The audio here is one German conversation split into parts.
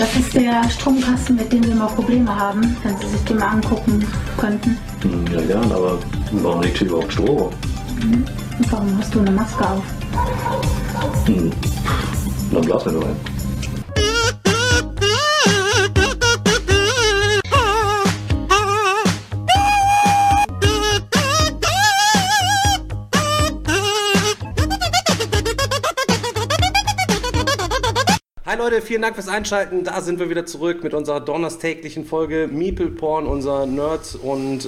das ist der Stromkasten, mit dem wir mal Probleme haben, wenn Sie sich den mal angucken könnten. Ja, gern, aber warum liegt hier überhaupt Strom? Und warum hast du eine Maske auf? Dann blasen wir nur ein. Hi Leute, vielen Dank fürs Einschalten. Da sind wir wieder zurück mit unserer donnerstäglichen Folge Meeple Porn, unser Nerd- und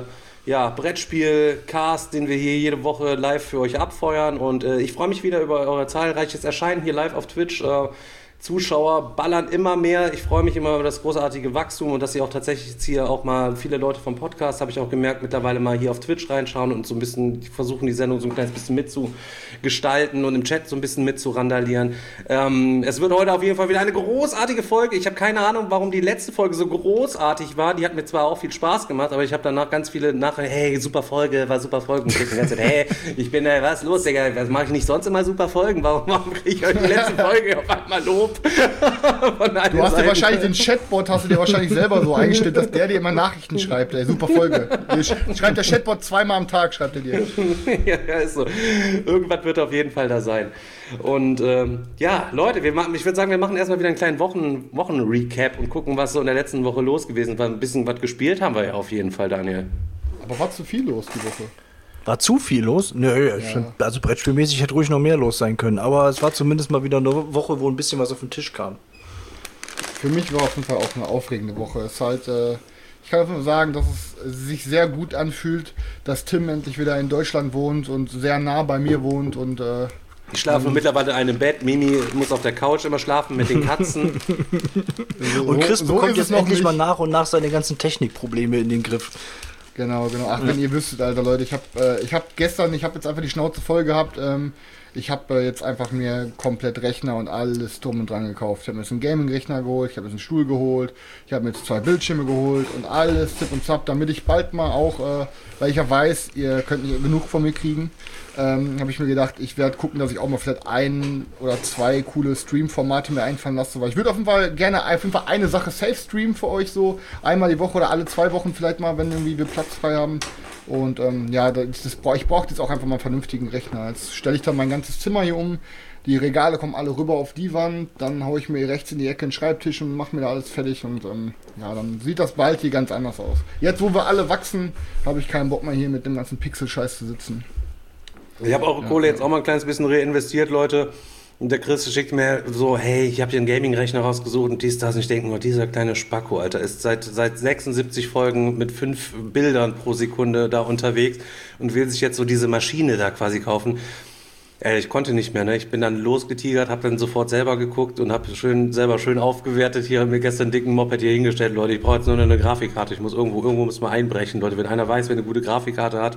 Brettspiel-Cast, den wir hier jede Woche live für euch abfeuern. Und ich freue mich wieder über euer zahlreiches Erscheinen hier live auf Twitch. Zuschauer ballern immer mehr. Ich freue mich immer über das großartige Wachstum und dass ihr auch tatsächlich jetzt hier auch mal viele Leute vom Podcast, habe ich auch gemerkt, mittlerweile mal hier auf Twitch reinschauen und so ein bisschen versuchen, die Sendung so ein kleines bisschen mitzugestalten und im Chat so ein bisschen mitzurandalieren. Es wird heute auf jeden Fall wieder eine großartige Folge. Ich habe keine Ahnung, warum die letzte Folge so großartig war. Die hat mir zwar auch viel Spaß gemacht, aber ich habe danach ganz viele Nachrichten, hey, super Folge, war super Folgen. Und ich die ganze Zeit, hey, ich bin, was ist los, Digga, was mache ich nicht sonst immer super Folgen? Warum kriege ich heute die letzte Folge auf einmal Lob? Du hast dir wahrscheinlich den Chatbot, selber so eingestellt, dass der dir immer Nachrichten schreibt. Ey, super Folge. Schreibt der Chatbot zweimal am Tag, schreibt er dir. Ja, ist so. Irgendwas wird auf jeden Fall da sein. Und Leute, ich würde sagen, wir machen erstmal wieder einen kleinen Wochen-Recap und gucken, was so in der letzten Woche los gewesen war. Ein bisschen was gespielt haben wir ja auf jeden Fall, Daniel. Aber war zu viel los die Woche? War zu viel los? Nö, ja. Also Brettspielmäßig hätte ruhig noch mehr los sein können. Aber es war zumindest mal wieder eine Woche, wo ein bisschen was auf den Tisch kam. Für mich war auf jeden Fall auch eine aufregende Woche. Es ist halt, ich kann einfach sagen, dass es sich sehr gut anfühlt, dass Tim endlich wieder in Deutschland wohnt und sehr nah bei mir wohnt. Und ich schlafe mittlerweile in einem Bett. Mimi muss auf der Couch immer schlafen mit den Katzen. Und Chris bekommt jetzt endlich mal nach und nach seine ganzen Technikprobleme in den Griff. Genau. Ach, wenn ihr wüsstet, Alter, Leute, ich hab jetzt einfach die Schnauze voll gehabt. Ich habe jetzt einfach mir komplett Rechner und alles drum und dran gekauft. Ich habe mir jetzt einen Gaming-Rechner geholt, ich habe jetzt einen Stuhl geholt, ich habe mir jetzt 2 Bildschirme geholt und alles Zip und Zap, damit ich bald mal auch, weil ich ja weiß, ihr könnt nicht genug von mir kriegen, habe ich mir gedacht, ich werde gucken, dass ich auch mal vielleicht 1 oder 2 coole Stream-Formate mir einfallen lasse, weil ich würde auf jeden Fall gerne eine Sache safe streamen für euch, so einmal die Woche oder alle 2 Wochen vielleicht mal, wenn irgendwie wir Platz frei haben. Und ich brauche jetzt auch einfach mal einen vernünftigen Rechner. Jetzt stelle ich dann mein ganzes Zimmer hier um, die Regale kommen alle rüber auf die Wand, dann haue ich mir rechts in die Ecke einen Schreibtisch und mache mir da alles fertig und dann sieht das bald hier ganz anders aus. Jetzt, wo wir alle wachsen, habe ich keinen Bock mehr hier mit dem ganzen Pixel-Scheiß zu sitzen. Ich habe eure Kohle jetzt auch mal ein kleines bisschen reinvestiert, Leute. Und der Chris schickt mir so, hey, ich habe hier einen Gaming-Rechner rausgesucht und dies, das. Und ich denke nur, dieser kleine Spacko, Alter, ist seit 76 Folgen mit 5 Bildern pro Sekunde da unterwegs und will sich jetzt so diese Maschine da quasi kaufen. Ich konnte nicht mehr, ne? Ich bin dann losgetigert, habe dann sofort selber geguckt und habe selber schön aufgewertet. Hier mir gestern einen dicken Moped hier hingestellt, Leute. Ich brauche jetzt nur eine Grafikkarte. Ich muss irgendwo muss man einbrechen, Leute. Wenn einer weiß, wer eine gute Grafikkarte hat.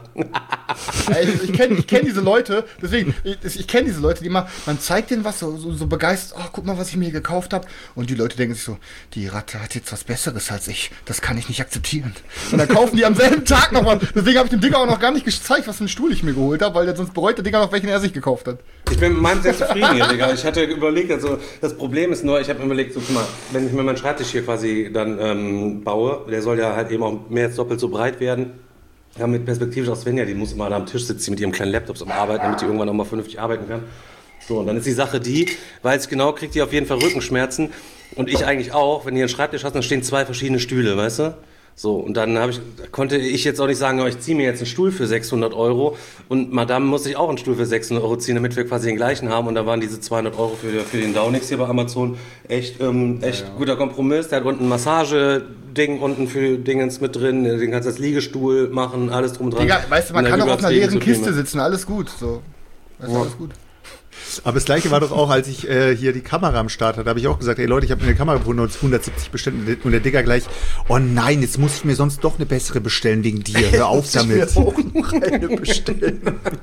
Ich kenn diese Leute, deswegen, ich kenne diese Leute, die man zeigt denen was, so begeistert, oh, guck mal, was ich mir gekauft habe. Und die Leute denken sich so, die Ratte hat jetzt was Besseres als ich. Das kann ich nicht akzeptieren. Und dann kaufen die am selben Tag noch was. Deswegen habe ich dem Digger auch noch gar nicht gezeigt, was für einen Stuhl ich mir geholt habe, weil der sonst bereut der Digger noch, welchen er sich gekauft hat. Ich bin mit meinem sehr zufrieden hier, Digga. Ich hatte überlegt, also das Problem ist nur, ich habe mir überlegt, so guck mal, wenn ich mir meinen Schreibtisch hier quasi dann baue, der soll ja halt eben auch mehr als doppelt so breit werden. Ja, mit perspektivisch aus Svenja, die muss immer da am Tisch sitzen mit ihrem kleinen Laptop am Arbeiten, damit die irgendwann auch mal vernünftig arbeiten kann. So, und dann ist die Sache die, weiß ich genau, kriegt die auf jeden Fall Rückenschmerzen und ich eigentlich auch, wenn ihr einen Schreibtisch hast, dann stehen 2 verschiedene Stühle, weißt du? So, und dann konnte ich jetzt auch nicht sagen, ich ziehe mir jetzt einen Stuhl für 600 € und Madame muss sich auch einen Stuhl für 600 € ziehen, damit wir quasi den gleichen haben. Und da waren diese 200 € für den Daunix hier bei Amazon echt guter Kompromiss. Der hat unten ein Massageding unten für Dingens mit drin, den kannst du als Liegestuhl machen, alles drum dran. Digga, weißt du, man kann auch auf einer leeren Kiste sitzen, alles gut. So. Alles gut. Aber das Gleiche war doch auch, als ich hier die Kamera am Start hatte, habe ich auch gesagt, ey Leute, ich habe mir eine Kamera für 170 bestellt und der Digger gleich, oh nein, jetzt muss ich mir sonst doch eine bessere bestellen wegen dir, hör auf damit. Ich mir auch noch eine bestellen.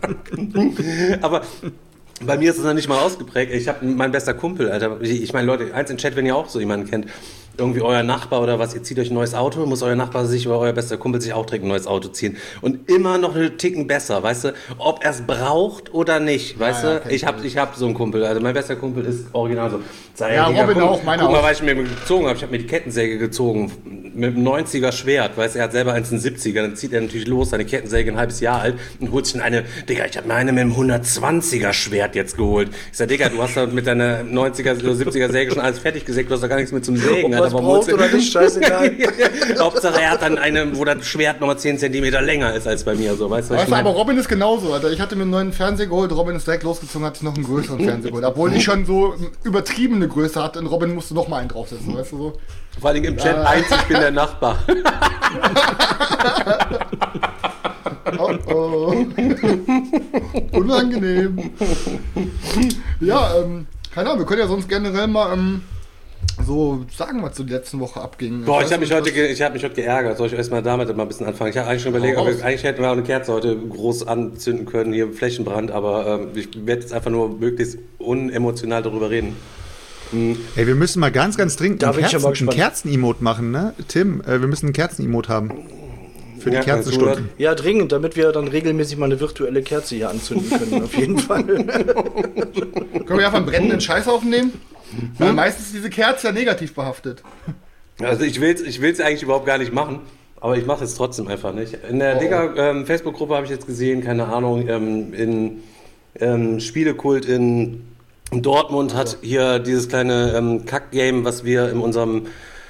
Aber bei mir ist es noch nicht mal ausgeprägt. Ich habe mein bester Kumpel, Alter. Ich meine, Leute, eins im Chat, wenn ihr auch so jemanden kennt. irgendwie euer Nachbar oder was, ihr zieht euch ein neues Auto, muss euer Nachbar sich oder euer bester Kumpel sich auch direkt ein neues Auto ziehen. Und immer noch einen Ticken besser, weißt du, ob er es braucht oder nicht, weißt du. okay, Ich hab so einen Kumpel, also mein bester Kumpel ist original so. Ja, Robin auch, meiner guck mal, auch. was ich mir gezogen habe. Ich habe mir die Kettensäge gezogen mit einem 90er Schwert, weißt du, er hat selber eins in 70er, dann zieht er natürlich los, seine Kettensäge ein halbes Jahr alt und holt sich eine, Digga, ich habe mir eine mit einem 120er Schwert jetzt geholt. Ich sag, Digga, du hast da mit deiner 90er oder 70er Säge schon alles fertig gesägt, du hast da gar nichts mit zum Sägen. Ob was braucht oder nicht, scheißegal. Hauptsache er hat dann eine, wo das Schwert nochmal 10 Zentimeter länger ist als bei mir, so, weißt du, was ich Aber meine? Robin ist genauso, Alter. Ich hatte mir einen neuen Fernseher geholt, Robin ist direkt losgezogen, hat sich noch einen größeren Fernseher geholt. Obwohl ich schon so übertriebene Größe hatte und Robin musste noch mal einen draufsetzen, weißt du so. Vor allem im Chat eins, ich bin der Nachbar. Oh. Unangenehm. Ja, keine Ahnung, wir können ja sonst generell mal so sagen, was so die letzten Woche abging. Boah, ich habe mich heute geärgert. Soll ich erstmal damit mal ein bisschen anfangen? Ich habe eigentlich schon überlegt, eigentlich hätten wir auch eine Kerze heute groß anzünden können, hier Flächenbrand, aber ich werde jetzt einfach nur möglichst unemotional darüber reden. Ey, wir müssen mal ganz, ganz dringend Da bin ich aber einen gespannt. Kerzen-Emote machen, ne? Tim, wir müssen einen Kerzen-Emote haben. Für die Kerzenstunden. Ja, dringend, damit wir dann regelmäßig mal eine virtuelle Kerze hier anzünden können, auf jeden Fall. Können wir einfach einen brennenden Scheißhaufen nehmen? Weil meistens ist diese Kerze ja negativ behaftet. Also ich will's eigentlich überhaupt gar nicht machen, aber ich mache es trotzdem einfach nicht. In der Facebook-Gruppe habe ich jetzt gesehen, keine Ahnung, in Spielekult in Dortmund hat hier dieses kleine Kack-Game, was wir in unserem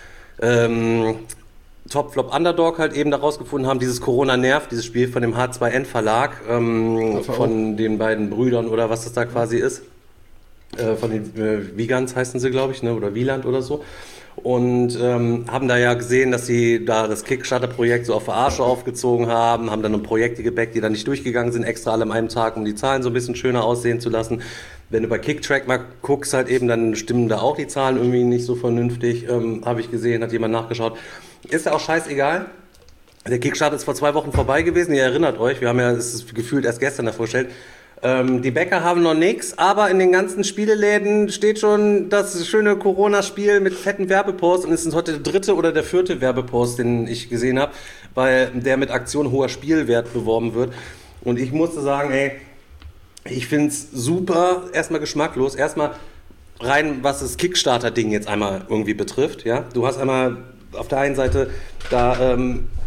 Top-Flop Underdog halt eben da rausgefunden haben, dieses Corona Nerv, dieses Spiel von dem H2N Verlag, von den beiden Brüdern oder was das da quasi ist. Von den Wiegans heißen sie, glaube ich, ne? Oder Wieland oder so. Und haben da ja gesehen, dass sie da das Kickstarter-Projekt so auf Verarsche aufgezogen haben dann Projekte gebackt, die dann nicht durchgegangen sind, extra alle an einem Tag, um die Zahlen so ein bisschen schöner aussehen zu lassen. Wenn du bei Kicktrack mal guckst halt eben, dann stimmen da auch die Zahlen irgendwie nicht so vernünftig, habe ich gesehen, hat jemand nachgeschaut. Ist ja auch scheißegal. Der Kickstarter ist vor 2 Wochen vorbei gewesen, ihr erinnert euch, wir haben ja, es ist gefühlt erst gestern davor gestellt. Die Bäcker haben noch nichts, aber in den ganzen Spieleläden steht schon das schöne Corona-Spiel mit fetten Werbeposts und es ist heute der 3. oder der 4. Werbepost, den ich gesehen habe, weil der mit Aktion hoher Spielwert beworben wird. Und ich musste sagen, ey, ich find's super, erstmal geschmacklos, erstmal rein, was das Kickstarter-Ding jetzt einmal irgendwie betrifft, ja. Du hast einmal auf der einen Seite da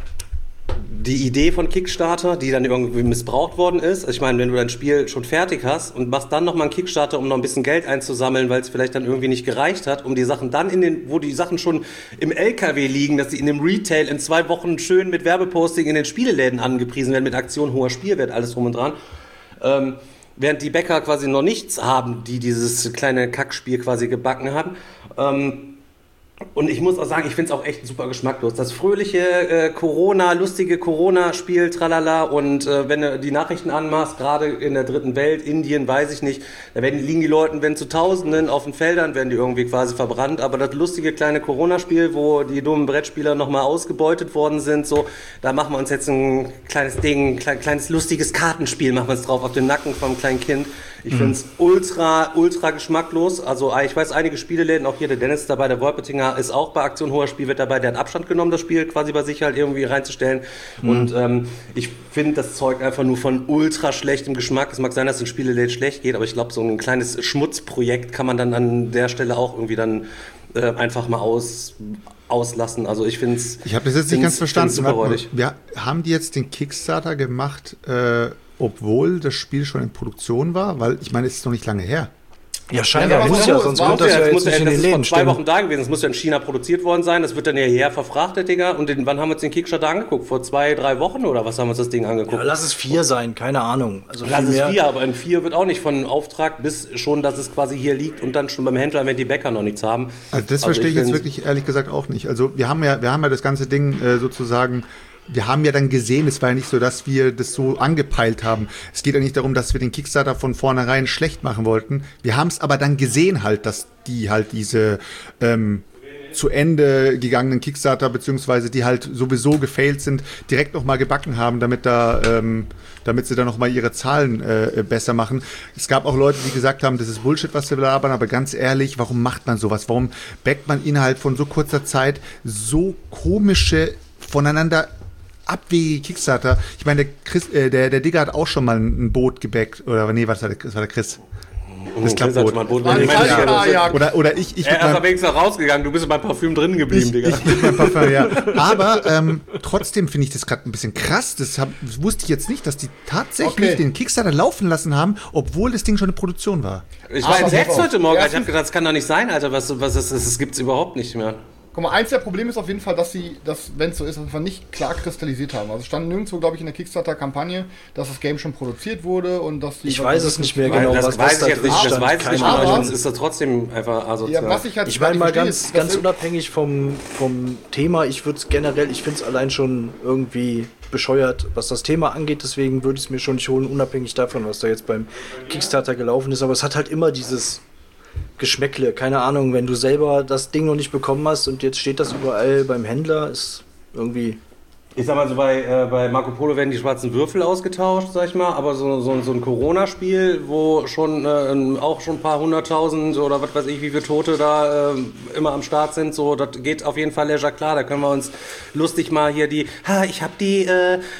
die Idee von Kickstarter, die dann irgendwie missbraucht worden ist. Also ich meine, wenn du dein Spiel schon fertig hast und machst dann nochmal einen Kickstarter, um noch ein bisschen Geld einzusammeln, weil es vielleicht dann irgendwie nicht gereicht hat, um die Sachen dann wo die Sachen schon im LKW liegen, dass sie in dem Retail in 2 Wochen schön mit Werbeposting in den Spieleläden angepriesen werden, mit Aktion hoher Spielwert, alles drum und dran. Während die Bäcker quasi noch nichts haben, die dieses kleine Kackspiel quasi gebacken haben. Und ich muss auch sagen, ich finde es auch echt super geschmacklos. Das fröhliche lustige Corona-Spiel, tralala. Und wenn du die Nachrichten anmachst, gerade in der dritten Welt, Indien, weiß ich nicht, da liegen die Leute, wenn zu Tausenden auf den Feldern, werden die irgendwie quasi verbrannt. Aber das lustige kleine Corona-Spiel, wo die dummen Brettspieler nochmal ausgebeutet worden sind, so, da machen wir uns jetzt ein kleines Ding, kleines lustiges Kartenspiel, machen wir es drauf auf den Nacken vom kleinen Kind. Ich finde es ultra geschmacklos. Also ich weiß, einige Spieleläden, auch hier der Dennis ist dabei, der Wolpetinger ist auch bei Aktion hoher Spielwert dabei, der hat Abstand genommen, das Spiel quasi bei sich halt irgendwie reinzustellen. Und ich finde, das zeugt einfach nur von ultra schlechtem Geschmack. Es mag sein, dass es in Spieleläden schlecht geht, aber ich glaube, so ein kleines Schmutzprojekt kann man dann an der Stelle auch irgendwie dann einfach mal auslassen. Also ich finde es... Ich habe das jetzt nicht ganz verstanden. Warte, haben die jetzt den Kickstarter gemacht, obwohl das Spiel schon in Produktion war? Weil, ich meine, es ist noch nicht lange her. Ja, scheinbar muss ja, sonst wird das ja jetzt nicht in den Läden stehen. Das ist vor 2 Wochen da gewesen, das muss ja in China produziert worden sein, das wird dann ja hierher verfrachtet, Digga. Und wann haben wir uns den Kickstarter angeguckt? Vor 2-3 Wochen oder was haben wir uns das Ding angeguckt? Ja, lass es 4 sein, keine Ahnung. Also lass es 4, aber in 4 wird auch nicht von Auftrag bis schon, dass es quasi hier liegt und dann schon beim Händler, wenn die Bäcker noch nichts haben. Also das verstehe ich jetzt wirklich ehrlich gesagt auch nicht. Also wir haben ja das ganze Ding sozusagen... Wir haben ja dann gesehen, es war ja nicht so, dass wir das so angepeilt haben. Es geht ja nicht darum, dass wir den Kickstarter von vornherein schlecht machen wollten. Wir haben es aber dann gesehen halt, dass die halt diese zu Ende gegangenen Kickstarter, beziehungsweise die halt sowieso gefailt sind, direkt nochmal gebacken haben, damit sie da nochmal ihre Zahlen besser machen. Es gab auch Leute, die gesagt haben, das ist Bullshit, was wir labern, aber ganz ehrlich, warum macht man sowas? Warum backt man innerhalb von so kurzer Zeit so komische, voneinander abwegige Kickstarter? Ich meine, der Digger hat auch schon mal ein Boot gebackt, oder nee, das war der Chris. Das Klappboot. Oder ich er ist aber wenigstens rausgegangen, du bist beim Parfüm drin geblieben, Digga. Ich mit meinem Parfüm, ja. Aber trotzdem finde ich das gerade ein bisschen krass. Das wusste ich jetzt nicht, dass die tatsächlich den Kickstarter laufen lassen haben, obwohl das Ding schon eine Produktion war. Ich war entsetzt heute Morgen. Ich habe gedacht, das kann doch nicht sein, Alter. Was ist das gibt's überhaupt nicht mehr. Guck mal, eins der Probleme ist auf jeden Fall, dass sie das, wenn es so ist, einfach nicht klar kristallisiert haben. Also stand nirgendwo, glaube ich, in der Kickstarter-Kampagne, dass das Game schon produziert wurde und dass die... Ich weiß es nicht mehr genau, das weiß ich jetzt nicht. Das weiß ich nicht, aber es ist das trotzdem einfach asozial. Ja, was ich halt ich meine mal ganz unabhängig vom Thema, ich finde es allein schon irgendwie bescheuert, was das Thema angeht, deswegen würde ich es mir schon nicht holen, unabhängig davon, was da jetzt beim Kickstarter gelaufen ist, aber es hat halt immer dieses Geschmäckle, keine Ahnung, wenn du selber das Ding noch nicht bekommen hast und jetzt steht das überall beim Händler, ist irgendwie... Ich sag mal so, bei Marco Polo werden die schwarzen Würfel ausgetauscht, sag ich mal, aber so ein Corona-Spiel, wo schon auch schon ein paar 100.000 oder was weiß ich, wie viele Tote da immer am Start sind, so, das geht auf jeden Fall leger klar, da können wir uns lustig mal hier ich habe die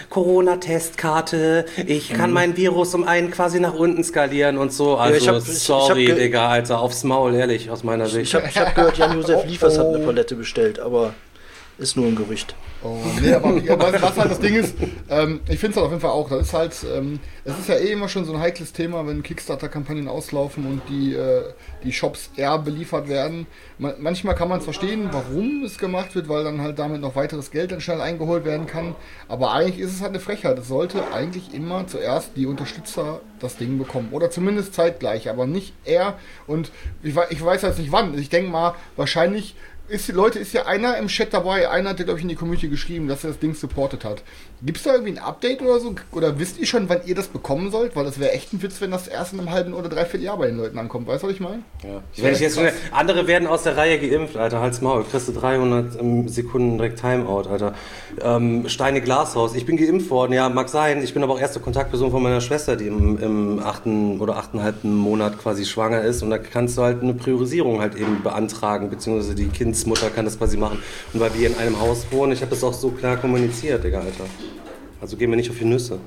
Corona-Testkarte, ich kann mein Virus um einen quasi nach unten skalieren und so, also sorry, Digga, Alter, aufs Maul, ehrlich, aus meiner Sicht. Ich hab gehört, Jan-Josef Liefers hat eine Palette bestellt, aber ist nur ein Gerücht. Oh, nee, aber was halt das Ding ist, ich finde es halt auf jeden Fall auch, das ist halt, es ist ja immer schon so ein heikles Thema, wenn Kickstarter-Kampagnen auslaufen und die Shops eher beliefert werden. Manchmal kann man es verstehen, warum es gemacht wird, weil dann halt damit noch weiteres Geld dann schnell eingeholt werden kann. Aber eigentlich ist es halt eine Frechheit. Es sollte eigentlich immer zuerst die Unterstützer das Ding bekommen. Oder zumindest zeitgleich, aber nicht er. Und ich weiß jetzt nicht wann. Ich denke mal, wahrscheinlich ist ja einer im Chat dabei, einer hat, glaube ich, in die Community geschrieben, dass er das Ding supportet hat. Gibt es da irgendwie ein Update oder so? Oder wisst ihr schon, wann ihr das bekommen sollt? Weil das wäre echt ein Witz, wenn das erst in einem halben oder dreiviertel Jahr bei den Leuten ankommt. Weißt du, was ich meine? Ja. Andere werden aus der Reihe geimpft, Alter. Halt's Maul. Kriegst du 300 Sekunden direkt Timeout, Alter. Steine Glashaus. Ich bin geimpft worden, ja, mag sein. Ich bin aber auch erste Kontaktperson von meiner Schwester, die im 8. oder 8,5. Monat quasi schwanger ist. Und da kannst du halt eine Priorisierung halt eben beantragen, beziehungsweise die Kindsmutter kann das quasi machen. Und weil wir in einem Haus wohnen, ich habe das auch so klar kommuniziert, Digga, Alter. Also gehen wir nicht auf die Nüsse.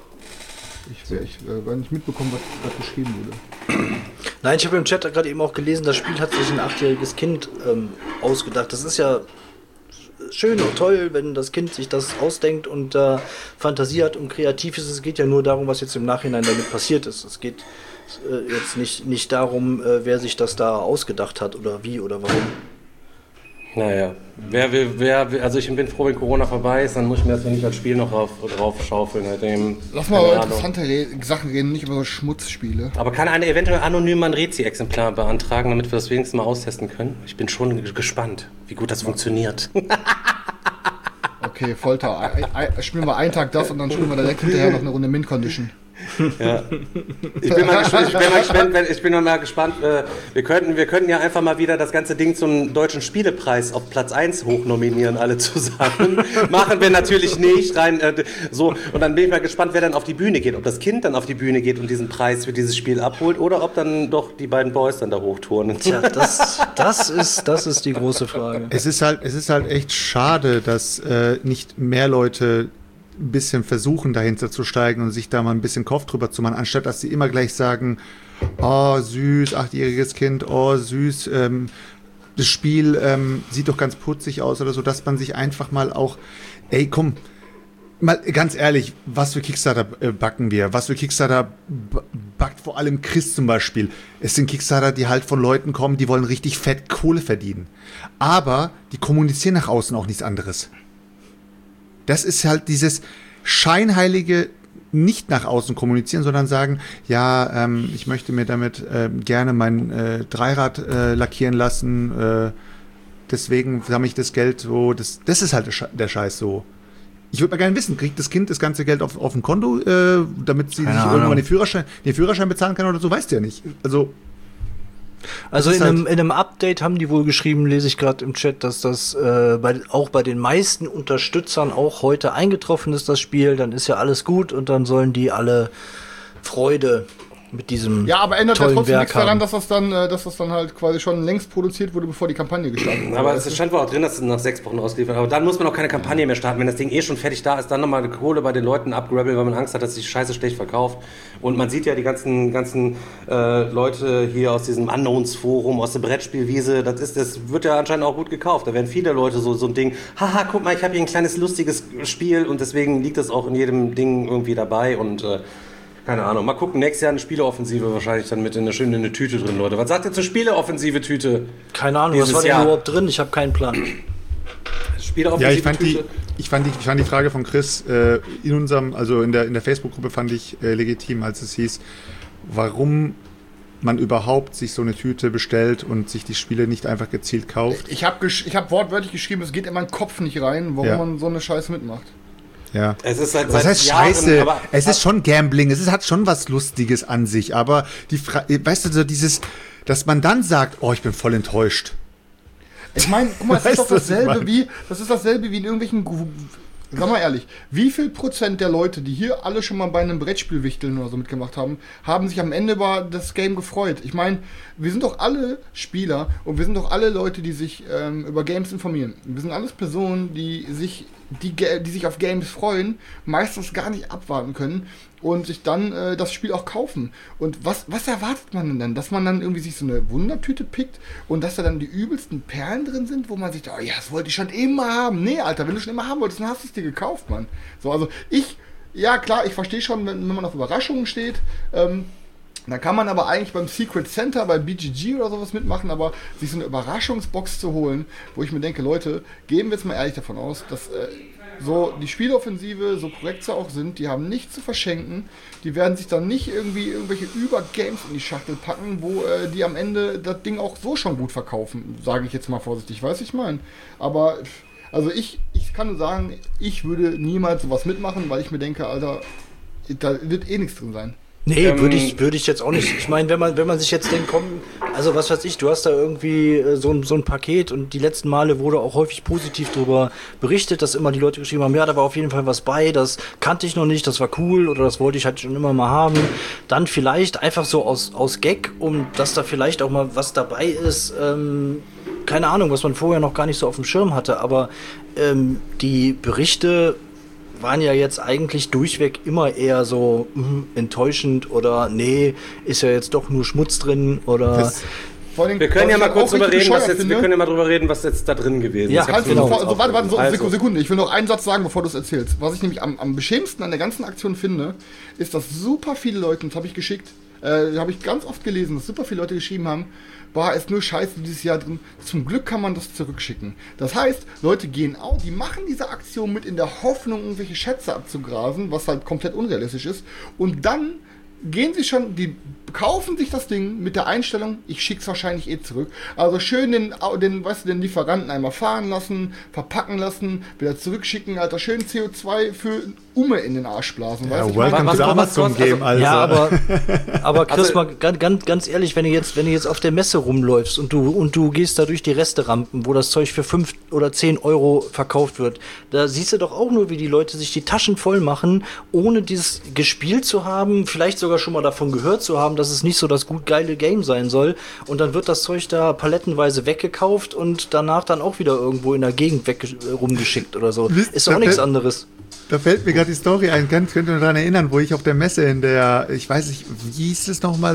Ich gar nicht mitbekommen, was geschrieben wurde. Nein, ich habe im Chat gerade eben auch gelesen, das Spiel hat sich ein 8-jähriges Kind ausgedacht. Das ist ja schön und toll, wenn das Kind sich das ausdenkt und Fantasie hat und kreativ ist. Es geht ja nur darum, was jetzt im Nachhinein damit passiert ist. Es geht jetzt nicht darum, wer sich das da ausgedacht hat oder wie oder warum. Naja, also ich bin froh, wenn Corona vorbei ist, dann muss ich mir das nicht als Spiel noch drauf schaufeln. Halt lass mal über interessante Sachen reden, nicht über so Schmutzspiele. Aber kann einer eventuell anonym ein Rezi-Exemplar beantragen, damit wir das wenigstens mal austesten können? Ich bin schon gespannt, wie gut das funktioniert. Okay, Folter. Spielen wir einen Tag das und dann spielen wir direkt hinterher noch eine Runde Mint-Condition. Ja. Ich bin mal gespannt. Wir könnten ja einfach mal wieder das ganze Ding zum Deutschen Spielepreis auf Platz 1 hochnominieren, alle zusammen. Machen wir natürlich nicht. So. Und dann bin ich mal gespannt, wer dann auf die Bühne geht. Ob das Kind dann auf die Bühne geht und diesen Preis für dieses Spiel abholt oder ob dann doch die beiden Boys dann da hochturnen. Tja, das ist die große Frage. Es ist halt echt schade, dass nicht mehr Leute ein bisschen versuchen, dahinter zu steigen und sich da mal ein bisschen Kopf drüber zu machen, anstatt dass sie immer gleich sagen, oh süß, 8-jähriges Kind, oh süß, das Spiel sieht doch ganz putzig aus oder so, dass man sich einfach mal auch, ey komm, mal ganz ehrlich, was für Kickstarter backen wir? Was für Kickstarter backt vor allem Chris zum Beispiel? Es sind Kickstarter, die halt von Leuten kommen, die wollen richtig fett Kohle verdienen. Aber die kommunizieren nach außen auch nichts anderes. Das ist halt dieses scheinheilige nicht nach außen kommunizieren, sondern sagen, ja, ich möchte mir damit gerne mein Dreirad lackieren lassen, deswegen sammle ich das Geld so, das ist halt der Scheiß so. Ich würde mal gerne wissen, kriegt das Kind das ganze Geld auf ein Konto, damit sie sich irgendwann den Führerschein bezahlen kann oder so, weißt du ja nicht. Also Also in einem Update haben die wohl geschrieben, lese ich gerade im Chat, dass das auch bei den meisten Unterstützern auch heute eingetroffen ist, das Spiel. Dann ist ja alles gut und dann sollen die alle Freude mit diesem Ja, aber ändert ja tollen trotzdem Werk nichts daran, haben. dass das dann halt quasi schon längst produziert wurde, bevor die Kampagne gestartet wurde. Aber es stand wohl auch drin, dass es nach 6 Wochen ausgeliefert wird. Aber dann muss man auch keine Kampagne mehr starten. Wenn das Ding schon fertig da ist, dann nochmal eine Kohle bei den Leuten abgrabbeln, weil man Angst hat, dass sich Scheiße schlecht verkauft. Und man sieht ja die ganzen Leute hier aus diesem Unknowns-Forum, aus der Brettspielwiese, das wird ja anscheinend auch gut gekauft. Da werden viele Leute so ein Ding, haha, guck mal, ich habe hier ein kleines lustiges Spiel und deswegen liegt das auch in jedem Ding irgendwie dabei und keine Ahnung. Mal gucken, nächstes Jahr eine Spieleoffensive wahrscheinlich dann mit in eine Tüte drin, Leute. Was sagt ihr zur Spieleoffensive-Tüte? Keine Ahnung, was war denn überhaupt drin? Ich habe keinen Plan. Spieleoffensive-Tüte? Ich fand die Frage von Chris in unserem, also in der Facebook-Gruppe fand ich legitim, als es hieß, warum man überhaupt sich so eine Tüte bestellt und sich die Spiele nicht einfach gezielt kauft. Ich hab wortwörtlich geschrieben, es geht in meinen Kopf nicht rein, warum man so eine Scheiße mitmacht. Ja. Es ist halt was heißt Jahren, Scheiße? Es ist schon Gambling, hat schon was Lustiges an sich, aber weißt du, so dieses, dass man dann sagt, oh, ich bin voll enttäuscht. Ich meine, guck mal, das ist doch dasselbe wie in irgendwelchen, sag mal ehrlich, wie viel Prozent der Leute, die hier alle schon mal bei einem Brettspielwichteln oder so mitgemacht haben, haben sich am Ende über das Game gefreut? Ich meine, wir sind doch alle Spieler und wir sind doch alle Leute, die sich über Games informieren. Wir sind alles Personen, die sich auf Games freuen, meistens gar nicht abwarten können und sich dann das Spiel auch kaufen. Und was erwartet man denn dann? Dass man dann irgendwie sich so eine Wundertüte pickt und dass da dann die übelsten Perlen drin sind, wo man sich da, oh ja, das wollte ich schon immer haben. Nee, Alter, wenn du schon immer haben wolltest, dann hast du es dir gekauft, Mann. So, also ja klar, ich verstehe schon, wenn man auf Überraschungen steht, da kann man aber eigentlich beim Secret Center, bei BGG oder sowas mitmachen, aber sich so eine Überraschungsbox zu holen, wo ich mir denke, Leute, gehen wir jetzt mal ehrlich davon aus, dass so die Spieloffensive, so korrekt sie auch sind, die haben nichts zu verschenken, die werden sich dann nicht irgendwelche Übergames in die Schachtel packen, wo die am Ende das Ding auch so schon gut verkaufen, sage ich jetzt mal vorsichtig, weiß ich meine. Aber, also ich kann nur sagen, ich würde niemals sowas mitmachen, weil ich mir denke, Alter, da wird eh nichts drin sein. Nee, würde ich jetzt auch nicht. Ich meine, wenn man sich jetzt denkt, komm, also was weiß ich, du hast da irgendwie so ein Paket und die letzten Male wurde auch häufig positiv darüber berichtet, dass immer die Leute geschrieben haben, ja, da war auf jeden Fall was bei, das kannte ich noch nicht, das war cool oder das wollte ich halt schon immer mal haben. Dann vielleicht einfach so aus Gag, um dass da vielleicht auch mal was dabei ist, keine Ahnung, was man vorher noch gar nicht so auf dem Schirm hatte, aber die Berichte waren ja jetzt eigentlich durchweg immer eher so enttäuschend oder nee, ist ja jetzt doch nur Schmutz drin oder... Wir können ja mal kurz drüber reden, was jetzt da drin gewesen ist. Ja, halt genau. Also, warte, Sekunde. Ich will noch einen Satz sagen, bevor du es erzählst. Was ich nämlich am beschämendsten an der ganzen Aktion finde, ist, dass super viele Leute, das habe ich geschickt, habe ich ganz oft gelesen, dass super viele Leute geschrieben haben, war es nur Scheiße dieses Jahr drin. Zum Glück kann man das zurückschicken. Das heißt, Leute gehen auch, die machen diese Aktion mit in der Hoffnung, irgendwelche Schätze abzugrasen, was halt komplett unrealistisch ist. Und dann gehen sie schon, die kaufen sich das Ding mit der Einstellung, ich schick's wahrscheinlich eh zurück. Also schön den Lieferanten einmal fahren lassen, verpacken lassen, wieder zurückschicken, Alter, schön CO2 für Umme in den Arsch blasen. Ja, welcome to Amazon Game, also. Ja, aber Chris, mal ganz ehrlich, wenn du jetzt auf der Messe rumläufst und du gehst da durch die Resterampen, wo das Zeug für 5 oder 10 Euro verkauft wird, da siehst du doch auch nur, wie die Leute sich die Taschen voll machen, ohne dieses gespielt zu haben, vielleicht sogar schon mal davon gehört zu haben, dass es nicht so das gut geile Game sein soll. Und dann wird das Zeug da palettenweise weggekauft und danach dann auch wieder irgendwo in der Gegend rumgeschickt oder so. Ist doch auch nichts anderes. Da fällt mir gerade die Story ein. Könnt ihr daran erinnern, wo ich auf der Messe ich weiß nicht, wie hieß es nochmal,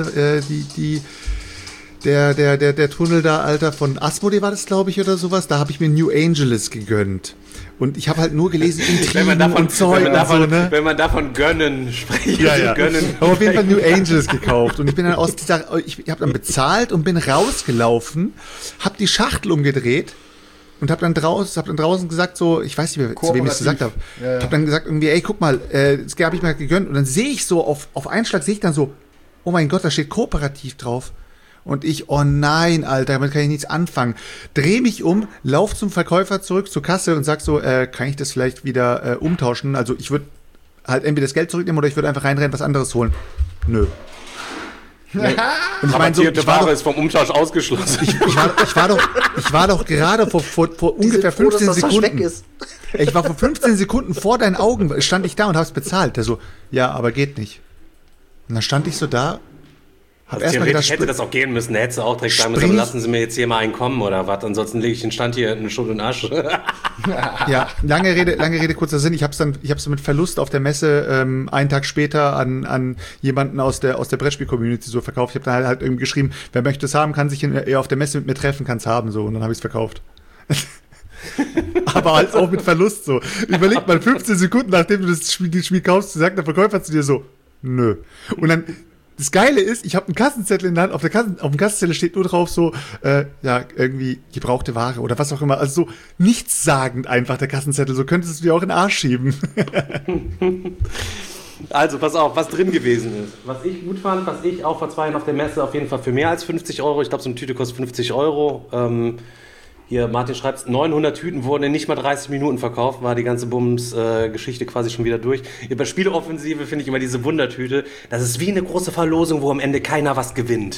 der Tunnel da, Alter, von Asmodee war das, glaube ich, oder sowas. Da habe ich mir New Angeles gegönnt. Und ich habe halt nur gelesen, Intrigen und Zeug und so, ne? Wenn man davon gönnen spricht, ja. Gönnen. Aber auf jeden Fall New Angeles gekauft. Und ich bin dann ich habe dann bezahlt und bin rausgelaufen, habe die Schachtel umgedreht und habe dann draußen gesagt, so, ich weiß nicht mehr, zu wem ich es gesagt habe. Ja. Habe dann gesagt irgendwie, ey, guck mal, das habe ich mir gegönnt. Und dann sehe ich so, auf einen Schlag sehe ich dann so, oh mein Gott, da steht kooperativ drauf. Und ich, oh nein, Alter, damit kann ich nichts anfangen. Dreh mich um, lauf zum Verkäufer zurück zur Kasse und sag so, kann ich das vielleicht wieder umtauschen? Also ich würde halt entweder das Geld zurücknehmen oder ich würde einfach reinrennen, was anderes holen. Nö. Und ich meine, Rabattierte Ware ist vom Umtausch ausgeschlossen. Ich war doch gerade vor ungefähr 15 Sekunden. Ich war vor 15 Sekunden vor deinen Augen, stand ich da und hab's bezahlt. Der so, ja, aber geht nicht. Und dann stand ich so da, hab erstmal gedacht, hätte das auch gehen müssen, hättest du auch direkt sagen müssen, lassen Sie mir jetzt hier mal einen kommen oder was, ansonsten lege ich den Stand hier in Schutt und Asche. Ja, lange Rede, kurzer Sinn. Ich hab's dann mit Verlust auf der Messe einen Tag später an jemanden aus der Brettspiel-Community so verkauft. Ich habe dann halt irgendwie geschrieben, wer möchte es haben, kann sich auf der Messe mit mir treffen, kann es haben, so. Und dann habe ich es verkauft. Aber halt auch mit Verlust so. Überleg mal, 15 Sekunden nachdem du das Spiel kaufst, sagt der Verkäufer zu dir so, nö. Und dann, das Geile ist, ich habe einen Kassenzettel in der Hand, auf dem Kassenzettel steht nur drauf so, ja, irgendwie gebrauchte Ware oder was auch immer. Also so nichtssagend einfach der Kassenzettel, so könntest du dir auch in den Arsch schieben. Also, pass auf, was drin gewesen ist. Was ich gut fand, was ich auch vor 2 Jahren auf der Messe auf jeden Fall für mehr als 50 Euro, ich glaube, so eine Tüte kostet 50 Euro, hier, Martin schreibt, 900 Tüten wurden in nicht mal 30 Minuten verkauft, war die ganze Bums-Geschichte quasi schon wieder durch. Bei Spieleoffensive finde ich immer diese Wundertüte, das ist wie eine große Verlosung, wo am Ende keiner was gewinnt.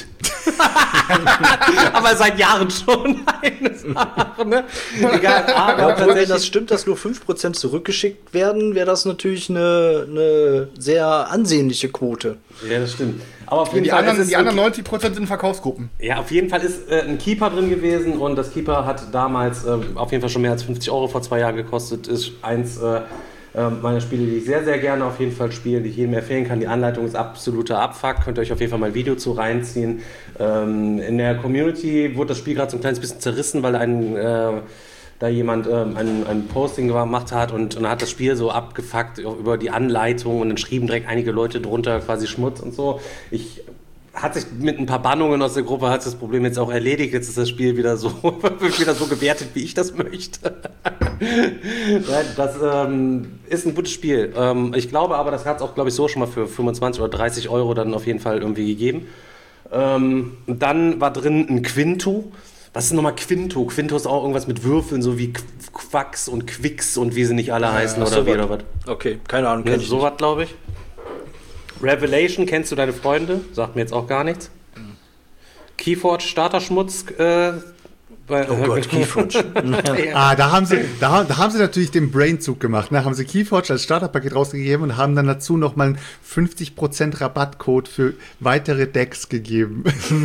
Aber seit Jahren schon eine Sache, ne? Egal, aber wenn das stimmt, dass nur 5% zurückgeschickt werden, wäre das natürlich eine sehr ansehnliche Quote. Ja, das stimmt. Aber auf jeden Die Fall anderen 90% sind Verkaufsgruppen. Ja, auf jeden Fall ist ein Keeper drin gewesen und das Keeper hat damals auf jeden Fall schon mehr als 50 Euro vor 2 Jahren gekostet. Ist eins meiner Spiele, die ich sehr, sehr gerne auf jeden Fall spiele, die ich jedem empfehlen kann. Die Anleitung ist absoluter Abfuck. Könnt ihr euch auf jeden Fall mal ein Video zu reinziehen. In der Community wurde das Spiel gerade so ein kleines bisschen zerrissen, weil da jemand ein Posting gemacht hat und dann hat das Spiel so abgefuckt über die Anleitung und dann schrieben direkt einige Leute drunter quasi Schmutz und so. Hat sich mit ein paar Bannungen aus der Gruppe hat das Problem jetzt auch erledigt. Jetzt ist das Spiel wieder so gewertet, wie ich das möchte. Ja, das ist ein gutes Spiel. Ich glaube aber, das hat es auch, glaube ich, so schon mal für 25 oder 30 Euro dann auf jeden Fall irgendwie gegeben. Dann war drin ein Quinto. Was ist nochmal Quinto? Quinto ist auch irgendwas mit Würfeln, so wie Quacks und Quicks und wie sie nicht alle heißen oder wie oder was. Okay, keine Ahnung. Ja, sowas, glaube ich. Revelation, kennst du deine Freunde? Sagt mir jetzt auch gar nichts. Keyforge, Starterschmutz. Oh Gott, Keyforge. Da haben sie natürlich den Brainzug gemacht. Ne? Haben sie Keyforge als Starterpaket rausgegeben und haben dann dazu nochmal einen 50% Rabattcode für weitere Decks gegeben.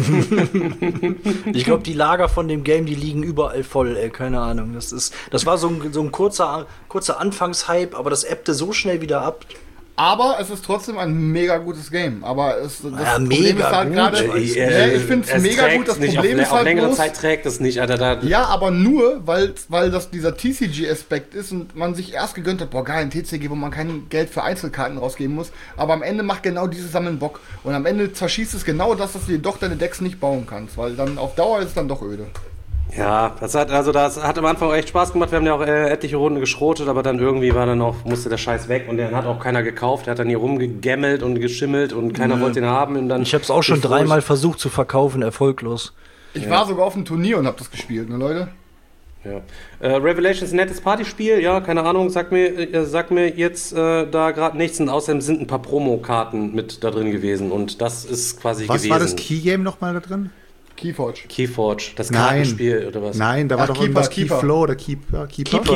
Ich glaube, die Lager von dem Game, die liegen überall voll, ey, keine Ahnung. Das war so ein kurzer Anfangshype, aber das ebbte so schnell wieder ab. Aber es ist trotzdem ein mega gutes Game. Aber das Problem ist halt gerade. Ich finde es mega gut. Das Problem ist halt auf längere Zeit trägt es nicht, Alter. Ja, aber nur, weil das dieser TCG-Aspekt ist und man sich erst gegönnt hat, boah geil, ein TCG, wo man kein Geld für Einzelkarten rausgeben muss. Aber am Ende macht genau dieses Sammeln Bock. Und am Ende zerschießt es genau das, dass du dir doch deine Decks nicht bauen kannst. Weil dann auf Dauer ist es dann doch öde. Ja, das hat am Anfang echt Spaß gemacht. Wir haben ja auch etliche Runden geschrotet, aber dann irgendwie musste der Scheiß weg und den hat auch keiner gekauft. Der hat dann hier rumgegämmelt und geschimmelt und keiner wollte ihn haben. Und dann ich habe es auch schon 3-mal versucht zu verkaufen, erfolglos. Ich war sogar auf einem Turnier und habe das gespielt, ne Leute? Ja. Revelations ein nettes Partyspiel, ja, keine Ahnung, sag mir jetzt da gerade nichts. Und außerdem sind ein paar Promokarten mit da drin gewesen und das ist quasi Was gewesen. war das Keygame nochmal da drin? Keyforge, das Kartenspiel oder was? Nein, da war doch irgendwas Keyflow oder Keeper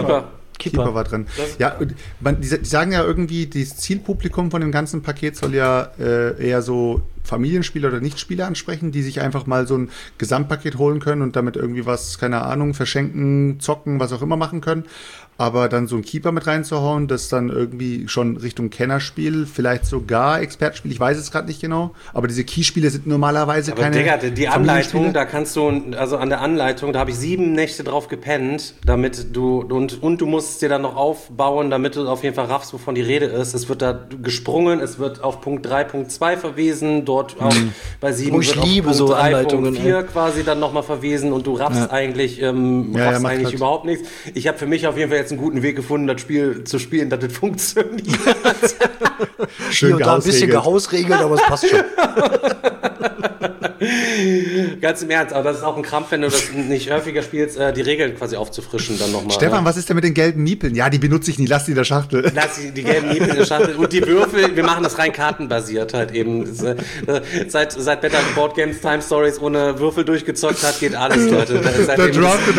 war drin. Ja, die sagen ja irgendwie, das Zielpublikum von dem ganzen Paket soll ja eher so Familienspieler oder Nichtspieler ansprechen, die sich einfach mal so ein Gesamtpaket holen können und damit irgendwie was, keine Ahnung, verschenken, zocken, was auch immer machen können. Aber dann so ein Keeper mit reinzuhauen, das dann irgendwie schon Richtung Kennerspiel, vielleicht sogar Expertenspiel, ich weiß es gerade nicht genau, aber diese Keyspiele sind normalerweise aber keine. Digga, die Anleitung, da kannst du, also an der Anleitung, da habe ich 7 Nächte drauf gepennt, damit du, und du musst es dir dann noch aufbauen, damit du auf jeden Fall raffst, wovon die Rede ist. Es wird da gesprungen, es wird auf Punkt 3.2 verwiesen, dort auch bei 7 wird auf Punkt so 3.4 quasi dann nochmal verwiesen und du raffst eigentlich, überhaupt nichts. Ich habe für mich auf jeden Fall jetzt einen guten Weg gefunden, das Spiel zu spielen, dass das funktioniert. Schön da ein bisschen gehausregelt, aber es passt schon. Ganz im Ernst, aber das ist auch ein Krampf, wenn du das nicht häufiger spielst, die Regeln quasi aufzufrischen dann nochmal. Stefan, was ist denn mit den gelben Miepeln? Ja, die benutze ich nie, lass die in der Schachtel. Lass die gelben Miepeln in der Schachtel. Und die Würfel, wir machen das rein kartenbasiert halt eben. Seit Better Board Games Time Stories ohne Würfel durchgezockt hat, geht alles, Leute. Da droppte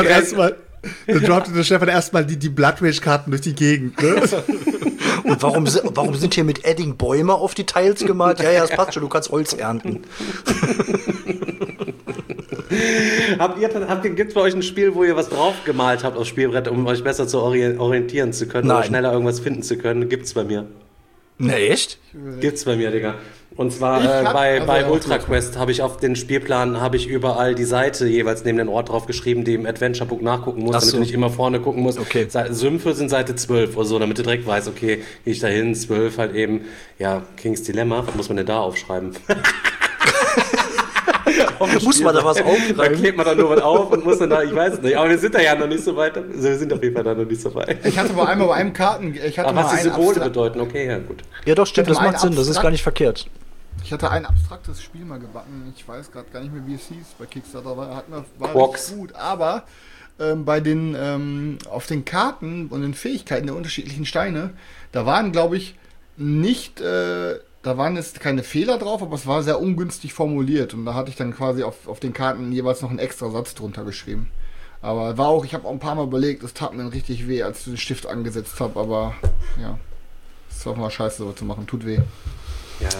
der Stefan erstmal die Blood Rage-Karten durch die Gegend. Ne? Und warum sind hier mit Edding Bäume auf die Tiles gemalt? Ja, das passt schon, du kannst Holz ernten. Gibt es bei euch ein Spiel, wo ihr was drauf gemalt habt aufs Spielbrett, um euch besser zu orientieren zu können oder schneller irgendwas finden zu können? Gibt's bei mir. Ne, echt? Gibt's bei mir, Digga. Und zwar bei Ultra Quest habe ich auf den Spielplan überall die Seite jeweils neben den Ort drauf geschrieben, die im Adventure Book nachgucken muss, damit du nicht immer vorne gucken musst. Okay. Sümpfe sind Seite 12 oder so, damit du direkt weißt, okay, gehe ich da hin, 12 halt eben, ja, King's Dilemma, was muss man denn da aufschreiben? Muss man da was aufschreiben? Da klebt man dann nur was auf und muss dann da, ich weiß es nicht, aber wir sind da ja noch nicht so weit, wir sind auf jeden Fall da noch nicht so weit. Ich hatte aber einmal bei einem aber was die Symbole bedeuten, okay, ja gut. Ja doch, stimmt, das macht Sinn, das ist gar nicht verkehrt. Ich hatte ein abstraktes Spiel mal gebacken, ich weiß gerade gar nicht mehr, wie es hieß, bei Kickstarter war Quarks. gut, aber bei den auf den Karten und den Fähigkeiten der unterschiedlichen Steine, da waren, glaube ich, nicht, da waren jetzt keine Fehler drauf, aber es war sehr ungünstig formuliert und da hatte ich dann quasi auf den Karten jeweils noch einen extra Satz drunter geschrieben. Aber war auch, ich habe auch ein paar Mal überlegt, es tat mir richtig weh, als ich den Stift angesetzt habe, aber ja, ist auch mal scheiße, so zu machen, tut weh. Ja.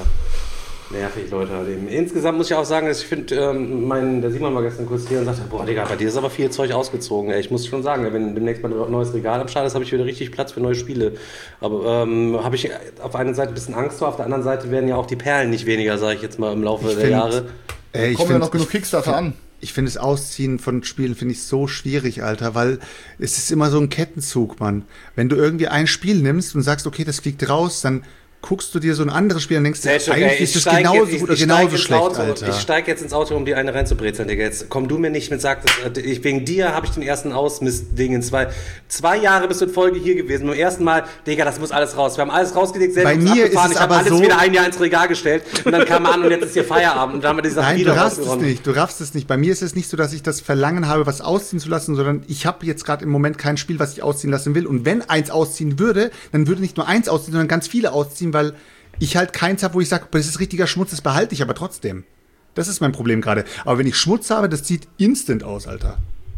Nervig, Leute. Halt eben. Insgesamt muss ich auch sagen, dass ich finde, der Simon war gestern kurz hier und sagte, boah, Digga, bei dir ist aber viel Zeug ausgezogen. Ey. Ich muss schon sagen, wenn demnächst mal ein neues Regal am Start ist, habe ich wieder richtig Platz für neue Spiele. Aber habe ich auf einer Seite ein bisschen Angst vor, auf der anderen Seite werden ja auch die Perlen nicht weniger, sage ich jetzt mal, im Laufe der Jahre. Kommen ja noch genug Kickstarter an. Ich finde das Ausziehen von Spielen finde ich so schwierig, Alter, weil es ist immer so ein Kettenzug, Mann. Wenn du irgendwie ein Spiel nimmst und sagst, okay, das fliegt raus, dann guckst du dir so ein anderes Spiel und denkst, eigentlich ist das genauso gut oder genauso schlecht, Alter. Ich steige jetzt ins Auto, um die eine reinzubrezeln, Digga. Jetzt komm du mir nicht mit, sagst, wegen dir habe ich den ersten Ausmist-Ding in 2 Jahre bist du in Folge hier gewesen. Beim ersten Mal, Digga, das muss alles raus. Wir haben alles rausgelegt, selbst bei mir ist es ich habe alles so wieder ein Jahr ins Regal gestellt und dann kam an und jetzt ist hier Feierabend und dann haben wir die Sachen wieder rausgeräumt. Du raffst es nicht. Bei mir ist es nicht so, dass ich das Verlangen habe, was ausziehen zu lassen, sondern ich habe jetzt gerade im Moment kein Spiel, was ich ausziehen lassen will. Und wenn eins ausziehen würde, dann würde nicht nur eins ausziehen, sondern ganz viele ausziehen, weil ich halt keins habe, wo ich sage, das ist richtiger Schmutz, das behalte ich aber trotzdem. Das ist mein Problem gerade. Aber wenn ich Schmutz habe, das sieht instant aus, Alter.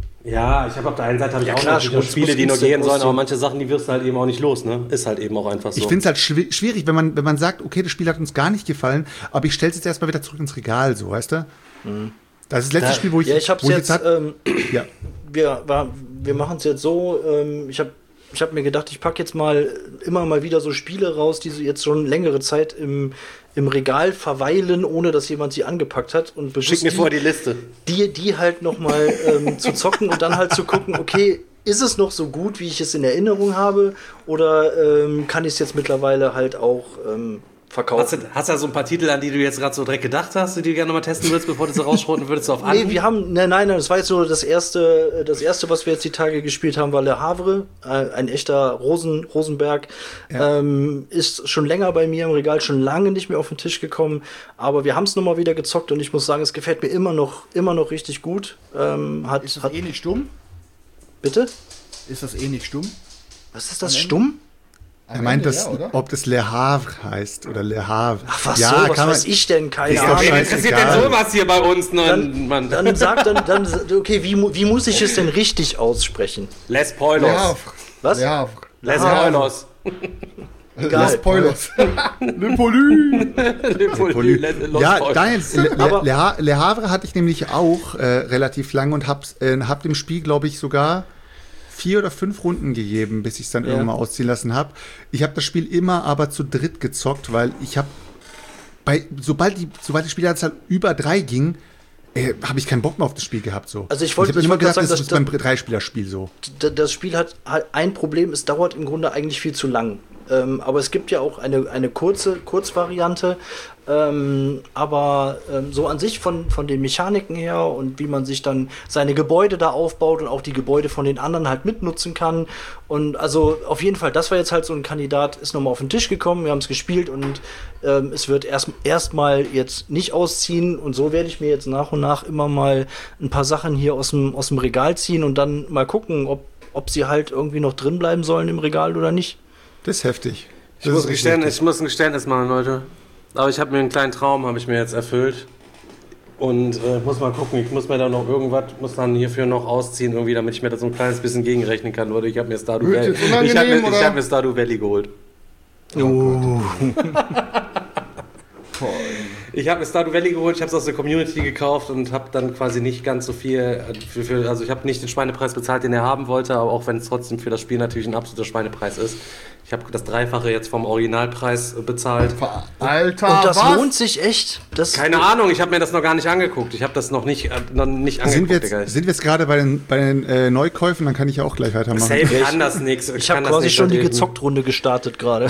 Ja, ich habe auf der einen Seite auch noch Spiele, die noch gehen sollen, aber manche Sachen, die wirst du halt eben auch nicht los, ne? Ist halt eben auch einfach so. Ich finde es halt schwierig, wenn man sagt, okay, das Spiel hat uns gar nicht gefallen, aber ich stelle es jetzt erstmal wieder zurück ins Regal, so, weißt du? Mhm. Das ist das letzte Spiel, wo ich... Ja, ich hab's jetzt... ja. Wir machen es jetzt so, ich hab mir gedacht, ich packe jetzt immer mal wieder so Spiele raus, die so jetzt schon längere Zeit im Regal verweilen, ohne dass jemand sie angepackt hat. Und schick mir vor die Liste. Die halt nochmal zu zocken und dann halt zu gucken, okay, ist es noch so gut, wie ich es in Erinnerung habe? Oder kann ich es jetzt mittlerweile halt auch verkaufen? Hast du da so ein paar Titel, an die du jetzt gerade so direkt gedacht hast, die du gerne nochmal testen würdest, bevor du sie rausschroten würdest auf Anhieb? Nee, wir haben, nein, das war jetzt so das erste, was wir jetzt die Tage gespielt haben, war Le Havre, ein echter Rosenberg, ja. Ist schon länger bei mir im Regal, schon lange nicht mehr auf den Tisch gekommen, aber wir haben es nochmal wieder gezockt und ich muss sagen, es gefällt mir immer noch richtig gut. Ist das nicht stumm? Bitte? Ist das nicht stumm? Was ist das, stumm? Er meint, ob das Le Havre heißt oder Le Havre. Ach, was ja, so, was weiß ich denn? Keine Ahnung. Wen interessiert denn sowas hier bei uns? Dann sag okay, wie muss ich es denn richtig aussprechen? Les Poilos. Was? Le Havre. Les Poilos. Les Poilos. Le Poly. Ja, Daniel, Le Havre hatte ich nämlich auch relativ lang und hab dem Spiel, glaube ich, sogar 4 oder 5 Runden gegeben, bis ich es dann irgendwann mal ausziehen lassen habe. Ich habe das Spiel immer aber zu dritt gezockt, weil ich habe sobald die Spielanzahl über 3 ging, habe ich keinen Bock mehr auf das Spiel gehabt. So. Also ich wollte immer gesagt, das ist beim 3-Spieler-Spiel so. Das Spiel hat ein Problem, es dauert im Grunde eigentlich viel zu lang. Aber es gibt ja auch eine Kurzvariante. Aber so an sich von den Mechaniken her und wie man sich dann seine Gebäude da aufbaut und auch die Gebäude von den anderen halt mitnutzen kann. Und also auf jeden Fall, das war jetzt halt so ein Kandidat, ist nochmal auf den Tisch gekommen, wir haben es gespielt und es wird erstmal jetzt nicht ausziehen. Und so werde ich mir jetzt nach und nach immer mal ein paar Sachen hier aus dem Regal ziehen und dann mal gucken, ob sie halt irgendwie noch drin bleiben sollen im Regal oder nicht. Das ist heftig. Ich muss ein Geständnis machen, Leute. Aber ich habe mir einen kleinen Traum, habe ich mir jetzt erfüllt. Und muss mal gucken, ich muss mir da noch irgendwas, muss dann hierfür noch ausziehen, irgendwie, damit ich mir da so ein kleines bisschen gegenrechnen kann. Oder ich habe mir Stardew Valley. Ich hab mir Stardew Valley geholt. Ich habe mir Stardew Valley geholt, ich habe es aus der Community gekauft und habe dann quasi nicht ganz so viel, also ich habe nicht den Schweinepreis bezahlt, den er haben wollte, aber auch wenn es trotzdem für das Spiel natürlich ein absoluter Schweinepreis ist. Ich habe das Dreifache jetzt vom Originalpreis bezahlt. Alter, und das was? lohnt sich echt? Keine Ahnung, ich habe mir das noch gar nicht angeguckt. Ich habe das noch nicht angeguckt. Sind wir jetzt gerade bei den Neukäufen? Dann kann ich ja auch gleich weitermachen. Safe kann das nichts. Ich habe quasi schon die Gezockt-Runde gestartet gerade.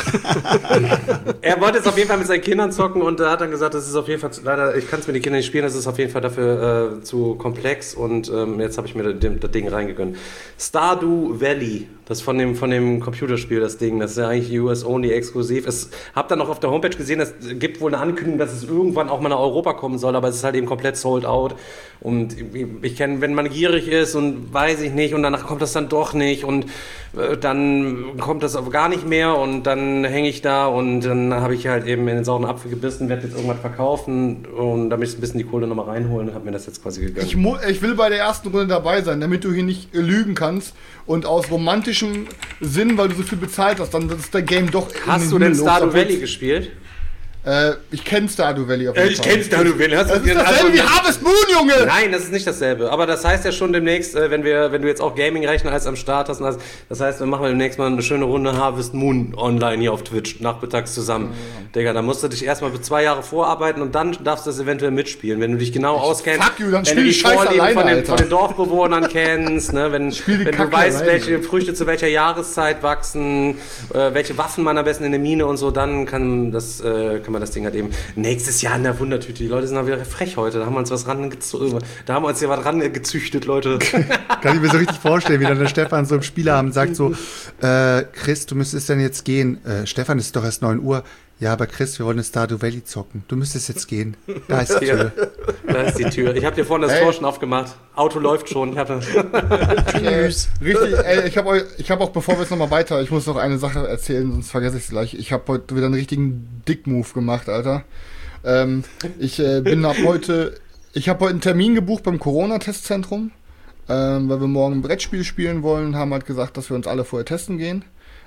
Er wollte jetzt auf jeden Fall mit seinen Kindern zocken und er hat dann gesagt, das ist auf jeden Fall, leider, ich kann es mit den Kindern nicht spielen, das ist auf jeden Fall dafür zu komplex und jetzt habe ich mir das Ding reingegönnt. Stardew Valley, das von dem Computerspiel, das Ding, das ist ja eigentlich US-only exklusiv. Ich habe dann noch auf der Homepage gesehen, es gibt wohl eine Ankündigung, dass es irgendwann auch mal nach Europa kommen soll, aber es ist halt eben komplett sold out. Und ich kenne, wenn man gierig ist und weiß ich nicht und danach kommt das dann doch nicht und dann kommt das aber gar nicht mehr und dann hänge ich da und dann habe ich halt eben in den sauren Apfel gebissen, werde jetzt irgendwas verkaufen und damit ich ein bisschen die Kohle nochmal reinholen und habe mir das jetzt quasi gegönnt. Ich will bei der ersten Runde dabei sein, damit du hier nicht lügen kannst und aus romantischem Sinn, weil du so viel bezahlt hast, dann ist der Game doch. Hast du denn Stardew Valley gespielt? Ich kenne Stardew Valley auf jeden Fall. Ich kenne Stardew Valley. Das ist dasselbe wie Harvest Moon, Junge! Nein, das ist nicht dasselbe. Aber das heißt ja schon demnächst, wenn du jetzt auch Gaming-Rechner als am Start hast, das heißt, wir machen demnächst mal eine schöne Runde Harvest Moon online hier auf Twitch, nachmittags zusammen. Digga, da musst du dich erstmal für 2 Jahre vorarbeiten und dann darfst du das eventuell mitspielen. Wenn du dich genau auskennst, fuck you, dann wenn du die Scheiß Vorlieben alleine, von den Dorfbewohnern kennst, ne? wenn du weißt, welche Früchte zu welcher Jahreszeit wachsen, welche Waffen man am besten in der Mine und so, dann kann man das Ding halt eben nächstes Jahr in der Wundertüte. Die Leute sind auch wieder frech heute. Da haben wir uns hier was rangezüchtet, Leute. Kann ich mir so richtig vorstellen, wie dann der Stefan so im Spieleabend sagt so, Chris, du müsstest dann jetzt gehen. Stefan, es ist doch erst 9 Uhr. Ja, aber Chris, wir wollen eine Stardew Valley zocken. Du müsstest jetzt gehen. Da ist die Tür. Da ist die Tür. Ich habe dir vorhin das Tor schon aufgemacht. Auto läuft schon. Tschüss. Richtig, ich habe auch, bevor wir jetzt nochmal weiter, ich muss noch eine Sache erzählen, sonst vergesse ich es gleich. Ich habe heute wieder einen richtigen Dick-Move gemacht, Alter. Ich habe heute einen Termin gebucht beim Corona-Testzentrum, weil wir morgen ein Brettspiel spielen wollen, haben halt gesagt, dass wir uns alle vorher testen gehen.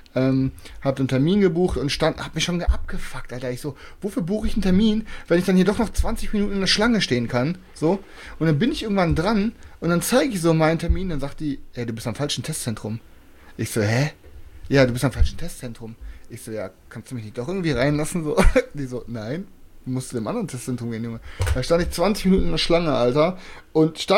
Hab den Termin gebucht und hab mich schon abgefuckt, Alter. Ich so, wofür buche ich einen Termin, wenn ich dann hier doch noch 20 Minuten in der Schlange stehen kann? So. Und dann bin ich irgendwann dran und dann zeige ich so meinen Termin, dann sagt die, ey, du bist am falschen Testzentrum. Ich so, hä? Ja, du bist am falschen Testzentrum. Ich so, ja, kannst du mich nicht doch irgendwie reinlassen? So. Die so, nein. Du musst zu dem anderen Testzentrum gehen, Junge. Da stand ich 20 Minuten in der Schlange, Alter. Und ich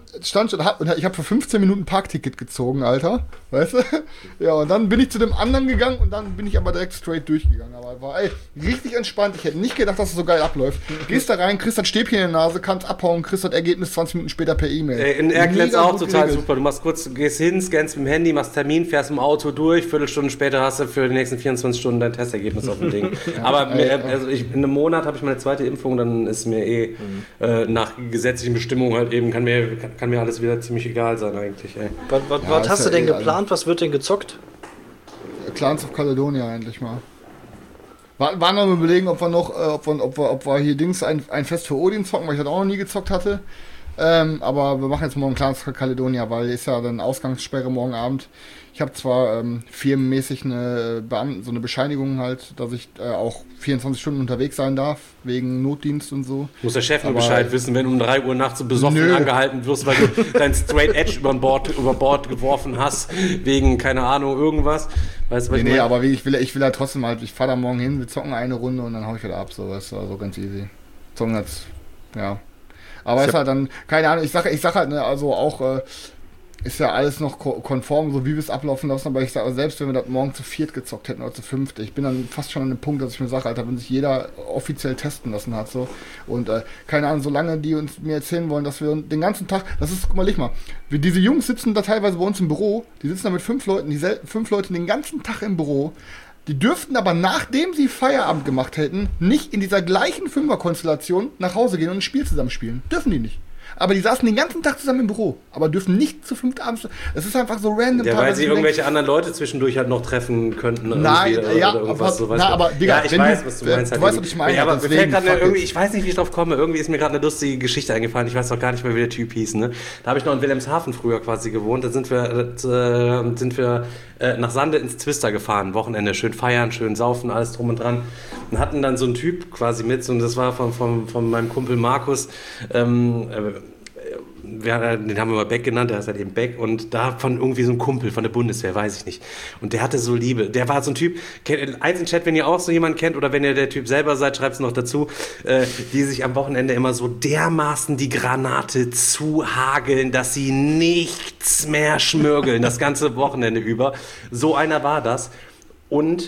habe für 15 Minuten ein Parkticket gezogen, Alter. Weißt du? Ja, und dann bin ich zu dem anderen gegangen und dann bin ich aber direkt straight durchgegangen. Aber war, richtig entspannt. Ich hätte nicht gedacht, dass es so geil abläuft. Gehst da rein, kriegst das Stäbchen in der Nase, kannst abhauen, kriegst das Ergebnis 20 Minuten später per E-Mail. In Erklär's auch total super. Du machst kurz, gehst hin, scannst mit dem Handy, machst Termin, fährst im Auto durch, Viertelstunde später hast du für die nächsten 24 Stunden dein Testergebnis auf dem Ding. Aber in einem Monat habe ich meine zweite Impfung, dann ist mir nach gesetzlichen Bestimmungen halt eben, kann mir alles wieder ziemlich egal sein eigentlich. Ey. Was hast du denn geplant? Was wird denn gezockt? Clans of Caledonia endlich mal. Waren noch überlegen, ob wir hier ein Fest für Odin zocken, weil ich das auch noch nie gezockt hatte. Aber wir machen jetzt morgen Clans of Caledonia, weil ist ja dann Ausgangssperre morgen Abend. Ich habe zwar firmenmäßig so eine Bescheinigung halt, dass ich auch 24 Stunden unterwegs sein darf, wegen Notdienst und so. Muss der Chef nur Bescheid wissen, wenn du um 3 Uhr nachts besoffen angehalten wirst, weil du dein Straight Edge über Bord geworfen hast, wegen, keine Ahnung, irgendwas. Weißt du, was ich meine? Aber ich will ja trotzdem halt, ich fahre da morgen hin, wir zocken eine Runde und dann hau ich wieder ab, so, weißt du, also ganz easy. Zocken jetzt, ja. Aber es ist halt dann, keine Ahnung, ich sag halt, ne, also auch, ist ja alles noch konform, so wie wir es ablaufen lassen, aber ich sage, selbst wenn wir das morgen zu 4 gezockt hätten oder zu 5, ich bin dann fast schon an dem Punkt, dass ich mir sage, Alter, wenn sich jeder offiziell testen lassen hat, so, und keine Ahnung, solange die uns mir erzählen wollen, dass wir den ganzen Tag, das ist, guck mal, diese Jungs sitzen da teilweise bei uns im Büro, die sitzen da mit 5 Leuten, 5 Leute den ganzen Tag im Büro, die dürften aber, nachdem sie Feierabend gemacht hätten, nicht in dieser gleichen Fünfer-Konstellation nach Hause gehen und ein Spiel zusammen spielen. Dürfen die nicht. Aber die saßen den ganzen Tag zusammen im Büro, aber dürfen nicht zu 5 abends. Das ist einfach so random. Ja, weil sie irgendwelche anderen Leute zwischendurch halt noch treffen könnten. Nein, ja, oder irgendwas, so, aber Digga, ja, ich weiß, was du meinst. Du weißt, was ich meine. Ja, aber mir fällt gerade irgendwie, ich weiß nicht, wie ich drauf komme, irgendwie ist mir gerade eine lustige Geschichte eingefallen. Ich weiß noch gar nicht mehr, wie der Typ hieß. Ne? Da habe ich noch in Wilhelmshaven früher quasi gewohnt. Da sind wir nach Sande ins Twister gefahren, Wochenende, schön feiern, schön saufen, alles drum und dran. Und hatten dann so einen Typ quasi mit, und das war von meinem Kumpel Markus, den haben wir mal Beck genannt, der heißt halt eben Beck, und davon irgendwie so ein Kumpel von der Bundeswehr, weiß ich nicht. Und der hatte so Liebe. Der war so ein Typ, eins im Chat, wenn ihr auch so jemanden kennt oder wenn ihr der Typ selber seid, schreibt es noch dazu, die sich am Wochenende immer so dermaßen die Granate zuhageln, dass sie nichts mehr schmürgeln, das ganze Wochenende über. So einer war das. Und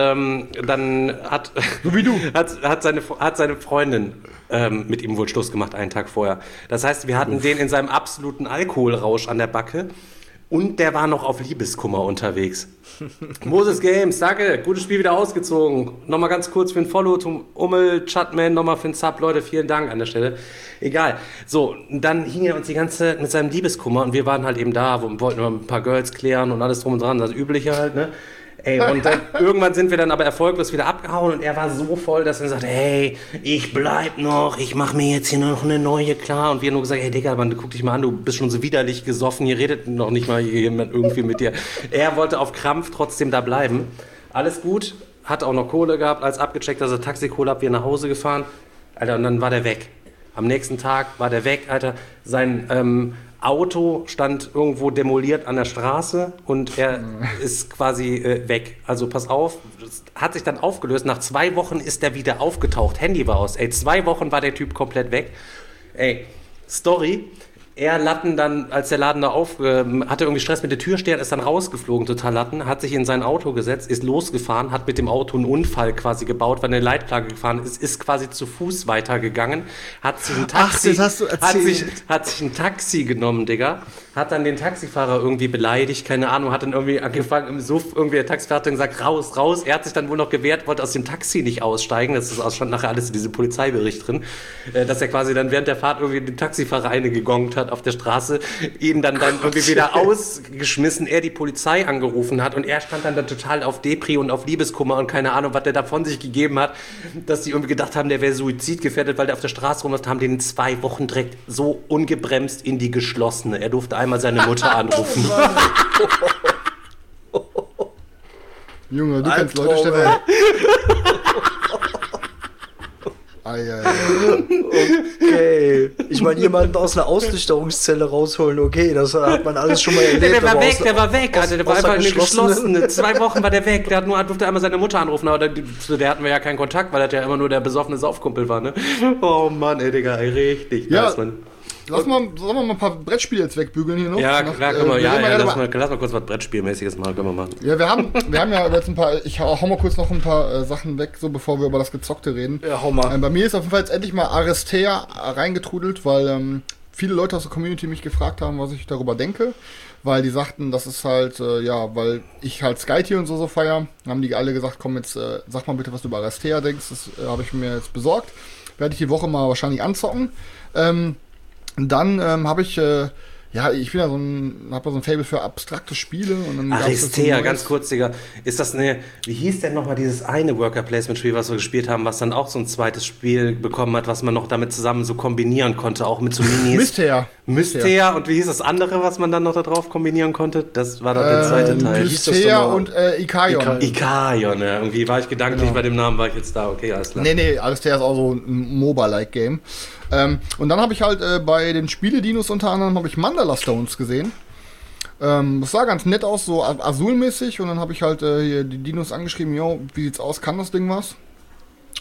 dann hat, so wie du. hat seine Freundin mit ihm wohl Schluss gemacht, einen Tag vorher. Das heißt, wir hatten den in seinem absoluten Alkoholrausch an der Backe und der war noch auf Liebeskummer unterwegs. Moses Games, danke, gutes Spiel wieder ausgezogen. Nochmal ganz kurz für ein Follow zum Ummel, Chatman, nochmal für ein Sub, Leute, vielen Dank an der Stelle. Egal. So, dann hing er uns die ganze Zeit mit seinem Liebeskummer und wir waren halt eben da, wollten ein paar Girls klären und alles drum und dran, das Übliche halt, ne? Ey, und dann, irgendwann sind wir dann aber erfolglos wieder abgehauen und er war so voll, dass er sagte, hey, ich bleib noch, ich mach mir jetzt hier noch eine neue klar. Und wir haben nur gesagt, hey Digga, Mann, guck dich mal an, du bist schon so widerlich gesoffen, hier redet noch nicht mal jemand irgendwie mit dir. Er wollte auf Krampf trotzdem da bleiben. Alles gut, hat auch noch Kohle gehabt, als abgecheckt, dass er Taxikohle hat, wir nach Hause gefahren. Alter, und dann war der weg. Am nächsten Tag war der weg, Alter. Sein Auto stand irgendwo demoliert an der Straße und er ist quasi weg. Also pass auf, das hat sich dann aufgelöst. Nach 2 Wochen ist er wieder aufgetaucht. Handy war aus. Ey, 2 Wochen war der Typ komplett weg. Ey, Story. Er Latten dann, als der Laden da hatte irgendwie Stress mit der Türsteher, ist dann rausgeflogen, total Latten, hat sich in sein Auto gesetzt, ist losgefahren, hat mit dem Auto einen Unfall quasi gebaut, weil eine Leitplage gefahren ist quasi zu Fuß weitergegangen, hat sich ein Taxi, hat sich ein Taxi genommen, Digga, hat dann den Taxifahrer irgendwie beleidigt, keine Ahnung, hat dann irgendwie angefangen im Suff, irgendwie der Taxifahrer hat dann gesagt, raus, er hat sich dann wohl noch gewehrt, wollte aus dem Taxi nicht aussteigen, das stand nachher alles in diesem Polizeibericht drin, dass er quasi dann während der Fahrt irgendwie den Taxifahrer eine gegongt hat auf der Straße, ihn dann irgendwie wieder ausgeschmissen, er die Polizei angerufen hat und er stand dann da total auf Depri und auf Liebeskummer und keine Ahnung, was der da von sich gegeben hat, dass die irgendwie gedacht haben, der wäre suizidgefährdet, weil der auf der Straße rumläuft, haben den in 2 Wochen direkt so ungebremst in die geschlossene. Er durfte einmal seine Mutter anrufen. Junge, du kennst Leute, Stefan. Okay. Ich meine, jemanden aus einer Auslüchterungszelle rausholen, okay, das hat man alles schon mal erlebt. Der war weg, Alter, der war einfach eine geschlossene. 2 Wochen war der weg, durfte einmal seine Mutter anrufen, aber zu der hatten wir ja keinen Kontakt, weil das ja immer nur der besoffene Saufkumpel war, ne? Oh Mann, ey, Digga, ey, richtig ja. Nice, Mann. Sollen wir mal ein paar Brettspiele jetzt wegbügeln hier noch? Ja, klar, können wir. Lass mal kurz was Brettspielmäßiges machen, können wir machen. Ja, wir haben ja jetzt ein paar, ich hau mal kurz noch ein paar Sachen weg, so bevor wir über das Gezockte reden. Ja, hau mal. Bei mir ist auf jeden Fall jetzt endlich mal Aristea reingetrudelt, weil viele Leute aus der Community mich gefragt haben, was ich darüber denke. Weil die sagten, das ist halt, weil ich halt Skytier und so feier, haben die alle gesagt, komm jetzt, sag mal bitte, was du über Aristea denkst. Das habe ich mir jetzt besorgt. Werde ich die Woche mal wahrscheinlich anzocken. Dann habe ich, ich bin ja so ein Faible für abstrakte Spiele. Aristea, ganz kurz, Digga. Ist das wie hieß denn nochmal dieses eine Worker-Placement-Spiel, was wir gespielt haben, was dann auch so ein zweites Spiel bekommen hat, was man noch damit zusammen so kombinieren konnte, auch mit so Minis? Mystea. Und wie hieß das andere, was man dann noch da drauf kombinieren konnte? Das war dann der zweite Teil. Mystea und Ikaion. Ikaion, ja. Irgendwie war ich gedanklich bei dem Namen, war ich jetzt da. Okay, alles klar. Nee, Aristea ist auch so ein MOBA-like-Game. Und dann habe ich halt bei den Spiele-Dinos unter anderem habe ich Mandala Stones gesehen. Das sah ganz nett aus, so Azul-mäßig. Und dann habe ich halt hier die Dinos angeschrieben, jo, wie sieht's aus, kann das Ding was?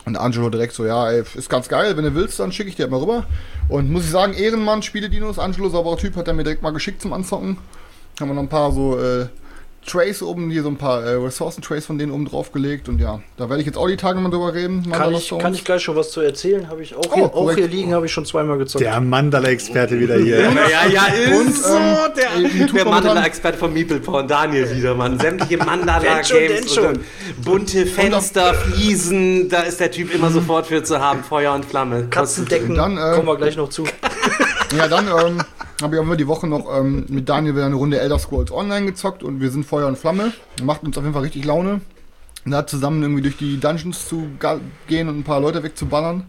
Und Angelo direkt so, ja, ey, ist ganz geil, wenn du willst, dann schicke ich dir halt mal rüber. Und muss ich sagen, Ehrenmann, Spiele-Dinos, Angelo, sauberer Typ, hat er mir direkt mal geschickt zum Anzocken. Haben wir noch ein paar so Trays oben, hier so ein paar Ressourcen-Trays von denen oben drauf gelegt. Und ja, da werde ich jetzt auch die Tage mal drüber reden. Kann ich gleich schon was zu erzählen? Habe ich auch hier liegen, habe ich schon zweimal gezockt. Der Mandala-Experte wieder hier. Ja, ist Und, so. Der Mandala-Experte von Meeple-Porn, Daniel wieder, Mann. Sämtliche Mandala-Games, bunte Fenster, Fliesen, da ist der Typ immer sofort für zu haben. Feuer und Flamme. Katzendecken, dann, kommen wir gleich noch zu. Ja, dann habe ich aber die Woche noch mit Daniel wieder eine Runde Elder Scrolls Online gezockt und wir sind Feuer und Flamme. Macht uns auf jeden Fall richtig Laune. Da zusammen irgendwie durch die Dungeons zu gehen und ein paar Leute wegzuballern.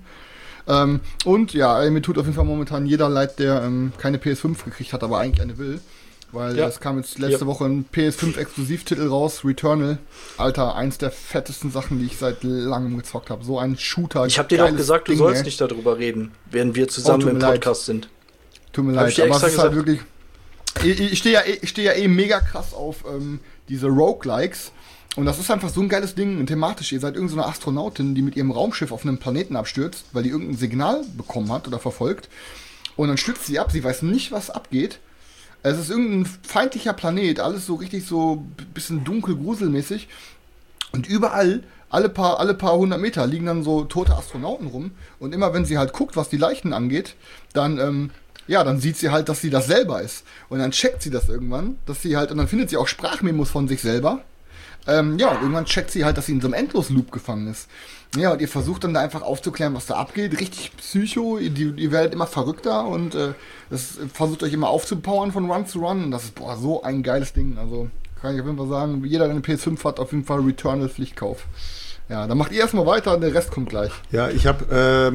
Und ja, mir tut auf jeden Fall momentan jeder leid, der keine PS5 gekriegt hat, aber eigentlich eine will. Weil es kam jetzt letzte Woche ein PS5-Exklusivtitel raus, Returnal. Alter, eins der fettesten Sachen, die ich seit langem gezockt habe. So ein Shooter. Ich habe dir doch gesagt, du sollst nicht darüber reden, während wir zusammen im Podcast sind. Tut mir leid, aber es ist halt wirklich... Ich stehe ja eh mega krass auf diese Roguelikes. Und das ist einfach so ein geiles Ding, thematisch. Ihr seid irgendeine so Astronautin, die mit ihrem Raumschiff auf einem Planeten abstürzt, weil die irgendein Signal bekommen hat oder verfolgt. Und dann stürzt sie ab, sie weiß nicht, was abgeht. Es ist irgendein feindlicher Planet, alles so richtig so bisschen dunkel, gruselmäßig. Und überall, alle paar 100 Meter, liegen dann so tote Astronauten rum. Und immer wenn sie halt guckt, was die Leichen angeht, dann sieht sie halt, dass sie das selber ist. Und dann checkt sie das irgendwann, dass sie halt, und dann findet sie auch Sprachmemos von sich selber. Und irgendwann checkt sie halt, dass sie in so einem Endlos-Loop gefangen ist. Ja, und ihr versucht dann da einfach aufzuklären, was da abgeht. Richtig Psycho, ihr werdet immer verrückter und das versucht euch immer aufzupowern von Run zu Run. Und das ist, so ein geiles Ding. Also kann ich auf jeden Fall sagen, jeder, der eine PS5 hat, auf jeden Fall Returnal Pflichtkauf. Ja, dann macht ihr erstmal weiter und der Rest kommt gleich. Ja, ich habe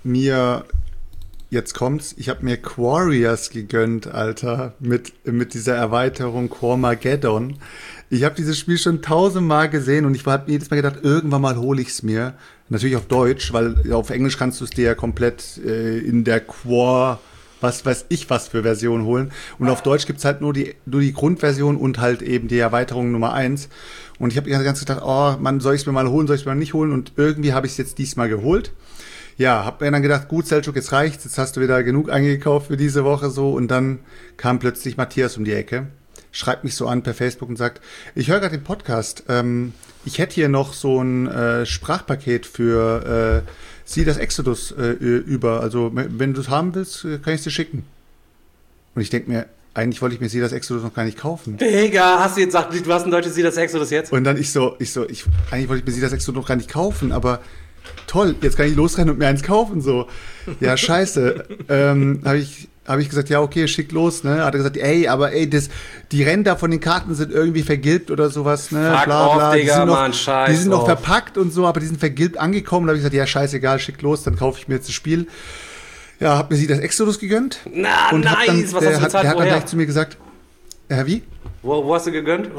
jetzt kommt's, ich habe mir Quarriors gegönnt, Alter, mit dieser Erweiterung Quarmageddon. Ich habe dieses Spiel schon 1000-mal gesehen und ich habe jedes Mal gedacht, irgendwann mal hole ich's mir. Natürlich auf Deutsch, weil auf Englisch kannst du es dir ja komplett in der was weiß ich was für Version holen. Und auf Deutsch gibt's halt nur die Grundversion und halt eben die Erweiterung Nummer 1. Und ich habe ganz gedacht, oh Mann, soll ich's mir mal holen, soll ich's mir mal nicht holen? Und irgendwie habe ich es jetzt diesmal geholt. Ja, hab mir dann gedacht, gut, Selçuk, jetzt reicht's, jetzt hast du wieder genug eingekauft für diese Woche so. Und dann kam plötzlich Matthias um die Ecke, schreibt mich so an per Facebook und sagt, ich höre gerade den Podcast, ich hätte hier noch so ein Sprachpaket für Sie das Exodus über, also wenn du es haben willst, kann ich es dir schicken. Und ich denke mir, eigentlich wollte ich mir Sie das Exodus noch gar nicht kaufen. Digga, hast du jetzt gesagt, du hast ein deutsches Sie das Exodus jetzt? Und dann eigentlich wollte ich mir Sie das Exodus noch gar nicht kaufen, aber toll, jetzt kann ich losrennen und mir eins kaufen, so. Ja, scheiße. Habe ich gesagt, ja, okay, schick los, ne? Hat er gesagt, die Ränder von den Karten sind irgendwie vergilbt oder sowas, ne? Fuck bla bla. off, Digga, Mann, scheiße. Die sind noch verpackt und so, aber die sind vergilbt angekommen. Da habe ich gesagt, ja, scheißegal, schick los, dann kaufe ich mir jetzt das Spiel. Ja, hab mir Sie das Exodus gegönnt. Na, und nice, was hast du bezahlt? Der hat dann gleich zu mir gesagt, wie? Wo hast du gegönnt?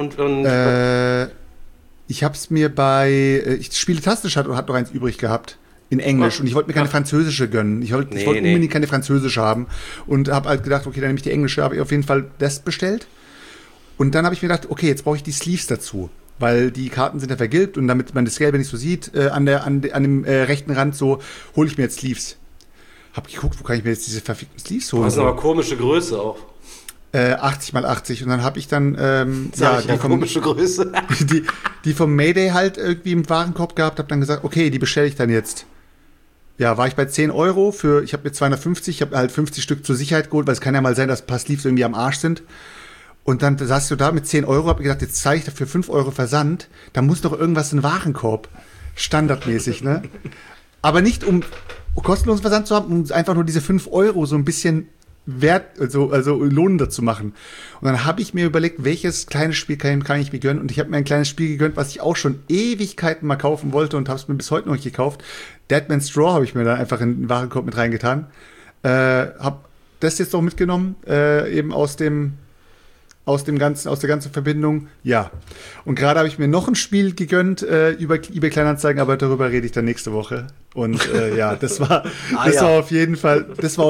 Ich hab's mir Spieletastisch hat noch eins übrig gehabt. In Englisch. Und ich wollte mir keine französische gönnen. Ich wollte unbedingt keine französische haben. Und habe halt gedacht, okay, dann nehme ich die englische. Habe ich auf jeden Fall das bestellt. Und dann habe ich mir gedacht, okay, jetzt brauche ich die Sleeves dazu. Weil die Karten sind ja vergilbt. Und damit man das Gelbe nicht so sieht, an dem rechten Rand so, hole ich mir jetzt Sleeves. Hab geguckt, wo kann ich mir jetzt diese verfickten Sleeves holen. Das ist aber komische Größe auch. 80x80 und dann habe ich dann komische Größe. die vom Mayday halt irgendwie im Warenkorb gehabt, habe dann gesagt, okay, die bestelle ich dann jetzt. Ja, war ich bei 10 Euro ich habe mir 250, ich habe halt 50 Stück zur Sicherheit geholt, weil es kann ja mal sein, dass ein paar Sleeves irgendwie am Arsch sind. Und dann saß du da mit 10 Euro, hab mir gedacht, jetzt zahle ich dafür 5 Euro Versand, da muss doch irgendwas in den Warenkorb. Standardmäßig, ne? Aber nicht um kostenlosen Versand zu haben, um einfach nur diese 5 Euro so ein bisschen wert, also lohnender zu machen. Und dann habe ich mir überlegt, welches kleines Spiel kann ich mir gönnen. Und ich habe mir ein kleines Spiel gegönnt, was ich auch schon Ewigkeiten mal kaufen wollte und habe es mir bis heute noch nicht gekauft. Deadman's Straw habe ich mir dann einfach in den Warenkorb mit reingetan. Habe das jetzt noch mitgenommen, eben aus der ganzen Verbindung. Ja. Und gerade habe ich mir noch ein Spiel gegönnt über eBay Kleinanzeigen, aber darüber rede ich dann nächste Woche. Und das war auf jeden Fall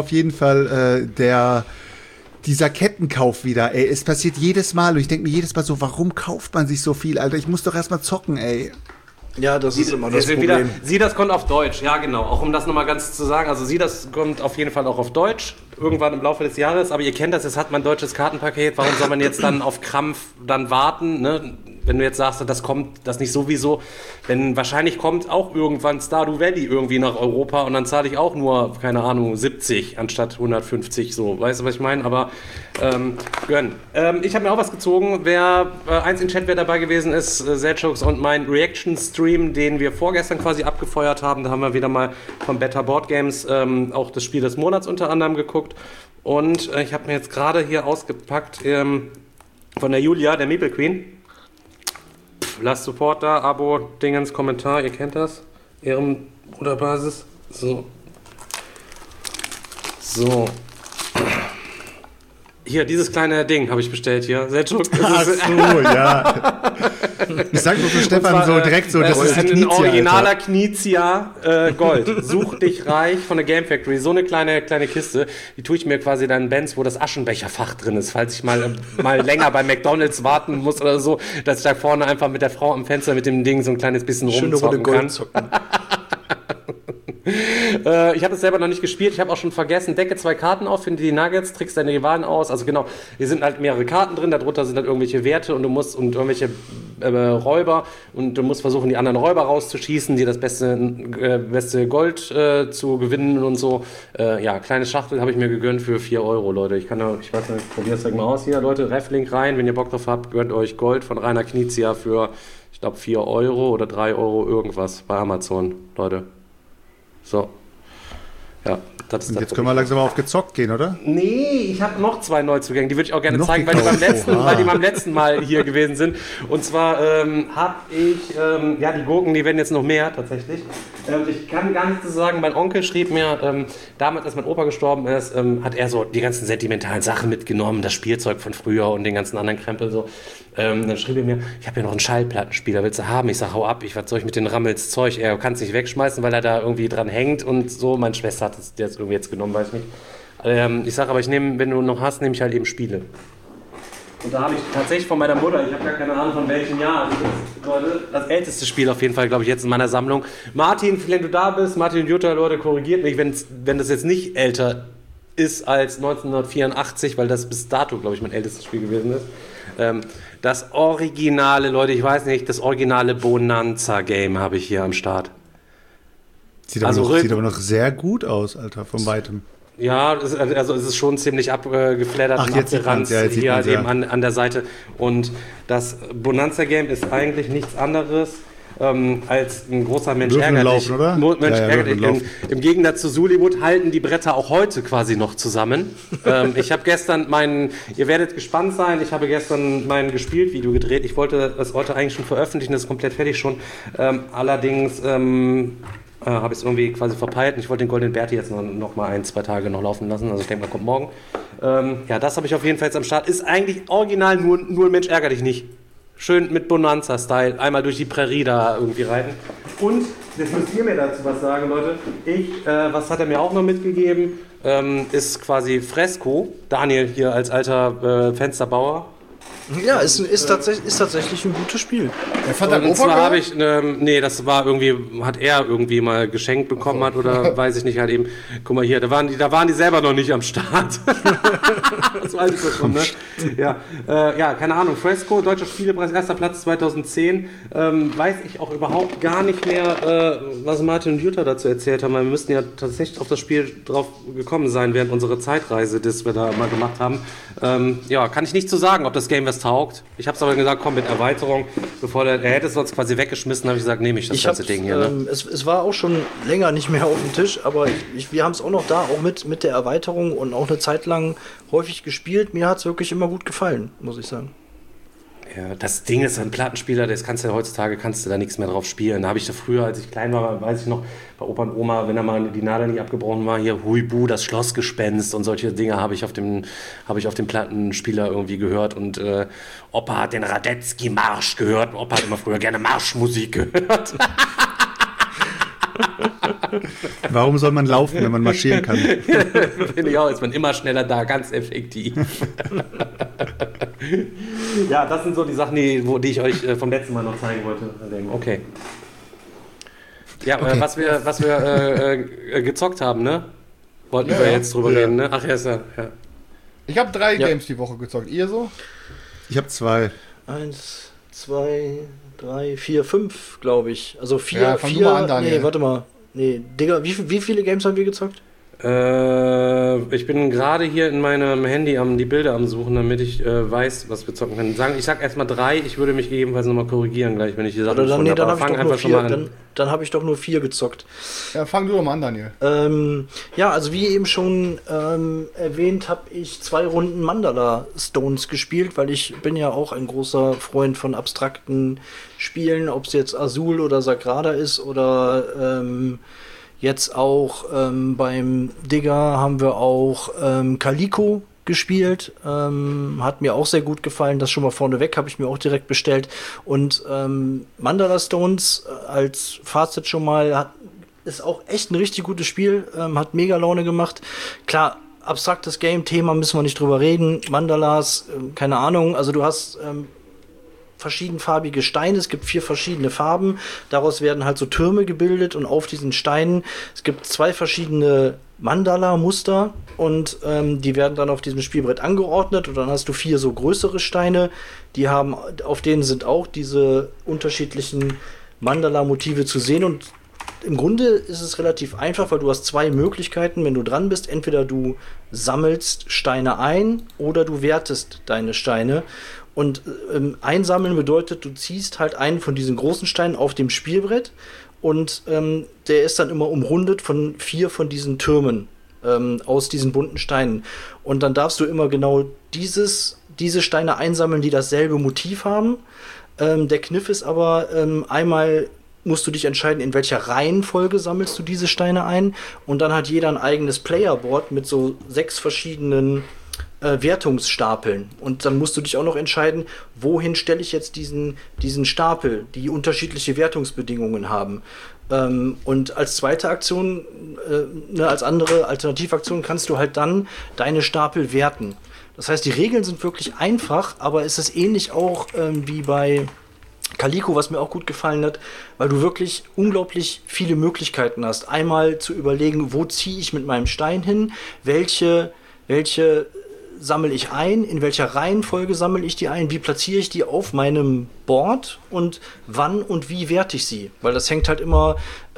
dieser Kettenkauf wieder, ey. Es passiert jedes Mal und ich denke mir jedes Mal so, warum kauft man sich so viel, Alter? Ich muss doch erstmal zocken, ey. Ja, das ist immer das Problem. Wieder, Sie, das kommt auf Deutsch, ja genau. Auch um das nochmal ganz zu sagen, also Sie, das kommt auf jeden Fall auch auf Deutsch, irgendwann im Laufe des Jahres, aber ihr kennt das, jetzt hat man ein deutsches Kartenpaket, warum soll man jetzt dann auf Krampf dann warten, ne? Wenn du jetzt sagst, das kommt, das nicht sowieso, denn wahrscheinlich kommt auch irgendwann Stardew Valley irgendwie nach Europa und dann zahle ich auch nur, keine Ahnung, 70 anstatt 150, so, weißt du, was ich meine? Aber gönn. Ich habe mir auch was gezogen, eins in Chat, wer dabei gewesen ist, Selchux und mein Reaction-Stream, den wir vorgestern quasi abgefeuert haben, da haben wir wieder mal von Better Board Games auch das Spiel des Monats unter anderem geguckt und ich habe mir jetzt gerade hier ausgepackt von der Julia, der Meeple Queen. Lasst Support da, Abo, Dingens, Kommentar, ihr kennt das. Ehrenbruderbasis. So. Hier, dieses kleine Ding habe ich bestellt hier. Selchuk. Ach so, ja. Ich sag nur für Stefan so direkt so, das ist ein Knizia, originaler Alter. Knizia Gold. Such dich reich von der Game Factory. So eine kleine Kiste. Die tue ich mir quasi dann in Benz, wo das Aschenbecherfach drin ist, falls ich mal länger bei McDonald's warten muss oder so, dass ich da vorne einfach mit der Frau am Fenster mit dem Ding so ein kleines bisschen rumzocken kann. Ich habe es selber noch nicht gespielt, ich habe auch schon vergessen, decke 2 Karten auf, finde die Nuggets, trickst deine Rivalen aus, also genau, hier sind halt mehrere Karten drin, darunter sind halt irgendwelche Werte und irgendwelche Räuber und du musst versuchen, die anderen Räuber rauszuschießen, dir das beste Gold zu gewinnen und so. Ja, kleine Schachtel habe ich mir gegönnt für 4 Euro, Leute. Ich weiß nicht, probiert es mal aus hier, Leute, Reflink rein, wenn ihr Bock drauf habt, gönnt euch Gold von Rainer Knizia für, ich glaube, 4 Euro oder 3 Euro irgendwas bei Amazon, Leute. So. Ja, das ist das. Jetzt können wir langsam mal auf gezockt gehen, oder? Nee, ich habe noch 2 Neuzugänge, die würde ich auch gerne noch zeigen, weil die beim letzten Mal hier gewesen sind. Und zwar habe ich, die Gurken, die werden jetzt noch mehr tatsächlich. Ich kann gar nichts zu sagen, mein Onkel schrieb mir, damals, als mein Opa gestorben ist, hat er so die ganzen sentimentalen Sachen mitgenommen, das Spielzeug von früher und den ganzen anderen Krempel so. Dann schrieb er mir, ich habe hier noch einen Schallplattenspieler, willst du haben? Ich sag, hau ab, was soll ich mit den Rammels Zeug? Er kann es nicht wegschmeißen, weil er da irgendwie dran hängt und so. Meine Schwester hat das irgendwie jetzt genommen, weiß ich nicht. Ich sag aber, wenn du noch hast, nehme ich halt eben Spiele. Und da habe ich tatsächlich von meiner Mutter, ich habe gar keine Ahnung von welchem Jahr, das älteste Spiel auf jeden Fall, glaube ich, jetzt in meiner Sammlung. Martin, wenn du da bist, Martin und Jutta, Leute, korrigiert mich, wenn das jetzt nicht älter ist als 1984, weil das bis dato, glaube ich, mein ältestes Spiel gewesen ist. Das originale, Leute, ich weiß nicht, das originale Bonanza-Game habe ich hier am Start. Sieht aber noch sehr gut aus, Alter, von weitem. Ja, es ist schon ziemlich abgeflattert und abgerannt hier halt eben an der Seite. Und das Bonanza-Game ist eigentlich nichts anderes als ein großer Mensch ärgerlich. Oder? Im Gegensatz zu Suliwood halten die Bretter auch heute quasi noch zusammen. Ich habe gestern ihr werdet gespannt sein, ich habe gestern mein Gespielt-Video gedreht. Ich wollte das heute eigentlich schon veröffentlichen, das ist komplett fertig schon. Allerdings habe ich es irgendwie quasi verpeilt und ich wollte den Goldenen Berti jetzt noch mal 1-2 Tage noch laufen lassen. Also ich denke mal, kommt morgen. Das habe ich auf jeden Fall jetzt am Start. Ist eigentlich original, nur ein Mensch ärgert dich nicht. Schön mit Bonanza-Style, einmal durch die Prärie da irgendwie reiten. Und, jetzt müsst ihr mir dazu was sagen, Leute. Was hat er mir auch noch mitgegeben, ist quasi Fresco. Daniel hier als alter Fensterbauer. Ja, ist tatsächlich ein gutes Spiel. Und zwar habe ich, das war irgendwie, hat er irgendwie mal geschenkt bekommen hat oder weiß ich nicht, halt eben, guck mal hier, da waren die selber noch nicht am Start. Das weiß ich doch schon, ne? Ja, keine Ahnung, Fresco, Deutscher Spielepreis, 1. Platz 2010, weiß ich auch überhaupt gar nicht mehr, was Martin und Jutta dazu erzählt haben, weil wir müssten ja tatsächlich auf das Spiel drauf gekommen sein, während unserer Zeitreise, das wir da mal gemacht haben. Kann ich nicht zu sagen, ob das Game was taugt. Ich habe es aber gesagt, komm mit Erweiterung, er hätte es sonst quasi weggeschmissen, habe ich gesagt, nehme ich das ganze Ding hier. Ne? Es war auch schon länger nicht mehr auf dem Tisch, aber wir haben es auch noch da, auch mit der Erweiterung und auch eine Zeit lang häufig gespielt. Mir hat es wirklich immer gut gefallen, muss ich sagen. Ja, das Ding ist ein Plattenspieler, heutzutage kannst du da nichts mehr drauf spielen. Da habe ich da früher, als ich klein war, weiß ich noch, bei Opa und Oma, wenn da mal die Nadel nicht abgebrochen war, hier Huibu, das Schlossgespenst und solche Dinge habe ich auf dem Plattenspieler irgendwie gehört. Und Opa hat den Radetzky-Marsch gehört. Opa hat immer früher gerne Marschmusik gehört. Warum soll man laufen, wenn man marschieren kann? Finde ich auch, ist man immer schneller da, ganz effektiv. Ja, das sind so die Sachen, die ich euch vom letzten Mal noch zeigen wollte. Okay. Ja, Okay. was wir gezockt haben, ne? Wollten Ja, wir ja. jetzt drüber Ja. reden, ne? Ach, ja, ist ja. Ich habe 3 Ja. Games die Woche gezockt. Ihr so? Ich habe 2. 1, 2, 3, 4, 5, glaube ich. Also 4, Ja, fang du 4. mal an, Daniel. Nee, warte mal. Nee, Digga, wie viele Games haben wir gezockt? Ich bin gerade hier in meinem Handy die Bilder am Suchen, damit ich weiß, was wir zocken können. Ich sag erstmal 3, ich würde mich gegebenenfalls nochmal korrigieren gleich, wenn ich die Sachen Oder dann, gefunden dann habe. habe ich doch nur 4. Dann habe ich doch nur 4 gezockt. Ja, fang du doch mal an, Daniel. Ja, also wie eben schon erwähnt, habe ich 2 Runden Mandala Stones gespielt, weil ich bin ja auch ein großer Freund von abstrakten Spielen, ob es jetzt Azul oder Sagrada ist oder jetzt auch beim Digger haben wir auch Calico gespielt. Hat mir auch sehr gut gefallen. Das schon mal vorneweg, habe ich mir auch direkt bestellt. Und Mandala Stones als Fazit schon mal ist auch echt ein richtig gutes Spiel. Hat mega Laune gemacht. Klar, abstraktes Game, Thema müssen wir nicht drüber reden. Mandalas, keine Ahnung. Also du hast verschiedenfarbige Steine, es gibt 4 verschiedene Farben, daraus werden halt so Türme gebildet und auf diesen Steinen, es gibt 2 verschiedene Mandala-Muster und die werden dann auf diesem Spielbrett angeordnet und dann hast du 4 so größere Steine, auf denen sind auch diese unterschiedlichen Mandala-Motive zu sehen und im Grunde ist es relativ einfach, weil du hast 2 Möglichkeiten, wenn du dran bist. Entweder du sammelst Steine ein oder du wertest deine Steine. Und einsammeln bedeutet, du ziehst halt einen von diesen großen Steinen auf dem Spielbrett und der ist dann immer umrundet von 4 von diesen Türmen aus diesen bunten Steinen. Und dann darfst du immer genau diese Steine einsammeln, die dasselbe Motiv haben. Der Kniff ist aber, einmal musst du dich entscheiden, in welcher Reihenfolge sammelst du diese Steine ein. Und dann hat jeder ein eigenes Playerboard mit so 6 verschiedenen Wertungsstapeln. Und dann musst du dich auch noch entscheiden, wohin stelle ich jetzt diesen Stapel, die unterschiedliche Wertungsbedingungen haben. Und als zweite Aktion, als andere Alternativaktion kannst du halt dann deine Stapel werten. Das heißt, die Regeln sind wirklich einfach, aber es ist ähnlich auch wie bei Calico, was mir auch gut gefallen hat, weil du wirklich unglaublich viele Möglichkeiten hast. Einmal zu überlegen, wo ziehe ich mit meinem Stein hin, welche sammle ich ein, in welcher Reihenfolge sammle ich die ein, wie platziere ich die auf meinem Board und wann und wie werte ich sie. Weil das hängt halt immer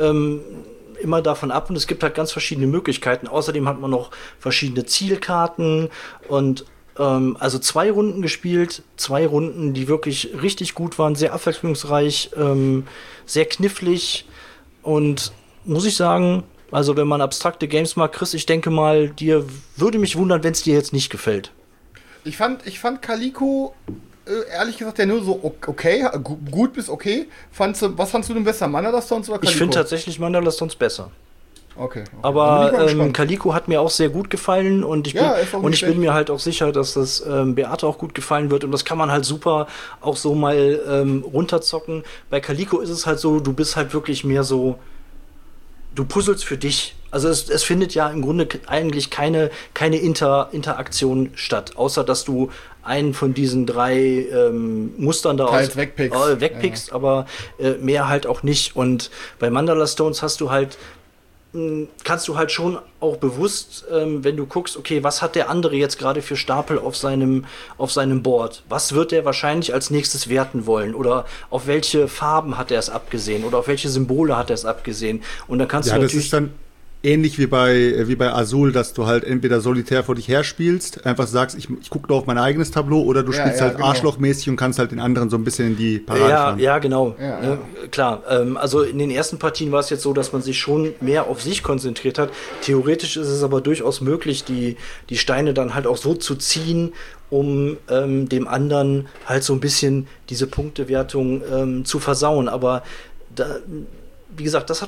davon ab und es gibt halt ganz verschiedene Möglichkeiten. Außerdem hat man noch verschiedene Zielkarten und also 2 Runden gespielt, 2 Runden, die wirklich richtig gut waren, sehr abwechslungsreich, sehr knifflig und muss ich sagen, also wenn man abstrakte Games mag, Chris, ich denke mal, dir würde mich wundern, wenn es dir jetzt nicht gefällt. Ich fand Calico, ehrlich gesagt, ja nur so okay, gut bis okay. Was fandst du denn besser, Mandala Stones oder Calico? Ich finde tatsächlich Mandala Stones besser. Okay. Aber Dann bin ich mal gespannt. Calico hat mir auch sehr gut gefallen und ich bin schlecht. mir halt auch sicher, dass das Beate auch gut gefallen wird und das kann man halt super auch so mal runterzocken. Bei Calico ist es halt so, du bist halt wirklich mehr so, du puzzelst für dich. Also es findet ja im Grunde eigentlich keine Interaktion statt, außer dass du einen von diesen 3 Mustern da wegpickst, ja. Aber mehr halt auch nicht. Und bei Mandala Stones kannst du halt schon auch bewusst, wenn du guckst, okay, was hat der andere jetzt gerade für Stapel auf seinem Board? Was wird der wahrscheinlich als nächstes werten wollen? Oder auf welche Farben hat er es abgesehen? Oder auf welche Symbole hat er es abgesehen? Und dann kannst du natürlich... Das ist dann ähnlich wie bei Azul, dass du halt entweder solitär vor dich her spielst, einfach sagst, ich gucke nur auf mein eigenes Tableau, oder du spielst halt genau. Arschlochmäßig und kannst halt den anderen so ein bisschen in die Parade fahren. Ja, genau. Ja. Klar. Also in den ersten Partien war es jetzt so, dass man sich schon mehr auf sich konzentriert hat. Theoretisch ist es aber durchaus möglich, die Steine dann halt auch so zu ziehen, um dem anderen halt so ein bisschen diese Punktewertung zu versauen. Aber wie gesagt, das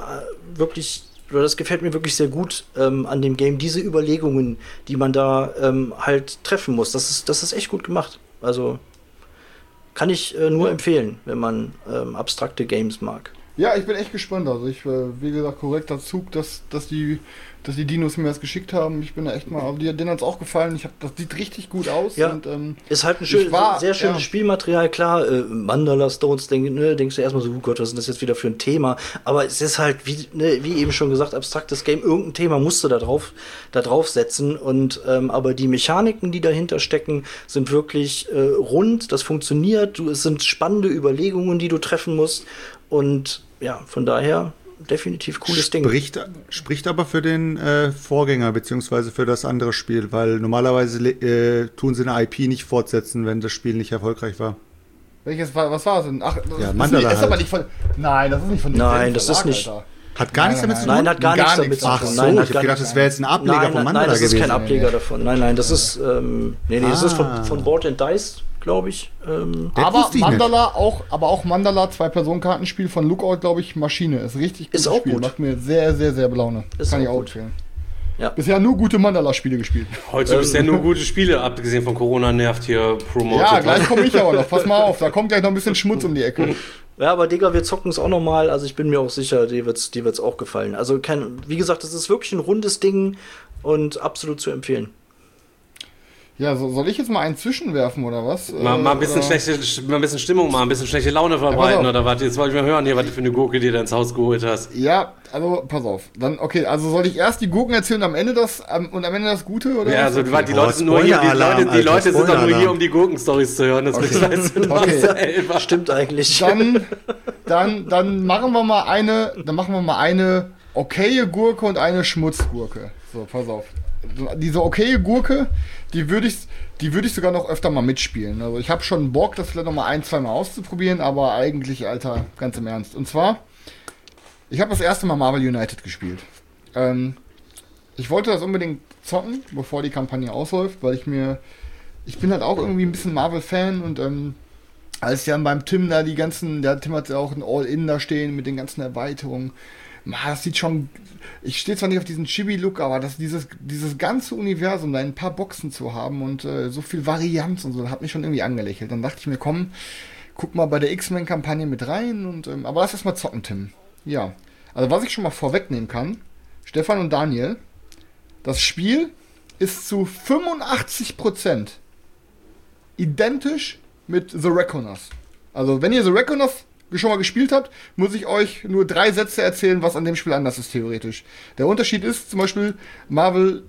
gefällt mir wirklich sehr gut an dem Game, diese Überlegungen, die man da halt treffen muss. Das ist echt gut gemacht. Also kann ich nur empfehlen, wenn man abstrakte Games mag. Ja, ich bin echt gespannt. Also wie gesagt, korrekter Zug, dass die Dinos mir das geschickt haben. Ich bin da echt mal, also denen hat es auch gefallen. Das sieht richtig gut aus. Ja, und, ist halt ein sehr schönes Spielmaterial, klar. Mandala Stones, denkst du erstmal so, oh Gott, was ist das jetzt wieder für ein Thema? Aber es ist halt, wie eben schon gesagt, abstraktes Game. Irgendein Thema musst du da drauf setzen. Und aber die Mechaniken, die dahinter stecken, sind wirklich rund. Das funktioniert. Es sind spannende Überlegungen, die du treffen musst. Und ja, von daher definitiv cooles Ding. Spricht aber für den Vorgänger beziehungsweise für das andere Spiel, weil normalerweise tun sie eine IP nicht fortsetzen, wenn das Spiel nicht erfolgreich war. Was war es denn? Ach, ja, Mandala ist aber nicht von. Nein, das ist nicht von dem Nein, das ist nicht. Alter. Hat gar nichts damit zu tun? Nein, hat gar nichts damit zu tun. Ach so, ich hab gedacht, das wäre jetzt ein Ableger von Mandala gewesen. Nein, das ist kein Ableger davon. Nein, das ist das ist von Board and Dice, glaube ich. Aber auch Mandala, 2-Personen-Kartenspiel von Lookout, glaube ich, Maschine. Ist richtig gut. Ist auch Spiel. gut. Macht mir sehr, sehr, sehr Laune. Kann ich auch empfehlen. Ja. Bisher nur gute Mandala-Spiele gespielt. Heute bisher nur gute Spiele, abgesehen von Corona nervt hier Promote. Ja, gleich komme ich aber noch. Pass mal auf, da kommt gleich noch ein bisschen Schmutz um die Ecke. Ja, aber Digga, wir zocken es auch nochmal. Also ich bin mir auch sicher, dir wird's auch gefallen. Also wie gesagt, das ist wirklich ein rundes Ding und absolut zu empfehlen. Ja, soll ich jetzt mal einen zwischenwerfen oder was? Mal ein bisschen Stimmung, mal ein bisschen schlechte Laune verbreiten oder was? Jetzt wollte ich mal hören, hier, was du für eine Gurke dir da ins Haus geholt hast. Ja, also pass auf. Dann okay, also soll ich erst die Gurken erzählen und am Ende das Gute oder? Ja, also die Leute sind nur hier, die Leute sind doch nur hier, um die Gurken-Stories zu hören. Das weißt du selber. Stimmt eigentlich. Dann machen wir mal eine okaye Gurke und eine Schmutzgurke. So, pass auf. Diese okaye Gurke, die würde ich sogar noch öfter mal mitspielen. Also ich habe schon Bock, das vielleicht noch mal 1-2 Mal auszuprobieren, aber eigentlich, Alter, ganz im Ernst. Und zwar, ich habe das erste Mal Marvel United gespielt. Ich wollte das unbedingt zocken, bevor die Kampagne ausläuft, weil ich bin halt auch irgendwie ein bisschen Marvel-Fan und als dann beim Tim da der Tim hat ja auch ein All-In da stehen mit den ganzen Erweiterungen. Das sieht schon, ich stehe zwar nicht auf diesen Chibi-Look, aber dieses ganze Universum, da ein paar Boxen zu haben und so viel Varianz und so, hat mich schon irgendwie angelächelt. Dann dachte ich mir, komm, guck mal bei der X-Men-Kampagne mit rein und, aber lass erst mal zocken, Tim. Ja, also was ich schon mal vorwegnehmen kann, Stefan und Daniel, das Spiel ist zu 85% identisch mit The Reckoners. Also wenn ihr The Reckoners schon mal gespielt habt, muss ich euch nur 3 Sätze erzählen, was an dem Spiel anders ist, theoretisch. Der Unterschied ist zum Beispiel, Marvel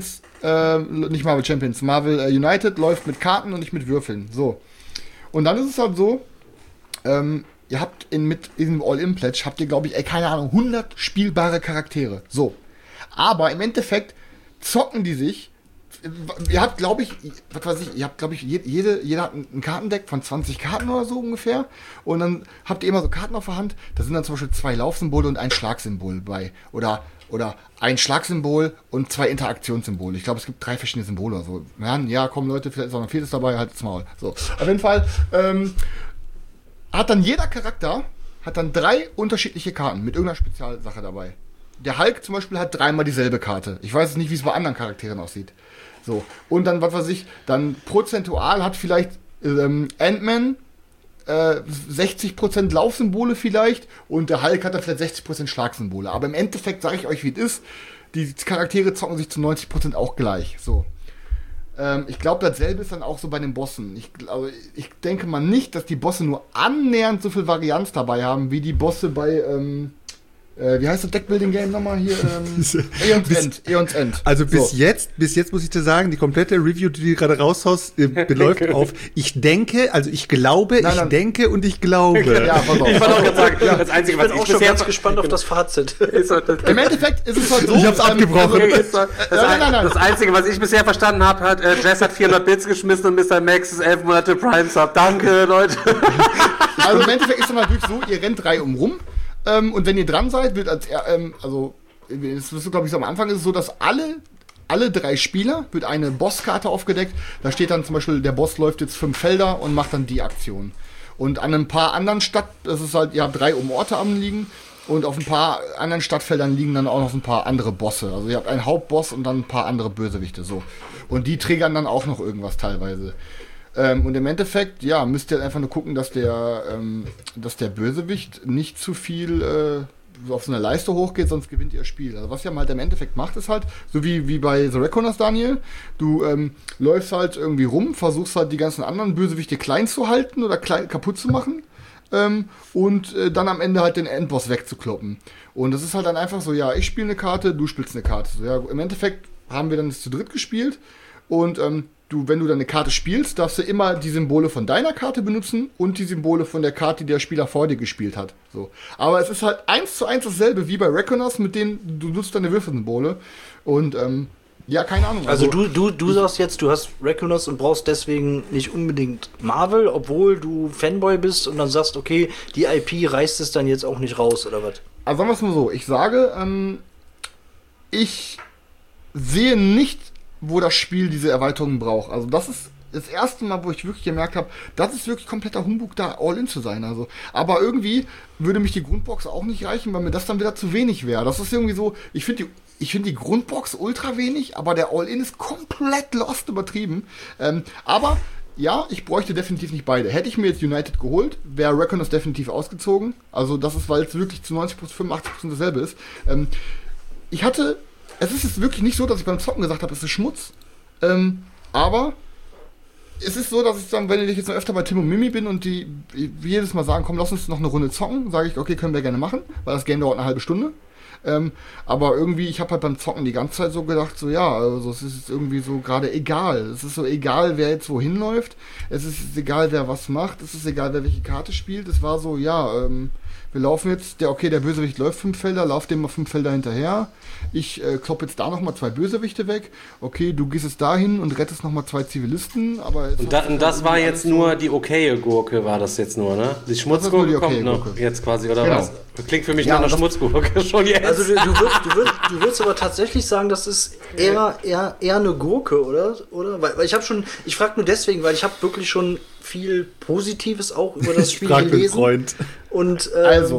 United läuft mit Karten und nicht mit Würfeln. So. Und dann ist es halt so, ihr habt mit diesem All-In-Pledge, habt ihr, glaube ich, keine Ahnung, 100 spielbare Charaktere. So. Aber im Endeffekt zocken die sich. Ihr habt, glaube ich, jeder hat ein Kartendeck von 20 Karten oder so ungefähr. Und dann habt ihr immer so Karten auf der Hand. Da sind dann zum Beispiel 2 Laufsymbole und ein Schlagsymbol bei. Oder ein Schlagsymbol und 2 Interaktionssymbole. Ich glaube, es gibt 3 verschiedene Symbole oder so. Ja, komm Leute, vielleicht ist auch noch ein 4. dabei, halt's Maul. So. Auf jeden Fall hat dann jeder Charakter 3 unterschiedliche Karten mit irgendeiner Spezialsache dabei. Der Hulk zum Beispiel hat 3-mal dieselbe Karte. Ich weiß nicht, wie es bei anderen Charakteren aussieht. So, und dann, dann prozentual hat vielleicht Ant-Man 60% Laufsymbole vielleicht und der Hulk hat dann vielleicht 60% Schlagsymbole. Aber im Endeffekt sage ich euch, wie es ist, die Charaktere zocken sich zu 90% auch gleich. So. Ich glaube, dasselbe ist dann auch so bei den Bossen. Ich denke mal nicht, dass die Bosse nur annähernd so viel Varianz dabei haben, wie die Bosse bei wie heißt das Deckbuilding-Game nochmal hier? Aeon's End. Also bis jetzt muss ich dir sagen, die komplette Review, die du gerade raushaust, beläuft auf ich denke, ich glaube. Ja, pass auf. Ich wollte auch gerade sagen, das Einzige, was ich bin auch schon ganz gespannt auf das Fazit. Im Endeffekt ist es halt so. Ich hab's abgebrochen. Das Einzige, was ich bisher verstanden habe, Jess hat 400 Bits geschmissen und Mr. Max ist 11 Monate Prime Sub. Danke, Leute. Also im Endeffekt ist es natürlich so, ihr rennt 3 rum. Und wenn ihr dran seid, wird das ist, glaube ich, so am Anfang ist es so, dass alle 3 Spieler wird eine Bosskarte aufgedeckt. Da steht dann zum Beispiel, der Boss läuft jetzt 5 Felder und macht dann die Aktion. Und an ein paar anderen das ist halt, ihr habt 3 Orte anliegen und auf ein paar anderen Stadtfeldern liegen dann auch noch ein paar andere Bosse. Also ihr habt einen Hauptboss und dann ein paar andere Bösewichte, so. Und die triggern dann auch noch irgendwas teilweise. Und im Endeffekt, ja, müsst ihr einfach nur gucken, dass der Bösewicht nicht zu viel auf so eine Leiste hochgeht, sonst gewinnt ihr das Spiel. Also was ihr halt im Endeffekt macht, ist halt, so wie bei The Reckoners, Daniel, du läufst halt irgendwie rum, versuchst halt die ganzen anderen Bösewichte klein zu halten oder kaputt zu machen und dann am Ende halt den Endboss wegzukloppen. Und das ist halt dann einfach so, ja, ich spiele eine Karte, du spielst eine Karte. So, ja, im Endeffekt haben wir dann das zu dritt gespielt und wenn du deine Karte spielst, darfst du immer die Symbole von deiner Karte benutzen und die Symbole von der Karte, die der Spieler vor dir gespielt hat. So. Aber es ist halt 1:1 dasselbe wie bei Reckoners, mit denen du nutzt deine Würfelsymbole. Und ja, keine Ahnung. Also du sagst jetzt, du hast Reckoners und brauchst deswegen nicht unbedingt Marvel, obwohl du Fanboy bist und dann sagst, okay, die IP reißt es dann jetzt auch nicht raus, oder was? Also sagen wir es mal so, ich sage, ich sehe nicht, wo das Spiel diese Erweiterungen braucht. Also das ist das erste Mal, wo ich wirklich gemerkt habe, das ist wirklich kompletter Humbug, da All-In zu sein. Also, aber irgendwie würde mich die Grundbox auch nicht reichen, weil mir das dann wieder zu wenig wäre. Das ist irgendwie so, ich finde die Grundbox ultra wenig, aber der All-In ist komplett lost übertrieben. Aber ja, ich bräuchte definitiv nicht beide. Hätte ich mir jetzt United geholt, wäre Reckoners definitiv ausgezogen. Also das ist, weil es wirklich zu 90%, 85% dasselbe ist. Es ist jetzt wirklich nicht so, dass ich beim Zocken gesagt habe, es ist Schmutz. Aber es ist so, dass ich dann, wenn ich jetzt noch öfter bei Tim und Mimi bin und die jedes Mal sagen, komm, lass uns noch eine Runde zocken, sage ich, okay, können wir gerne machen, weil das Game dauert eine halbe Stunde. Aber irgendwie, ich habe halt beim Zocken die ganze Zeit so gedacht, so ja, also es ist jetzt irgendwie so gerade egal. Es ist so egal, wer jetzt wohin läuft. Es ist egal, wer was macht. Es ist egal, wer welche Karte spielt. Es war so, ja, wir laufen jetzt, der Bösewicht läuft 5 Felder, lauf dem mal 5 Felder hinterher. Ich klopp jetzt da nochmal 2 Bösewichte weg. Okay, du gehst jetzt dahin und rettest nochmal 2 Zivilisten. Aber und das war jetzt nur die okaye Gurke, war das jetzt nur, ne? Die Schmutzgurke kommt noch jetzt quasi, oder genau. was? Klingt für mich nach einer Schmutzgurke schon jetzt. Also du würdest aber tatsächlich sagen, das ist eher eine Gurke, oder? Weil ich frage nur deswegen, weil ich habe wirklich schon viel Positives auch über das Spiel gelesen. Freund. Und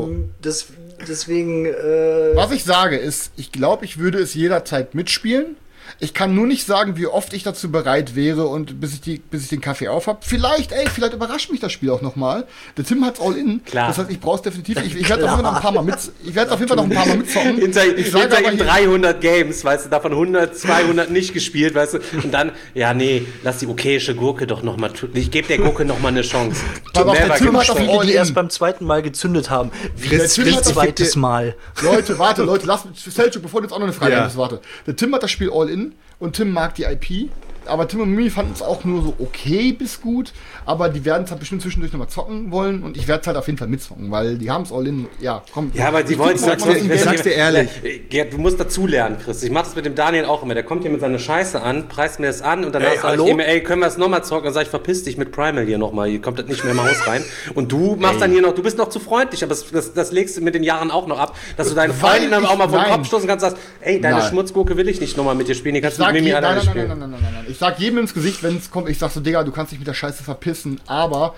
deswegen. Was ich sage ist, ich glaube, ich würde es jederzeit mitspielen. Ich kann nur nicht sagen, wie oft ich dazu bereit wäre und bis ich den Kaffee auf habe. Vielleicht überrascht mich das Spiel auch nochmal. Der Tim hat's all in. Klar. Das heißt, ich brauche es definitiv. Ich werde auf jeden Fall noch ein paar Mal mitzocken. Hinter ihm 300 Games, weißt du, davon 100, 200 nicht gespielt, weißt du. Und dann, ja, nee, lass die okayische Gurke doch nochmal, ich gebe der Gurke nochmal eine Chance. Der Tim hat Spiele, die erst beim zweiten Mal gezündet haben. Wie das zweites Mal. Leute, lass mich, Selchuk, bevor du jetzt auch noch eine Frage hast, warte. Der Tim hat das Spiel all in und Tim mag die IP. Aber Tim und Mimi fanden es auch nur so okay bis gut, aber die werden es halt bestimmt zwischendurch nochmal zocken wollen und ich werde es halt auf jeden Fall mitzocken, weil die haben es all in, ja, komm. Ja, aber die wollen es, ich sag's dir ehrlich. Du musst dazulernen, Chris. Ich mach das mit dem Daniel auch immer. Der kommt hier mit seiner Scheiße an, preist mir das an und danach sag ich ihm, können wir es nochmal zocken? Dann sag ich, verpiss dich mit Primal hier nochmal, hier kommt das nicht mehr im Haus rein. Und du machst dann hier noch, du bist noch zu freundlich, aber das legst du mit den Jahren auch noch ab, dass du deinen Freunden dann auch mal vom Kopf stoßen kannst und sagst, ey, deine Schmutzgurke will ich nicht nochmal mit dir spielen, die kannst du mit Mimi alleine spielen. Nein. Ich sag jedem ins Gesicht, wenn es kommt, ich sag so, Digga, du kannst dich mit der Scheiße verpissen, aber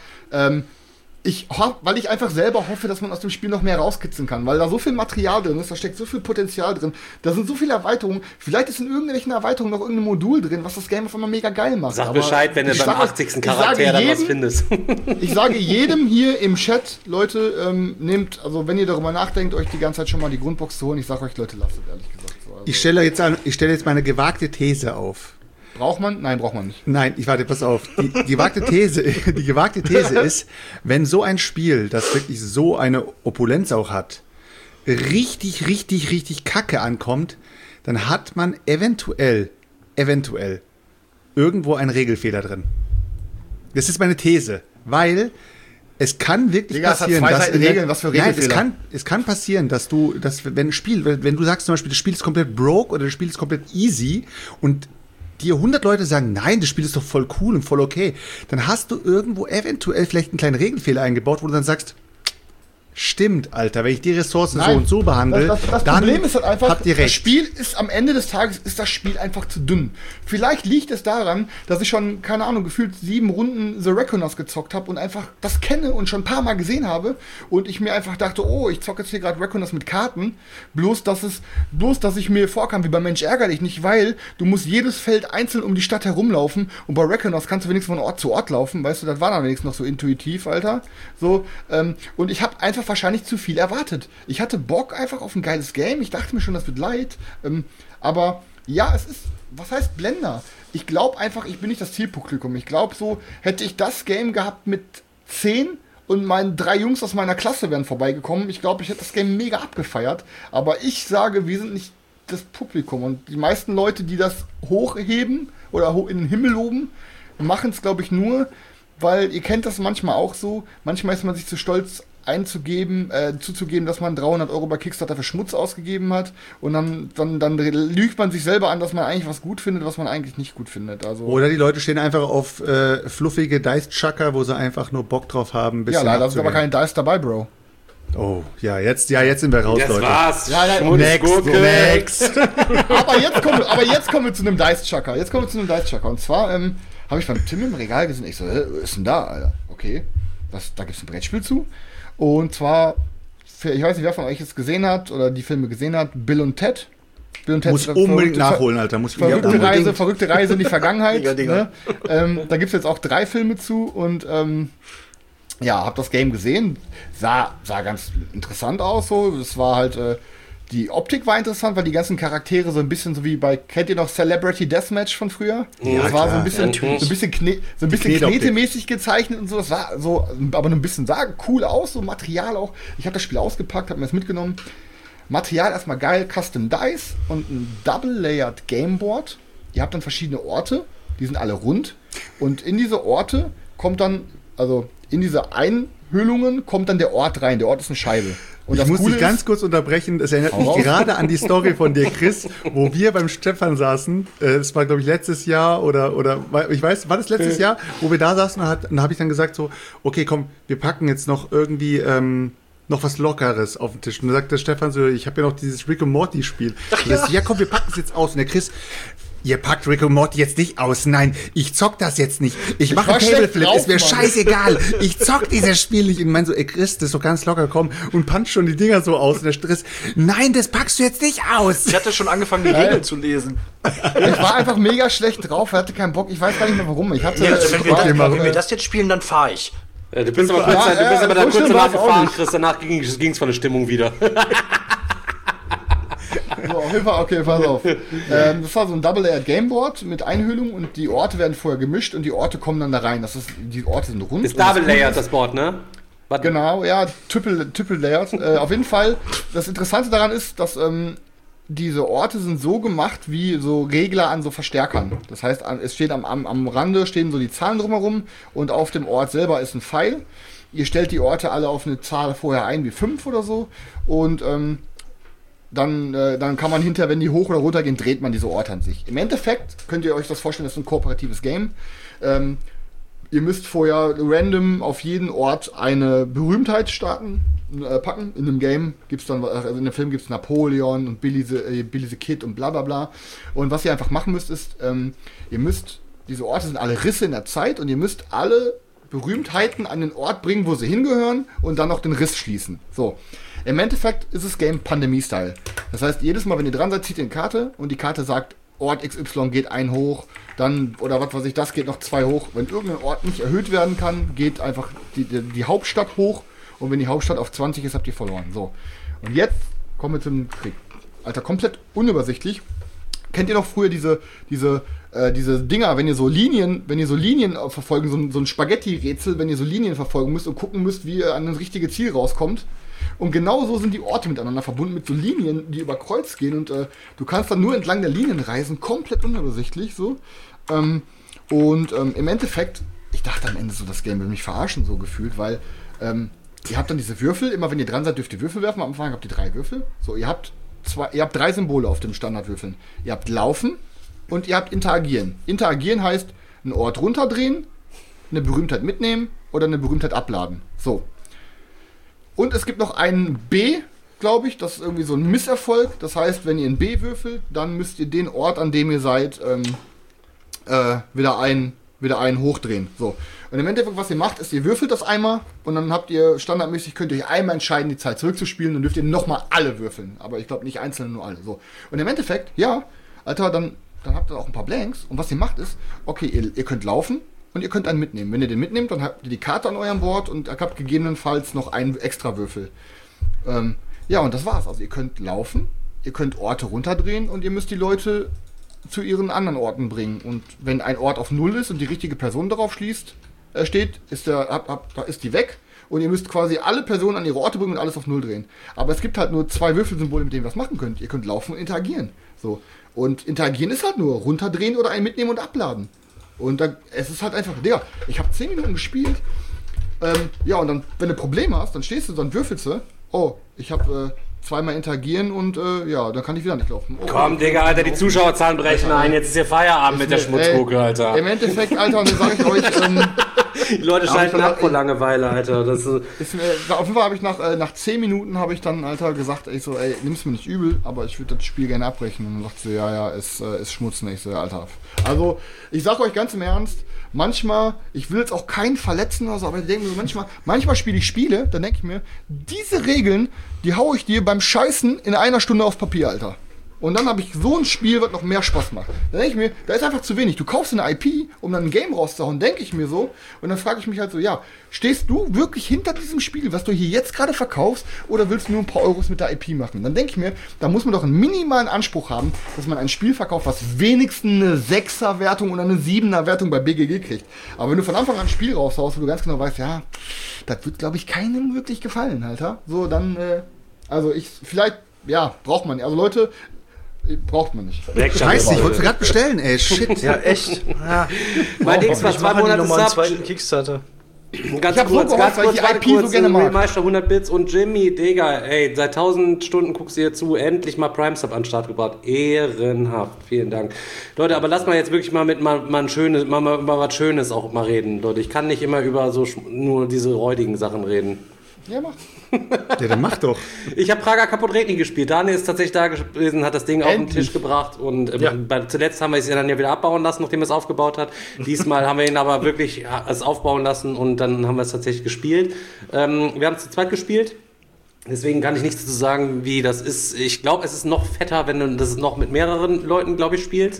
weil ich einfach selber hoffe, dass man aus dem Spiel noch mehr rauskitzeln kann, weil da so viel Material drin ist, da steckt so viel Potenzial drin, da sind so viele Erweiterungen, vielleicht ist in irgendwelchen Erweiterungen noch irgendein Modul drin, was das Game auf einmal mega geil macht. Sag Bescheid, wenn du beim 80. Charakter dann was findest. Ich sage jedem hier im Chat, Leute, nehmt, also wenn ihr darüber nachdenkt, euch die ganze Zeit schon mal die Grundbox zu holen, ich sage euch, Leute, lasst es, ehrlich gesagt. So, also Ich stelle jetzt meine gewagte These auf. Braucht man? Nein, braucht man nicht. Nein, pass auf. Die gewagte These ist, wenn so ein Spiel, das wirklich so eine Opulenz auch hat, richtig kacke ankommt, dann hat man eventuell irgendwo einen Regelfehler drin. Das ist meine These, weil es kann wirklich passieren, es kann passieren, dass wenn du sagst zum Beispiel, das Spiel ist komplett broke oder das Spiel ist komplett easy und dir 100 Leute sagen, nein, das Spiel ist doch voll cool und voll okay, dann hast du irgendwo eventuell vielleicht einen kleinen Regelfehler eingebaut, wo du dann sagst, stimmt, Alter, wenn ich die Ressourcen so Nein, und so behandle, das dann Problem ist halt einfach, habt ihr das recht. Spiel ist am Ende des Tages ist das Spiel einfach zu dünn. Vielleicht liegt es daran, dass ich schon, keine Ahnung, gefühlt 7 Runden The Reckoners gezockt habe und einfach das kenne und schon ein paar Mal gesehen habe und ich mir einfach dachte, oh, ich zocke jetzt hier gerade Reckoners mit Karten, bloß dass ich mir vorkam wie bei Mensch ärger dich nicht, weil du musst jedes Feld einzeln um die Stadt herumlaufen und bei Reckoners kannst du wenigstens von Ort zu Ort laufen, weißt du, das war dann wenigstens noch so intuitiv, Alter. So, und ich habe einfach wahrscheinlich zu viel erwartet. Ich hatte Bock einfach auf ein geiles Game. Ich dachte mir schon, das wird leid. Aber ja, es ist, was heißt Blender? Ich glaube einfach, ich bin nicht das Zielpublikum. Ich glaube so, hätte ich das Game gehabt mit 10 und meine 3 Jungs aus meiner Klasse wären vorbeigekommen, ich glaube, ich hätte das Game mega abgefeiert. Aber ich sage, wir sind nicht das Publikum. Und die meisten Leute, die das hochheben oder in den Himmel loben, machen es, glaube ich, nur, weil ihr kennt das manchmal auch so. Manchmal ist man sich zu stolz zuzugeben, dass man 300 € bei Kickstarter für Schmutz ausgegeben hat und dann lügt man sich selber an, dass man eigentlich was gut findet, was man eigentlich nicht gut findet. Also Oder die Leute stehen einfach auf fluffige Dice-Chucker, wo sie einfach nur Bock drauf haben. Ein ja, bisschen leider sind aber keine Dice dabei, Bro. Oh, ja, jetzt sind wir raus, Das Leute. war's. Ja, next. Aber jetzt kommen wir zu einem Dice-Chucker. Und zwar habe ich beim Tim im Regal gesehen, ich so, was ist denn da, Alter? Okay, da gibt's ein Brettspiel zu. Und zwar, ich weiß nicht, wer von euch es gesehen hat oder die Filme gesehen hat, Bill und Ted. Muss unbedingt nachholen, Alter. Verrückte Reise in die Vergangenheit. Digga. Ne? Da gibt's jetzt auch 3 Filme zu und ja, hab das Game gesehen. Sah ganz interessant aus so. Das war halt, die Optik war interessant, weil die ganzen Charaktere so ein bisschen so wie kennt ihr noch Celebrity Deathmatch von früher? Ja, das war klar. so ein bisschen knetemäßig gezeichnet und so. Das war so, aber ein bisschen sah cool aus, so Material auch. Ich habe das Spiel ausgepackt, habe mir das mitgenommen. Material erstmal geil, Custom Dice und ein Double-Layered Gameboard. Ihr habt dann verschiedene Orte, die sind alle rund. Und in diese Orte kommt dann, also in diese Einhüllungen kommt dann der Ort rein. Der Ort ist eine Scheibe. Und Ich muss dich ganz kurz unterbrechen. Das erinnert mich gerade an die Story von dir, Chris, wo wir beim Stefan saßen. Das war, glaube ich, letztes Jahr oder ich weiß, war das letztes Jahr, wo wir da saßen und habe ich dann gesagt so, okay, komm, wir packen jetzt noch irgendwie noch was Lockeres auf den Tisch. Und dann sagt der Stefan so, ich habe ja noch dieses Rick and Morty Spiel. Und das, ja komm, wir packen es jetzt aus. Und der Chris, ihr packt Rick and Morty jetzt nicht aus. Nein, ich zock das jetzt nicht. Ich mache Tableflip, ist mir scheißegal. Ich zock dieses Spiel nicht. Und mein so, ey Chris, das ist so ganz locker, komm. Und punch schon die Dinger so aus. Und der Chris, nein, das packst du jetzt nicht aus. Ich hatte schon angefangen, die Regeln zu lesen. Ich war einfach mega schlecht drauf, hatte keinen Bock. Ich weiß gar nicht mehr warum. Ich hatte, Wenn wir das jetzt spielen, dann fahre ich. Du bist aber kurz danach gefahren, Chris. Danach ging's von der Stimmung wieder. So, auf jeden Fall, okay, pass auf. Das war so ein Double-Layered Gameboard mit Einhüllung und die Orte werden vorher gemischt und die Orte kommen dann da rein. Die Orte sind rund. Ist Double-Layered das Board, ne? Genau, ja, Triple-Layered. Auf jeden Fall, das Interessante daran ist, dass diese Orte sind so gemacht wie so Regler an so Verstärkern. Das heißt, es steht am Rande stehen so die Zahlen drumherum und auf dem Ort selber ist ein Pfeil. Ihr stellt die Orte alle auf eine Zahl vorher ein, wie 5 oder so. Und dann kann man hinterher, wenn die hoch oder runter gehen, dreht man diese Orte an sich. Im Endeffekt könnt ihr euch das vorstellen, das ist ein kooperatives Game. Ihr müsst vorher random auf jeden Ort eine Berühmtheit packen. In dem Game gibt's dann, also in dem Film gibt's Napoleon und Billy the Kid und bla bla bla. Und was ihr einfach machen müsst, ist, diese Orte sind alle Risse in der Zeit und ihr müsst alle Berühmtheiten an den Ort bringen, wo sie hingehören und dann noch den Riss schließen. So. Im Endeffekt ist das Game Pandemie-Style. Das heißt, jedes Mal, wenn ihr dran seid, zieht ihr eine Karte und die Karte sagt, Ort XY geht 1 hoch, dann, oder was weiß ich, das geht noch 2 hoch. Wenn irgendein Ort nicht erhöht werden kann, geht einfach die Hauptstadt hoch und wenn die Hauptstadt auf 20 ist, habt ihr verloren. So. Und jetzt kommen wir zum Krieg. Alter, komplett unübersichtlich. Kennt ihr noch früher diese Dinger, wenn ihr so Linien verfolgen, so ein Spaghetti-Rätsel, wenn ihr so Linien verfolgen müsst und gucken müsst, wie ihr an das richtige Ziel rauskommt? Und genau so sind die Orte miteinander verbunden mit so Linien, die über Kreuz gehen und du kannst dann nur entlang der Linien reisen, komplett unübersichtlich so. Im Endeffekt, ich dachte am Ende so, das Game will mich verarschen, so gefühlt, weil ihr habt dann diese Würfel, immer wenn ihr dran seid, dürft ihr Würfel werfen, am Anfang habt ihr 3 Würfel. So, ihr habt 3 Symbole auf den Standardwürfeln. Ihr habt Laufen und ihr habt Interagieren. Interagieren heißt, einen Ort runterdrehen, eine Berühmtheit mitnehmen oder eine Berühmtheit abladen. So. Und es gibt noch einen B, glaube ich, das ist irgendwie so ein Misserfolg. Das heißt, wenn ihr ein B würfelt, dann müsst ihr den Ort, an dem ihr seid, wieder einen hochdrehen. So. Und im Endeffekt, was ihr macht, ist, ihr würfelt das einmal und dann habt ihr standardmäßig, könnt ihr euch einmal entscheiden, die Zeit zurückzuspielen, dann dürft ihr nochmal alle würfeln. Aber ich glaube nicht einzeln, nur alle. So. Und im Endeffekt, ja, Alter, dann habt ihr auch ein paar Blanks. Und was ihr macht ist, okay, ihr könnt laufen und ihr könnt einen mitnehmen. Wenn ihr den mitnehmt, dann habt ihr die Karte an eurem Board und ihr habt gegebenenfalls noch einen extra Würfel. Ja, und das war's. Also ihr könnt laufen, ihr könnt Orte runterdrehen und ihr müsst die Leute zu ihren anderen Orten bringen. Und wenn ein Ort auf 0 ist und die richtige Person darauf steht, ist die weg. Und ihr müsst quasi alle Personen an ihre Orte bringen und alles auf 0 drehen. Aber es gibt halt nur 2 Würfelsymbole, mit denen ihr was machen könnt. Ihr könnt laufen und interagieren. So. Und interagieren ist halt nur runterdrehen oder einen mitnehmen und abladen. Und dann, es ist halt einfach, Digga, ich habe 10 Minuten gespielt. Ja, und dann, wenn du Probleme hast, dann stehst du, dann würfelst du. Oh, ich habe zweimal interagieren und ja, dann kann ich wieder nicht laufen. Oh, komm, Digga, Alter, die Zuschauerzahlen brechen ein. Jetzt ist hier Feierabend mit der Schmutzgucke, Alter. Im Endeffekt, Alter, und dann sage ich euch... die Leute schalten ab vor Langeweile, Alter. Das auf jeden Fall habe ich nach 10 Minuten habe ich dann, Alter, gesagt, ich so, ey, nimm's mir nicht übel, aber ich würde das Spiel gerne abbrechen. Und dann sagt sie, ja, ist Schmutzen. Ich so, ja, Alter. Also, ich sag euch ganz im Ernst, manchmal, ich will jetzt auch keinen verletzen oder so, aber ich denke mir so, manchmal spiele ich Spiele, dann denke ich mir, diese Regeln, die hau ich dir beim Scheißen in einer Stunde aufs Papier, Alter. Und dann habe ich so ein Spiel, was noch mehr Spaß macht. Dann denke ich mir, da ist einfach zu wenig. Du kaufst eine IP, um dann ein Game rauszuhauen, denke ich mir so. Und dann frage ich mich halt so, ja, stehst du wirklich hinter diesem Spiel, was du hier jetzt gerade verkaufst, oder willst du nur ein paar Euros mit der IP machen? Dann denke ich mir, da muss man doch einen minimalen Anspruch haben, dass man ein Spiel verkauft, was wenigstens eine 6er-Wertung oder eine 7er-Wertung bei BGG kriegt. Aber wenn du von Anfang an ein Spiel raushaust, wo du ganz genau weißt, ja, das wird, glaube ich, keinem wirklich gefallen, Alter. So, dann, braucht man, also Leute, braucht man nicht. Scheiße, ich wollte es gerade bestellen, ey, shit. Ja, echt. Ja. Mein Dings war 2 Monate nochmal einen Sub. zweiten Kickstarter. Ganz kurz, weil ich die IP so gerne mag. Meister 100 Bits und Jimmy, Digga, ey, seit 1000 Stunden guckst du hier zu, endlich mal Prime Sub an den Start gebracht. Ehrenhaft, vielen Dank. Leute, aber lass mal jetzt wirklich mal was Schönes auch mal reden, Leute. Ich kann nicht immer über so nur diese räudigen Sachen reden. Ja, mach. Ja, dann mach doch. Ich habe Prager Kaputt Regni gespielt. Daniel ist tatsächlich da gewesen, hat das Ding auf den Tisch gebracht und zuletzt haben wir es dann ja wieder abbauen lassen, nachdem er es aufgebaut hat. Diesmal haben wir ihn aber wirklich es aufbauen lassen und dann haben wir es tatsächlich gespielt. Wir haben es zu zweit gespielt. Deswegen kann ich nichts dazu sagen, wie das ist. Ich glaube, es ist noch fetter, wenn du das noch mit mehreren Leuten, glaube ich, spielst.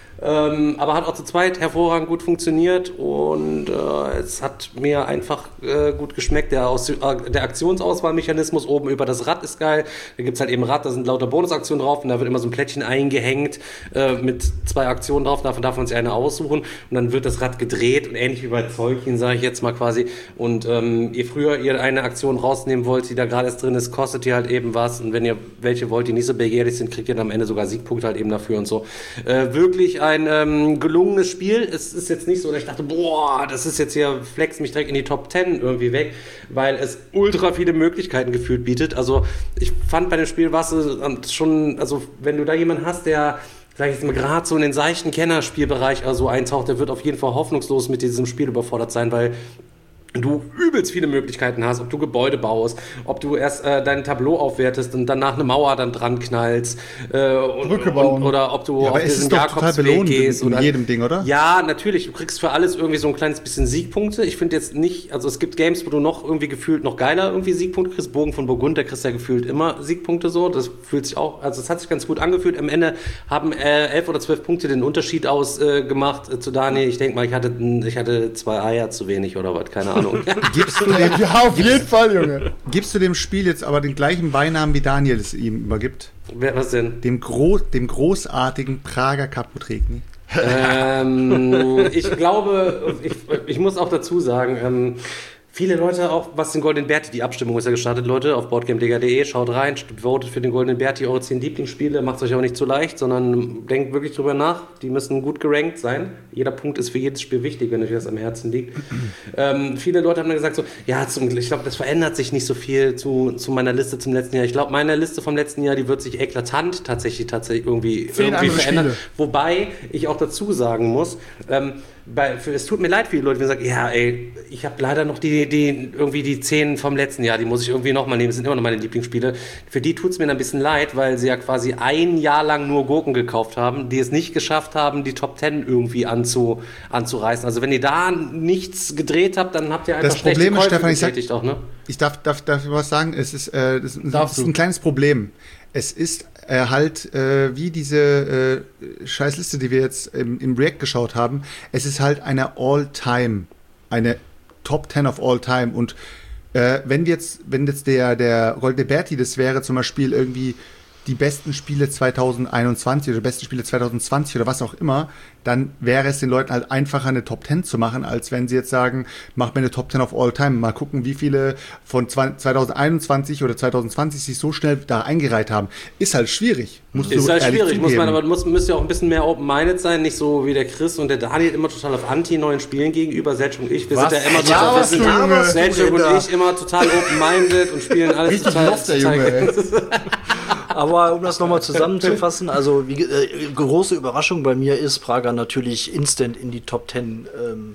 Aber hat auch zu zweit hervorragend gut funktioniert und es hat mir einfach gut geschmeckt. Der Aktionsauswahlmechanismus oben über das Rad ist geil. Da gibt es halt eben Rad, da sind lauter Bonusaktionen drauf und da wird immer so ein Plättchen eingehängt mit 2 Aktionen drauf. Davon darf man sich eine aussuchen und dann wird das Rad gedreht und ähnlich wie bei Zeugchen, sage ich jetzt mal quasi. Und je früher ihr eine Aktion rausnehmen wollt, die da gerade erst drin ist, kostet ihr halt eben was. Und wenn ihr welche wollt, die nicht so begehrlich sind, kriegt ihr dann am Ende sogar Siegpunkte halt eben dafür und so. Wirklich ein gelungenes Spiel. Es ist jetzt nicht so, dass ich dachte, boah, das ist jetzt hier, flex mich direkt in die Top 10 irgendwie weg, weil es ultra viele Möglichkeiten gefühlt bietet. Also ich fand bei dem Spiel, was schon, also wenn du da jemanden hast, der, sag ich jetzt mal, gerade so in den seichten Kennerspielbereich also eintaucht, der wird auf jeden Fall hoffnungslos mit diesem Spiel überfordert sein, weil du übelst viele Möglichkeiten hast, ob du Gebäude baust, ob du erst dein Tableau aufwertest und danach eine Mauer dann dran knallst Brücke bauen. Oder ob du ja, auf diesen Jakobsweg gehst. In jedem Ding, oder? Ja, natürlich, du kriegst für alles irgendwie so ein kleines bisschen Siegpunkte. Ich finde jetzt nicht, also es gibt Games, wo du noch irgendwie gefühlt noch geiler irgendwie Siegpunkte kriegst. Bogen von Burgund, der kriegst ja gefühlt immer Siegpunkte so. Das fühlt sich auch, also es hat sich ganz gut angefühlt. Am Ende haben 11 oder 12 Punkte den Unterschied ausgemacht zu Daniel. Ich denke mal, ich hatte 2 Eier zu wenig oder was, keine Ahnung. Gibst du dem, Ja, auf jeden Fall, Junge. gibst du dem Spiel jetzt aber den gleichen Beinamen, wie Daniel es ihm übergibt? Was denn? Dem großartigen Prager Kaputt Regni? Ich glaube, ich muss auch dazu sagen, viele Leute auch, was den Goldenen Berti, die Abstimmung ist ja gestartet, Leute, auf boardgamedega.de, schaut rein, votet für den Goldenen Berti, eure 10 Lieblingsspiele, macht es euch auch nicht zu leicht, sondern denkt wirklich drüber nach, die müssen gut gerankt sein. Jeder Punkt ist für jedes Spiel wichtig, wenn euch das am Herzen liegt. Viele Leute haben dann gesagt so, ja, ich glaube, das verändert sich nicht so viel zu meiner Liste zum letzten Jahr. Ich glaube, meine Liste vom letzten Jahr, die wird sich eklatant tatsächlich irgendwie verändern. Spiele. Wobei ich auch dazu sagen muss, es tut mir leid für die Leute, die sagen, ja, ey, ich habe leider noch die 10 vom letzten Jahr, die muss ich irgendwie nochmal nehmen, das sind immer noch meine Lieblingsspiele. Für die tut es mir ein bisschen leid, weil sie ja quasi ein Jahr lang nur Gurken gekauft haben, die es nicht geschafft haben, die Top 10 irgendwie anzureißen. Also wenn ihr da nichts gedreht habt, dann habt ihr einfach schlechte Problem ist, Käufe Stefan, getätigt auch, ne? Ich darf was sagen, es ist ein kleines Problem. Es ist wie diese Scheißliste, die wir jetzt im React geschaut haben, es ist halt eine Top 10 of all time. Und wenn jetzt der Goldene Berti, das wäre zum Beispiel irgendwie die besten Spiele 2021 oder besten Spiele 2020 oder was auch immer, dann wäre es den Leuten halt einfacher, eine Top 10 zu machen, als wenn sie jetzt sagen, mach mir eine Top 10 of all time. Mal gucken, wie viele von 2021 oder 2020 sich so schnell da eingereiht haben. Ist halt schwierig. Ist halt schwierig, müsst ihr auch ein bisschen mehr open-minded sein, nicht so wie der Chris und der Daniel immer total auf anti-neuen Spielen gegenüber. Selchuk und ich, wir sind ja immer Selchuk und ich immer total open-minded und spielen alles total. Aber um das nochmal zusammenzufassen, also große Überraschung bei mir ist, Prager natürlich instant in die Top 10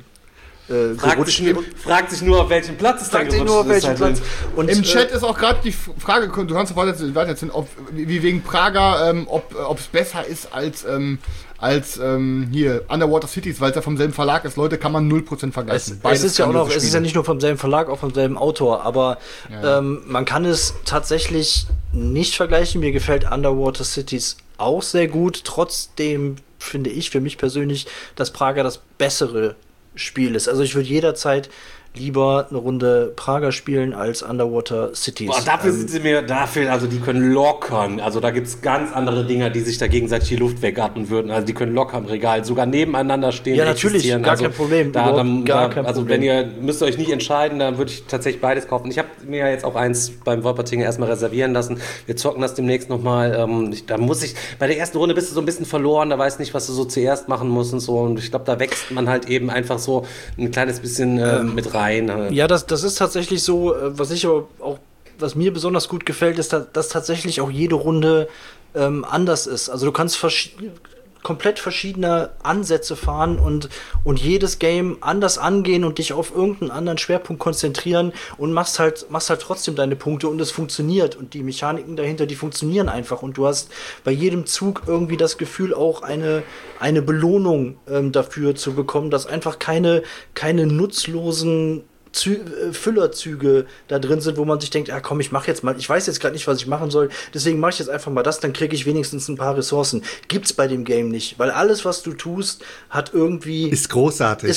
fragt sich nur, auf welchem Platz es dann gerutscht ist. Und im Chat ist auch gerade die Frage, du kannst weiter erzählen, wie wegen Prager, ob es besser ist als hier Underwater Cities, weil es ja vom selben Verlag ist. Leute, kann man 0% vergleichen. Es ist ja nicht nur vom selben Verlag, auch vom selben Autor, aber man kann es tatsächlich nicht vergleichen. Mir gefällt Underwater Cities auch sehr gut. Trotzdem finde ich für mich persönlich, dass Prager das bessere Spiel ist. Also ich würde jederzeit lieber eine Runde Prager spielen als Underwater Cities. Boah, dafür sind sie mir, also die können lockern. Also da gibt es ganz andere Dinger, die sich da gegenseitig die Luft wegatmen würden. Also die können locker im Regal sogar nebeneinander stehen. Ja, natürlich, gar kein Problem. Wenn ihr müsst euch nicht entscheiden, dann würde ich tatsächlich beides kaufen. Ich habe mir ja jetzt auch eins beim Wolpertinger erstmal reservieren lassen. Wir zocken das demnächst nochmal. Bei der ersten Runde bist du so ein bisschen verloren, da weißt nicht, was du so zuerst machen musst und so. Und ich glaube, da wächst man halt eben einfach so ein kleines bisschen mit rein. Ja, das ist tatsächlich so, was mir besonders gut gefällt, ist, dass tatsächlich auch jede Runde anders ist. Also du kannst komplett verschiedene Ansätze fahren und jedes Game anders angehen und dich auf irgendeinen anderen Schwerpunkt konzentrieren und machst halt trotzdem deine Punkte und es funktioniert und die Mechaniken dahinter, die funktionieren einfach und du hast bei jedem Zug irgendwie das Gefühl, auch eine Belohnung dafür zu bekommen, dass einfach keine nutzlosen Füllerzüge da drin sind, wo man sich denkt, komm, ich weiß jetzt gerade nicht, was ich machen soll, deswegen mache ich jetzt einfach mal das, dann kriege ich wenigstens ein paar Ressourcen. Gibt's bei dem Game nicht, weil alles, was du tust, hat irgendwie... Ist großartig.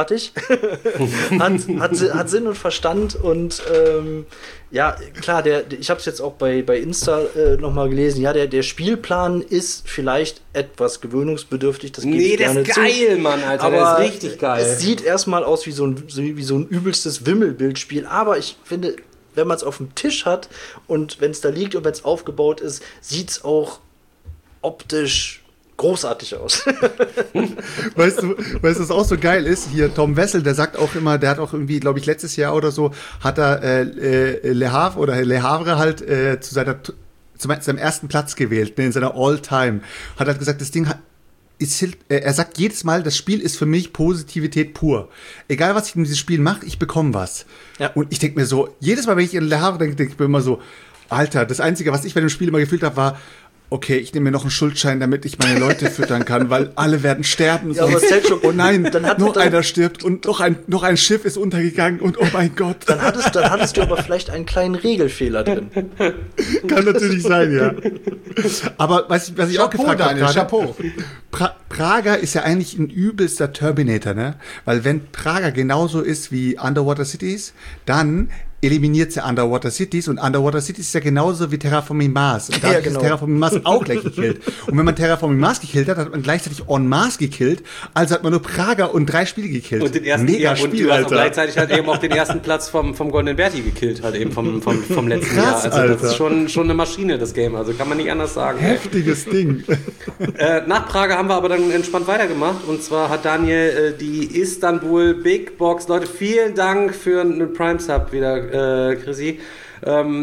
hat Sinn und Verstand und ja, klar, ich habe es jetzt auch bei Insta nochmal gelesen, ja, der Spielplan ist vielleicht etwas gewöhnungsbedürftig, das gebe ich gerne zu. Der ist geil, Mann, Alter, aber der ist richtig geil. Es sieht erstmal aus wie so ein übelstes Wimmelbildspiel, aber ich finde, wenn man es auf dem Tisch hat und wenn es da liegt und wenn es aufgebaut ist, sieht es auch optisch großartig aus. Weißt du, was auch so geil ist? Hier, Tom Wessel, der sagt auch immer, der hat auch irgendwie, glaube ich, letztes Jahr oder so, hat er Le Havre halt zu seinem ersten Platz gewählt, in seiner All-Time. Hat halt gesagt, das Ding er sagt jedes Mal, das Spiel ist für mich Positivität pur. Egal, was ich in diesem Spiel mache, ich bekomme was. Ja. Und ich denke mir so, jedes Mal, wenn ich in Le Havre denke ich mir immer so, Alter, das Einzige, was ich bei dem Spiel immer gefühlt habe, war, okay, ich nehme mir noch einen Schuldschein, damit ich meine Leute füttern kann, weil alle werden sterben. Ja, aber oh nein, einer stirbt und noch ein Schiff ist untergegangen und oh mein Gott. Dann hattest du aber vielleicht einen kleinen Regelfehler drin. Kann natürlich sein, ja. Aber was ich auch gefragt habe, Chapeau. Prager ist ja eigentlich ein übelster Terminator, ne? Weil wenn Prager genauso ist wie Underwater Cities, dann eliminiert sie Underwater Cities und Underwater Cities ist ja genauso wie Terraforming Mars. Und da ist Terraforming Mars auch gleich gekillt. Und wenn man Terraforming Mars gekillt hat, hat man gleichzeitig En Masse gekillt, also hat man nur Prager und 3 Spiele gekillt. Und den ersten, und du hast gleichzeitig halt eben auch den ersten Platz vom Goldenen Berti gekillt, halt eben vom letzten Krass, Jahr. Also das ist schon eine Maschine, das Game, also kann man nicht anders sagen. Heftiges Ding. Nach Prager haben wir aber dann entspannt weitergemacht und zwar hat Daniel die Istanbul Big Box, Leute, vielen Dank für einen Prime Sub wieder, Chrissy.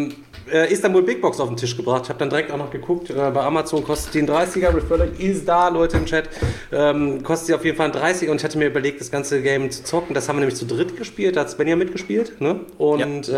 Istanbul Big Box auf den Tisch gebracht. Ich habe dann direkt auch noch geguckt, bei Amazon kostet die ein 30er, Refurbished ist da, Leute im Chat, kostet sie auf jeden Fall ein 30er und ich hatte mir überlegt, das ganze Game zu zocken. Das haben wir nämlich zu dritt gespielt, da hat Svenja mitgespielt, ne? Und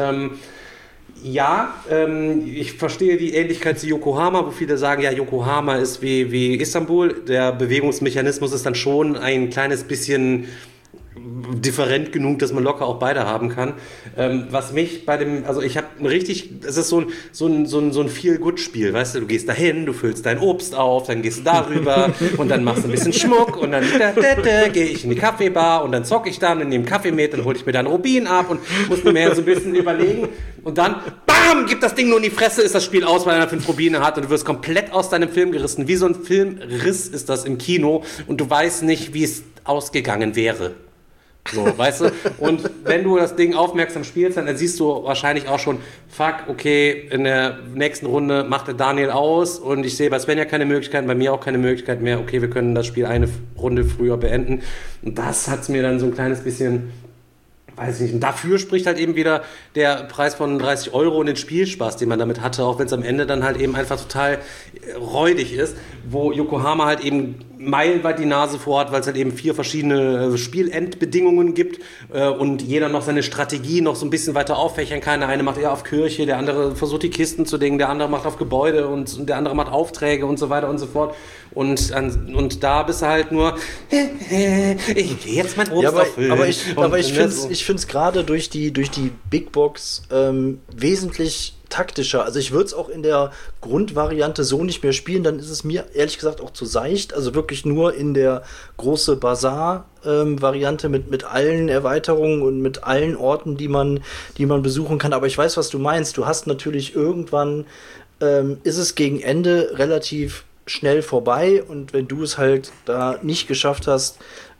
ich verstehe die Ähnlichkeit zu Yokohama, wo viele sagen, ja, Yokohama ist wie Istanbul. Der Bewegungsmechanismus ist dann schon ein kleines bisschen different genug, dass man locker auch beide haben kann. Was mich bei dem, also ich habe es ist so ein Feel-Good-Spiel, weißt du gehst dahin, du füllst dein Obst auf, dann gehst du darüber und dann machst du ein bisschen Schmuck und dann gehe ich in die Kaffeebar und dann zocke ich dann in dem Kaffee mit, dann hole ich mir dann Rubin ab und muss mir so ein bisschen überlegen und dann, bam, gibt das Ding nur in die Fresse, ist das Spiel aus, weil er 5 Rubine hat und du wirst komplett aus deinem Film gerissen. Wie so ein Filmriss ist das im Kino und du weißt nicht, wie es ausgegangen wäre. So, weißt du? Und wenn du das Ding aufmerksam spielst, dann siehst du wahrscheinlich auch schon, fuck, okay, in der nächsten Runde macht der Daniel aus und ich sehe bei Svenja keine Möglichkeiten, bei mir auch keine Möglichkeit mehr, okay, wir können das Spiel eine Runde früher beenden. Und das hat's mir dann so ein kleines bisschen, weiß ich nicht, und dafür spricht halt eben wieder der Preis von 30 € und den Spielspaß, den man damit hatte, auch wenn es am Ende dann halt eben einfach total räudig ist, wo Yokohama halt eben meilenweit die Nase vorhat, weil es halt eben 4 verschiedene Spielendbedingungen gibt und jeder noch seine Strategie noch so ein bisschen weiter auffächern kann. Der eine macht eher auf Kirche, der andere versucht die Kisten zu dingen, der andere macht auf Gebäude und der andere macht Aufträge und so weiter und so fort. Und da bist du halt nur, ich gehe jetzt mein Obst auffüllen. Aber ich finde es gerade durch die Big Box wesentlich taktischer. Also ich würde es auch in der Grundvariante so nicht mehr spielen, dann ist es mir ehrlich gesagt auch zu seicht. Also wirklich nur in der große Bazar-Variante mit allen Erweiterungen und mit allen Orten, die man besuchen kann. Aber ich weiß, was du meinst. Du hast natürlich irgendwann, ist es gegen Ende relativ schnell vorbei und wenn du es halt da nicht geschafft hast,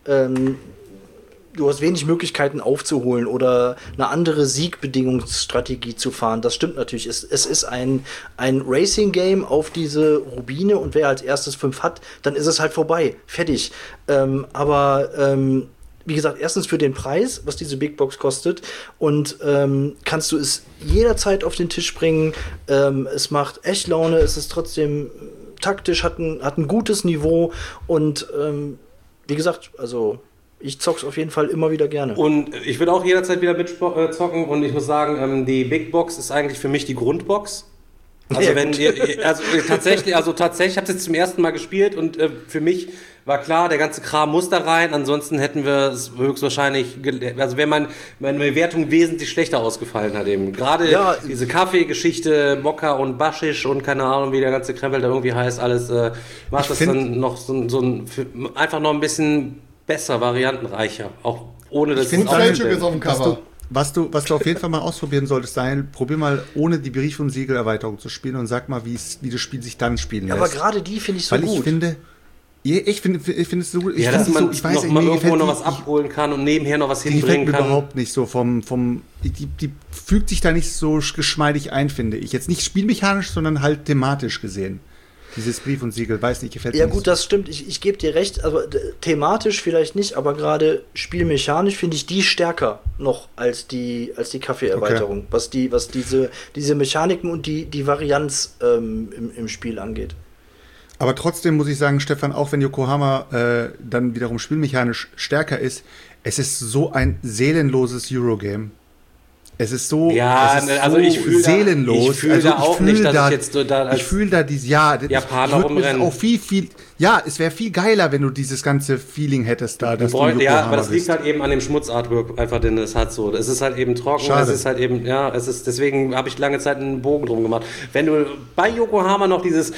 du hast wenig Möglichkeiten aufzuholen oder eine andere Siegbedingungsstrategie zu fahren. Das stimmt natürlich. Es ist ein Racing-Game auf diese Rubine und wer als erstes 5 hat, dann ist es halt vorbei. Fertig. Wie gesagt, erstens für den Preis, was diese Big Box kostet und kannst du es jederzeit auf den Tisch bringen. Es macht echt Laune, es ist trotzdem taktisch, hat ein gutes Niveau und wie gesagt, also ich zock's auf jeden Fall immer wieder gerne. Und ich würde auch jederzeit wieder mitzocken und ich muss sagen, die Big Box ist eigentlich für mich die Grundbox. Also tatsächlich, ich habe es jetzt zum ersten Mal gespielt und für mich war klar, der ganze Kram muss da rein, ansonsten hätten wir es höchstwahrscheinlich, also wäre meine Bewertung wesentlich schlechter ausgefallen hat eben. Gerade diese Kaffeegeschichte, Mokka und Baschisch und keine Ahnung, wie der ganze Krempel da irgendwie heißt, alles macht das dann noch einfach noch ein bisschen besser, variantenreicher, auch ohne das... Ich finde ist auf dem Cover. Was du auf jeden Fall mal ausprobieren solltest, probier mal ohne die Brief- und Siegel-Erweiterung zu spielen und sag mal, wie das Spiel sich dann spielen lässt. Aber gerade die finde ich so gut. Weil ich finde es so gut. Ja, dass man noch irgendwo noch was abholen kann und nebenher noch was hinbringen kann. Die gefällt mir überhaupt nicht so die fügt sich da nicht so geschmeidig ein, finde ich. Jetzt nicht spielmechanisch, sondern halt thematisch gesehen. Dieses Brief und Siegel, weiß nicht, gefällt mir. Ja gut, das stimmt. Ich gebe dir recht, aber thematisch vielleicht nicht, aber gerade spielmechanisch finde ich die stärker noch als die Kaffee-Erweiterung, okay. was diese Mechaniken und die Varianz im Spiel angeht. Aber trotzdem muss ich sagen, Stefan, auch wenn Yokohama dann wiederum spielmechanisch stärker ist, es ist so ein seelenloses Eurogame. Es ist so, ich fühle seelenlos. Ich fühle da auch nicht, dass ich jetzt da als ich fühle da dieses, Japaner rumrennen. Auch viel, es wäre viel geiler, wenn du dieses ganze Feeling hättest da. Aber das liegt halt eben an dem Schmutzartwork, einfach, denn es hat so. Es ist halt eben trocken, Schade. Es ist halt eben, deswegen habe ich lange Zeit einen Bogen drum gemacht. Wenn du bei Yokohama noch dieses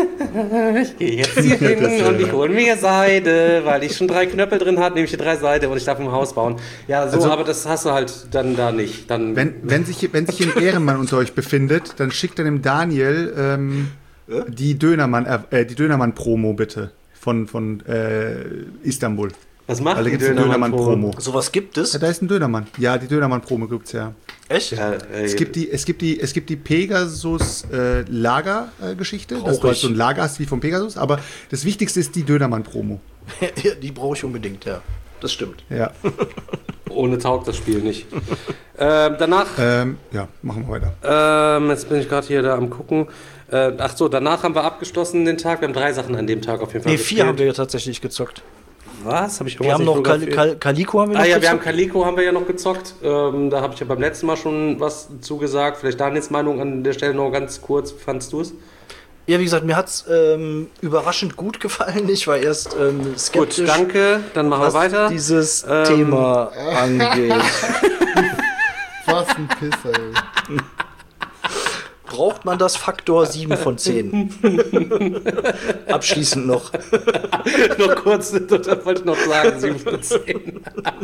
ich gehe jetzt hier hin und ich hole mir Seide, weil ich schon 3 Knöppel drin habe, nehme ich hier 3 Seide und ich darf ein Haus bauen. Ja, so, aber das hast du halt dann da nicht. Dann wenn sich ein Ehrenmann unter euch befindet, dann schickt er dem Daniel die Dönermann-Promo bitte von Istanbul. Was macht die Dönermann-Promo? Sowas gibt es? Ja, da ist ein Dönermann. Ja, die Dönermann-Promo gibt's ja. Echt? Ja, es gibt die Pegasus Lager-Geschichte, dass du halt so ein Lager hast wie vom Pegasus, aber das Wichtigste ist die Dönermann-Promo. Ja, die brauche ich unbedingt, ja. Das stimmt. Ja. Ohne taugt das Spiel nicht. Danach... Ja, machen wir weiter. Jetzt bin ich gerade hier da am gucken. Danach haben wir abgeschlossen den Tag. Wir haben 3 Sachen an dem Tag auf jeden Fall gespielt. 4 haben wir ja tatsächlich gezockt. Was? Hab ich wir haben noch Calico haben wir noch gezockt. Wir haben Calico haben wir ja noch gezockt. Da habe ich ja beim letzten Mal schon was zugesagt. Vielleicht Daniels Meinung an der Stelle noch ganz kurz. Fandst du es? Ja, wie gesagt, mir hat es überraschend gut gefallen. Ich war erst skeptisch. Gut, danke. Dann machen wir weiter. Was dieses Thema angeht. Was ein Pisser, ey. Braucht man das Faktor 7 von 10? Abschließend noch. Noch kurz, das wollte ich noch sagen, 7 von 10.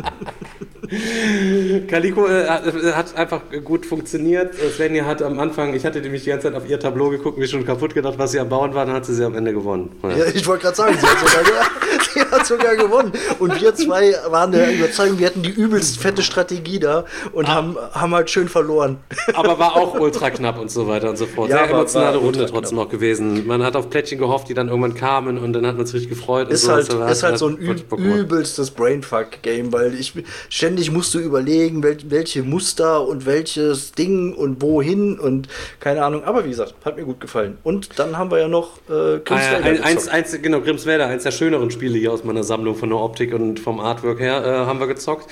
Calico hat einfach gut funktioniert. Svenja hat am Anfang, ich hatte nämlich die ganze Zeit auf ihr Tableau geguckt, mir schon kaputt gedacht, was sie am Bauen war, dann hat sie am Ende gewonnen. Ja, ich wollte gerade sagen, sie hat sogar gewonnen. Und wir zwei waren der Überzeugung, wir hatten die übelst fette Strategie da und haben halt schön verloren. Aber war auch ultra knapp und so weiter und so fort. Ja, sehr emotionale Runde trotzdem noch gewesen. Man hat auf Plättchen gehofft, die dann irgendwann kamen und dann hat man sich richtig gefreut. Ist halt so ein übelstes Brainfuck-Game, weil ständig musst du überlegen, welche Muster und welches Ding und wohin und keine Ahnung. Aber wie gesagt, hat mir gut gefallen. Und dann haben wir ja noch Grimmswälder. Genau, Grimmswälder, eins der schöneren Spiele hier aus meiner Sammlung von der Optik und vom Artwork her, haben wir gezockt.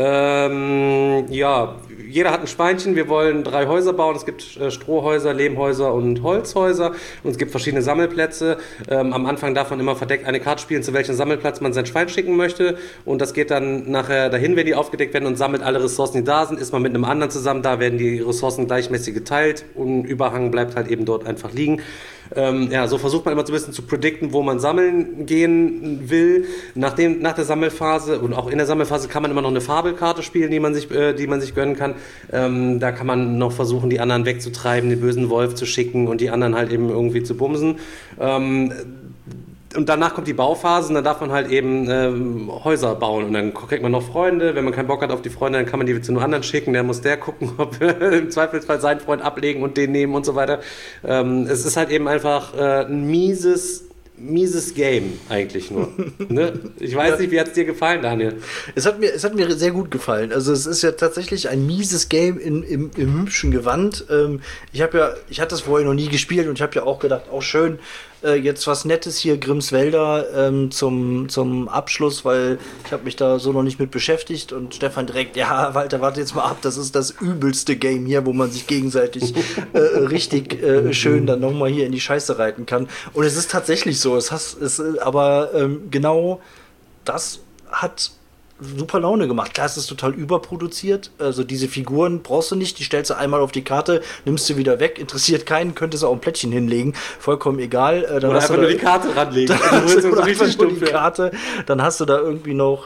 Ja, jeder hat ein Schweinchen. Wir wollen 3 Häuser bauen. Es gibt Strohhäuser, Lehmhäuser und Holzhäuser. Und es gibt verschiedene Sammelplätze. Am Anfang darf man immer verdeckt eine Karte spielen, zu welchem Sammelplatz man sein Schwein schicken möchte. Und das geht dann nachher dahin, wenn die aufgedeckt werden und sammelt alle Ressourcen, die da sind. Ist man mit einem anderen zusammen da, werden die Ressourcen gleichmäßig geteilt und Überhang bleibt halt eben dort einfach liegen. So versucht man immer so ein bisschen zu predikten, wo man sammeln gehen will. Nach der Sammelphase und auch in der Sammelphase kann man immer noch eine Fabelkarte spielen, die man sich gönnen kann. Da kann man noch versuchen, die anderen wegzutreiben, den bösen Wolf zu schicken und die anderen halt eben irgendwie zu bumsen. Und danach kommt die Bauphase und dann darf man halt eben Häuser bauen und dann kriegt man noch Freunde. Wenn man keinen Bock hat auf die Freunde, dann kann man die zu einem anderen schicken. Der muss gucken, ob im Zweifelsfall seinen Freund ablegen und den nehmen und so weiter. Es ist halt eben einfach ein mieses Game eigentlich nur. Ne? Ich weiß nicht, wie hat es dir gefallen, Daniel? Es hat mir sehr gut gefallen. Also es ist ja tatsächlich ein mieses Game im hübschen Gewand. Ich hatte es vorher noch nie gespielt und ich habe ja auch gedacht, auch schön, jetzt was Nettes hier, Grimmswälder zum Abschluss, weil ich habe mich da so noch nicht mit beschäftigt und Stefan direkt, ja, Walter, warte jetzt mal ab, das ist das übelste Game hier, wo man sich gegenseitig richtig schön dann nochmal hier in die Scheiße reiten kann. Und es ist tatsächlich so, aber genau das hat super Laune gemacht. Klar, es ist total überproduziert. Also diese Figuren brauchst du nicht, die stellst du einmal auf die Karte, nimmst sie wieder weg, interessiert keinen, könntest du auch ein Plättchen hinlegen, vollkommen egal. Dann oder einfach nur die Karte ranlegen. Dann hast du da irgendwie noch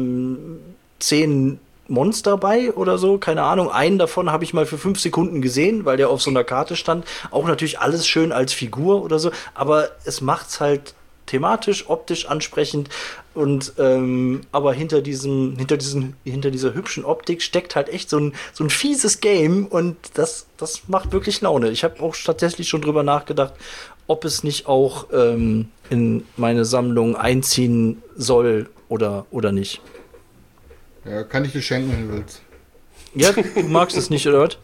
10 Monster bei oder so, keine Ahnung. Einen davon habe ich mal für 5 Sekunden gesehen, weil der auf so einer Karte stand. Auch natürlich alles schön als Figur oder so, aber es macht's halt thematisch, optisch ansprechend und aber hinter dieser hübschen Optik steckt halt echt so ein fieses Game und das macht wirklich Laune. Ich habe auch tatsächlich schon drüber nachgedacht, ob es nicht auch in meine Sammlung einziehen soll oder nicht. Ja, kann ich dir schenken, wenn du willst. Ja, du magst es nicht, oder was?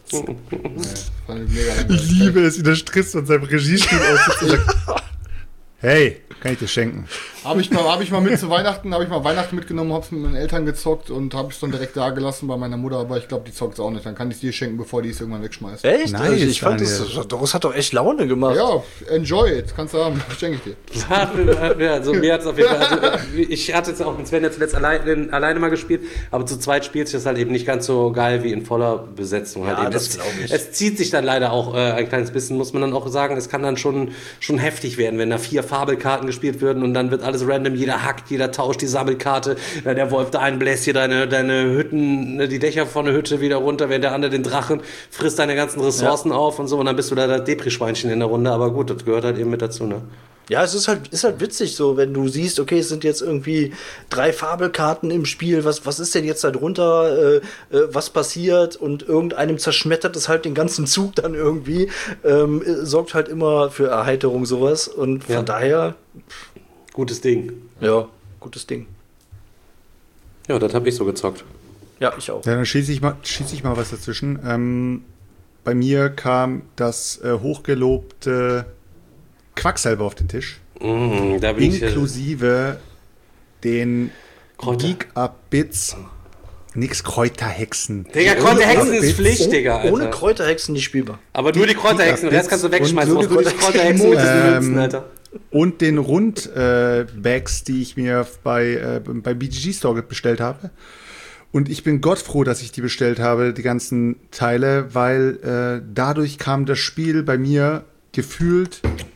Ich liebe es, wie der Stress von seinem Regiestuhl aussitzt und sagt, hey, kann ich dir schenken. Habe ich mal mit zu Weihnachten, Weihnachten mitgenommen, hab's mit meinen Eltern gezockt und habe es dann direkt da gelassen bei meiner Mutter, aber ich glaube, die zockt es auch nicht. Dann kann ich es dir schenken, bevor die es irgendwann wegschmeißt. Echt? Nice, ich fand das hat doch echt Laune gemacht. Ja, enjoy it, kannst du haben, schenke ich dir. Ja, also mir hat es auf jeden Fall, also ich hatte jetzt auch mit Sven zuletzt alleine mal gespielt, aber zu zweit spielt sich das halt eben nicht ganz so geil wie in voller Besetzung halt Ja, eben. das glaube ich. Es zieht sich dann leider auch ein kleines bisschen, muss man dann auch sagen, es kann dann schon heftig werden, wenn da 4 Fabelkarten gespielt werden und dann wird alles random, jeder hackt, jeder tauscht die Sammelkarte, der Wolf da einen bläst hier deine Hütten, die Dächer von der Hütte wieder runter, während der andere den Drachen frisst deine ganzen Ressourcen auf und so und dann bist du da das Depri-Schweinchen in der Runde, aber gut, das gehört halt eben mit dazu, ne? Ja, es ist halt witzig so, wenn du siehst, okay, es sind jetzt irgendwie 3 Fabelkarten im Spiel, was ist denn jetzt da drunter, was passiert und irgendeinem zerschmettert es halt den ganzen Zug dann irgendwie, sorgt halt immer für Erheiterung sowas und von daher... Gutes Ding. Ja, gutes Ding. Ja, das habe ich so gezockt. Ja, ich auch. Ja, dann schieße ich mal was dazwischen. Bei mir kam das hochgelobte Quacksalber auf den Tisch. Da bin Inklusive den Kräuter. Gigabits. Nix Kräuterhexen. Digga, Kräuterhexen ist Pflicht, Digga, Alter. Ohne Kräuterhexen nicht spielbar. Aber nur die Kräuterhexen, den Rest kannst du wegschmeißen. Und Nur die Kräuterhexen mit diesen Münzen, Alter. Und den Rund-Bags, die ich mir bei BGG Store bestellt habe. Und ich bin Gott froh, dass ich die bestellt habe, die ganzen Teile, weil dadurch kam das Spiel bei mir gefühlt,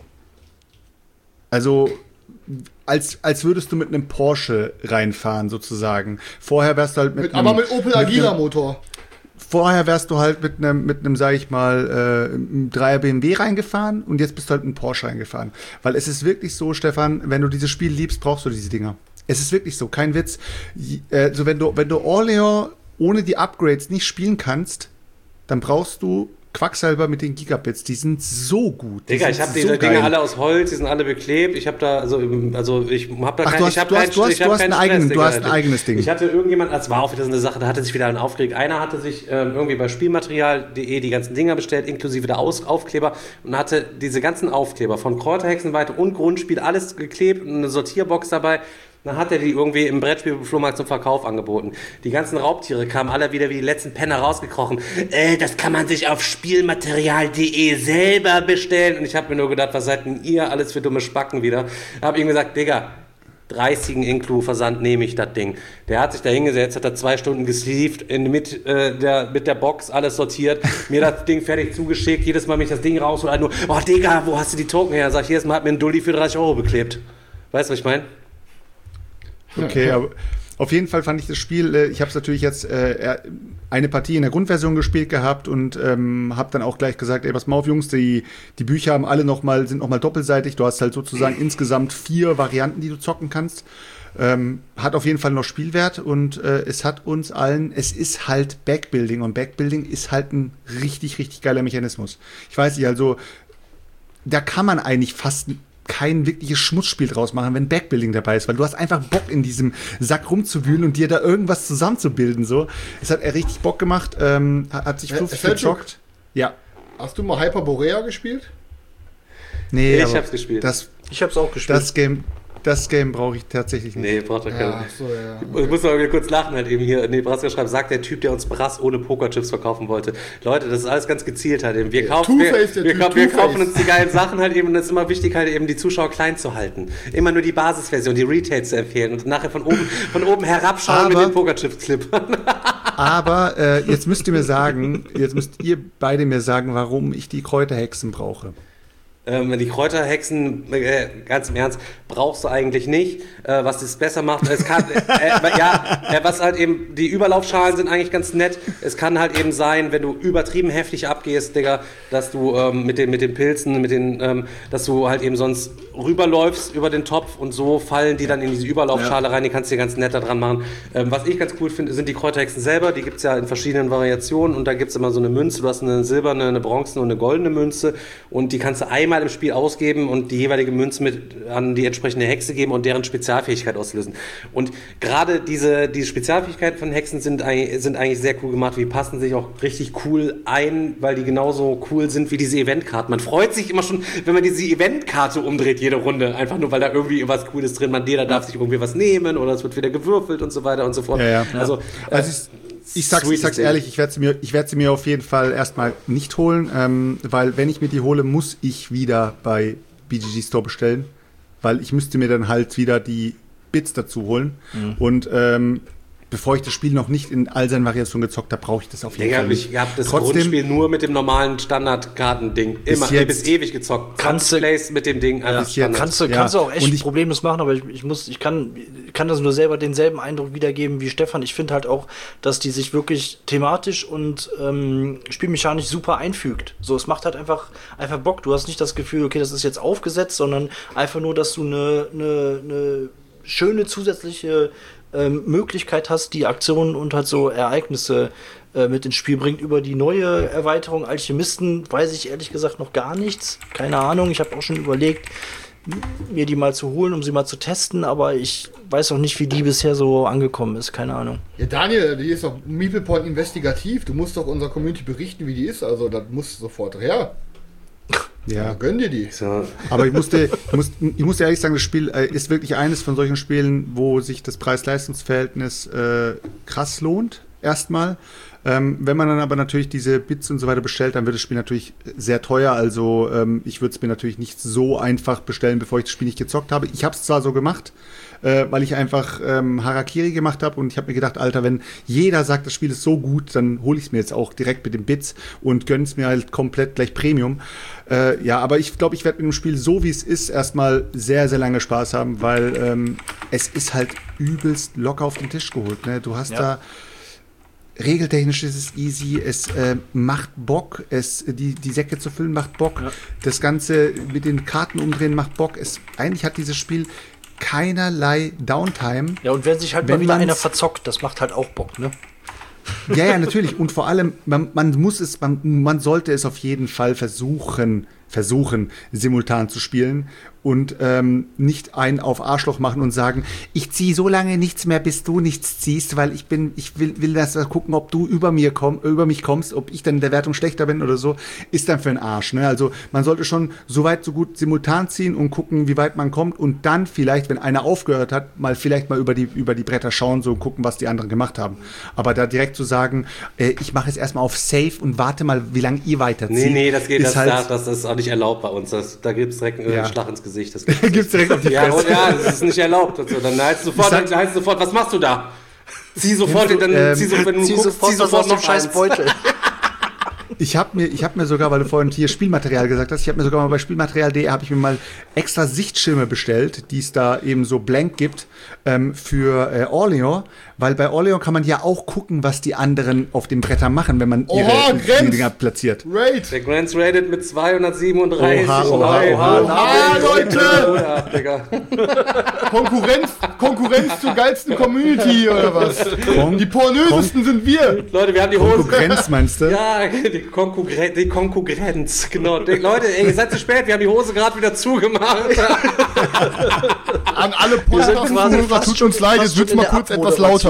also als würdest du mit einem Porsche reinfahren, sozusagen. Vorher wärst du halt mit Opel Agila Motor. Vorher wärst du halt mit einem, sag ich mal, 3er BMW reingefahren und jetzt bist du halt mit einem Porsche reingefahren. Weil es ist wirklich so, Stefan, wenn du dieses Spiel liebst, brauchst du diese Dinger. Es ist wirklich so, kein Witz. So wenn du Orleans ohne die Upgrades nicht spielen kannst, dann brauchst du Quacksalber mit den Gigabits. Die sind so gut. Digga, ich habe diese Dinger alle aus Holz, die sind alle beklebt. Ich habe da, also ich habe da kein Du hast ein eigenes Ding. Ich hatte irgendjemand, das war auch wieder so eine Sache, da hatte sich wieder ein aufgeregt. Einer hatte sich irgendwie bei Spielmaterial.de die ganzen Dinger bestellt, inklusive der Aufkleber, und hatte diese ganzen Aufkleber von Kräuterhexenweite und Grundspiel alles geklebt und eine Sortierbox dabei. Dann hat er die irgendwie im Brettspielflohmarkt zum Verkauf angeboten. Die ganzen Raubtiere kamen alle wieder wie die letzten Penner rausgekrochen. Das kann man sich auf Spielmaterial.de selber bestellen. Und ich habe mir nur gedacht, was seid denn ihr alles für dumme Spacken wieder? Hab ihm gesagt, Digga, 30 Inklu-Versand nehme ich das Ding. Der hat sich da hingesetzt, hat da 2 Stunden gesleeved, mit der Box alles sortiert, mir das Ding fertig zugeschickt, jedes Mal, wenn ich das Ding raushole, halt nur, oh Digga, wo hast du die Token her? Sag ich, jedes Mal hat mir ein Dulli für 30 € beklebt. Weißt du, was ich meine? Okay, aber auf jeden Fall fand ich das Spiel, ich habe es natürlich jetzt eine Partie in der Grundversion gespielt gehabt und habe dann auch gleich gesagt, ey, pass mal auf, Jungs, die Bücher haben alle sind nochmal doppelseitig. Du hast halt sozusagen insgesamt 4 Varianten, die du zocken kannst. Hat auf jeden Fall noch Spielwert und es hat uns allen, es ist halt Backbuilding und Backbuilding ist halt ein richtig, richtig geiler Mechanismus. Ich weiß nicht, also da kann man eigentlich fast kein wirkliches Schmutzspiel draus machen, wenn Backbuilding dabei ist, weil du hast einfach Bock, in diesem Sack rumzuwühlen und dir da irgendwas zusammenzubilden. So. Es hat richtig Bock gemacht, hat sich fluffig gezockt. Ja. Hast du mal Hyperborea gespielt? Nee, ich hab's gespielt. Ich hab's auch gespielt. Das Game brauche ich tatsächlich nicht. Nee, braucht er keinen. Ja, so, ja. Ich muss mal kurz lachen, halt eben hier. Nebraska schreibt, sagt der Typ, der uns Brass ohne Pokerchips verkaufen wollte. Leute, das ist alles ganz gezielt halt eben. Wir kaufen uns die geilen Sachen halt eben und es ist immer wichtig halt eben, die Zuschauer klein zu halten. Immer nur die Basisversion, die Retail zu empfehlen und nachher von oben herabschauen mit den Pokerchips-Clip. Aber jetzt müsst ihr beide mir sagen, warum ich die Kräuterhexen brauche. Die Kräuterhexen, ganz im Ernst, brauchst du eigentlich nicht. Was das besser macht, es kann, was halt eben, die Überlaufschalen sind eigentlich ganz nett. Es kann halt eben sein, wenn du übertrieben heftig abgehst, Digga, dass du mit den Pilzen, dass du halt eben sonst rüberläufst über den Topf und so fallen die dann in diese Überlaufschale rein, die kannst du dir ganz nett da dran machen. Was ich ganz cool finde, sind die Kräuterhexen selber, die gibt's ja in verschiedenen Variationen und da gibt's immer so eine Münze, du hast eine silberne, eine bronzene und eine goldene Münze und die kannst du einmal im Spiel ausgeben und die jeweilige Münze an die entsprechende Hexe geben und deren Spezialfähigkeit auslösen. Und gerade diese Spezialfähigkeiten von Hexen sind eigentlich sehr cool gemacht. Die passen sich auch richtig cool ein, weil die genauso cool sind wie diese Eventkarten. Man freut sich immer schon, wenn man diese Eventkarte umdreht, jede Runde. Einfach nur, weil da irgendwie was Cooles drin ist. Jeder darf sich irgendwie was nehmen oder es wird wieder gewürfelt und so weiter und so fort. Ja. Also ich sag's ehrlich, ich werde sie mir auf jeden Fall erstmal nicht holen, weil wenn ich mir die hole, muss ich wieder bei BGG Store bestellen, weil ich müsste mir dann halt wieder die Bits dazu holen und bevor ich das Spiel noch nicht in all seinen Variationen gezockt habe, brauche ich das auf jeden Fall nicht. Ich habe das Grundspiel nur mit dem normalen Standardkartending. Immer, bis ewig gezockt. Kannst du mit dem Ding einfach kannst du auch echt problemlos machen, aber ich kann das nur selber denselben Eindruck wiedergeben wie Stefan. Ich finde halt auch, dass die sich wirklich thematisch und spielmechanisch super einfügt. So, es macht halt einfach Bock. Du hast nicht das Gefühl, okay, das ist jetzt aufgesetzt, sondern einfach nur, dass du eine schöne zusätzliche Möglichkeit hast, die Aktionen und halt so Ereignisse mit ins Spiel bringt. Über die neue Erweiterung Alchemisten weiß ich ehrlich gesagt noch gar nichts. Keine Ahnung, ich habe auch schon überlegt, mir die mal zu holen, um sie mal zu testen, aber ich weiß auch nicht, wie die bisher so angekommen ist, keine Ahnung. Ja, Daniel, die ist doch Meeple Point investigativ. Du musst doch unserer Community berichten, wie die ist. Also, das muss sofort her. Ja, gönn dir die. So. Aber ich musste ehrlich sagen, das Spiel ist wirklich eines von solchen Spielen, wo sich das Preis-Leistungs-Verhältnis krass lohnt, erstmal. Wenn man dann aber natürlich diese Bits und so weiter bestellt, dann wird das Spiel natürlich sehr teuer. Also ich würde es mir natürlich nicht so einfach bestellen, bevor ich das Spiel nicht gezockt habe. Ich habe es zwar so gemacht, weil ich einfach Harakiri gemacht habe und ich habe mir gedacht, Alter, wenn jeder sagt, das Spiel ist so gut, dann hole ich es mir jetzt auch direkt mit den Bits und gönne es mir halt komplett gleich Premium. Ja, aber ich glaube, ich werde mit dem Spiel so, wie es ist, erstmal sehr, sehr lange Spaß haben, weil es ist halt übelst locker auf den Tisch geholt. Ne? Du hast da regeltechnisch ist es easy, es macht Bock, die Säcke zu füllen macht Bock, das Ganze mit den Karten umdrehen macht Bock. Eigentlich hat dieses Spiel keinerlei Downtime. Ja, und wenn sich halt mal wieder einer verzockt, das macht halt auch Bock, ne? Ja, natürlich. Und vor allem, man sollte es auf jeden Fall versuchen, simultan zu spielen und nicht einen auf Arschloch machen und sagen, ich ziehe so lange nichts mehr, bis du nichts ziehst, weil ich will das gucken, ob du über mich kommst, ob ich dann in der Wertung schlechter bin oder so, ist dann für den Arsch. Ne? Also man sollte schon so weit, so gut simultan ziehen und gucken, wie weit man kommt und dann vielleicht, wenn einer aufgehört hat, vielleicht mal über die Bretter schauen, so gucken, was die anderen gemacht haben. Aber da direkt zu sagen, ich mache es erstmal auf Safe und warte mal, wie lange ihr weiterzieht. Nee, das geht, das ist auch nicht erlaubt bei uns. Da gibt es direkt einen Schlag ins Gesicht. Das gibt's direkt auf die Fresse. Das ist nicht erlaubt. Also, dann heißt es sofort, was machst du da? Zieh sofort noch scheiß Beutel. Ich hab mir sogar, weil du vorhin hier Spielmaterial gesagt hast, ich habe mir sogar mal bei Spielmaterial.de habe ich mir mal extra Sichtschirme bestellt, die es da eben so blank gibt für Orleans, weil bei Orleans kann man ja auch gucken, was die anderen auf den Brettern machen, wenn man ihre Dinger platziert. Raid. Der Grenz rated mit 237. Oha, Leute! Digga. Konkurrenz zur geilsten Community oder was? Die pornösesten sind wir. Leute, wir haben die Hose. Konkurrenz meinst du? Ja, die Konkurrenz, genau. Leute, ihr seid zu spät, wir haben die Hose gerade wieder zugemacht. An alle Podcast-Zuhörer, tut uns leid, jetzt wird's mal kurz etwas lauter.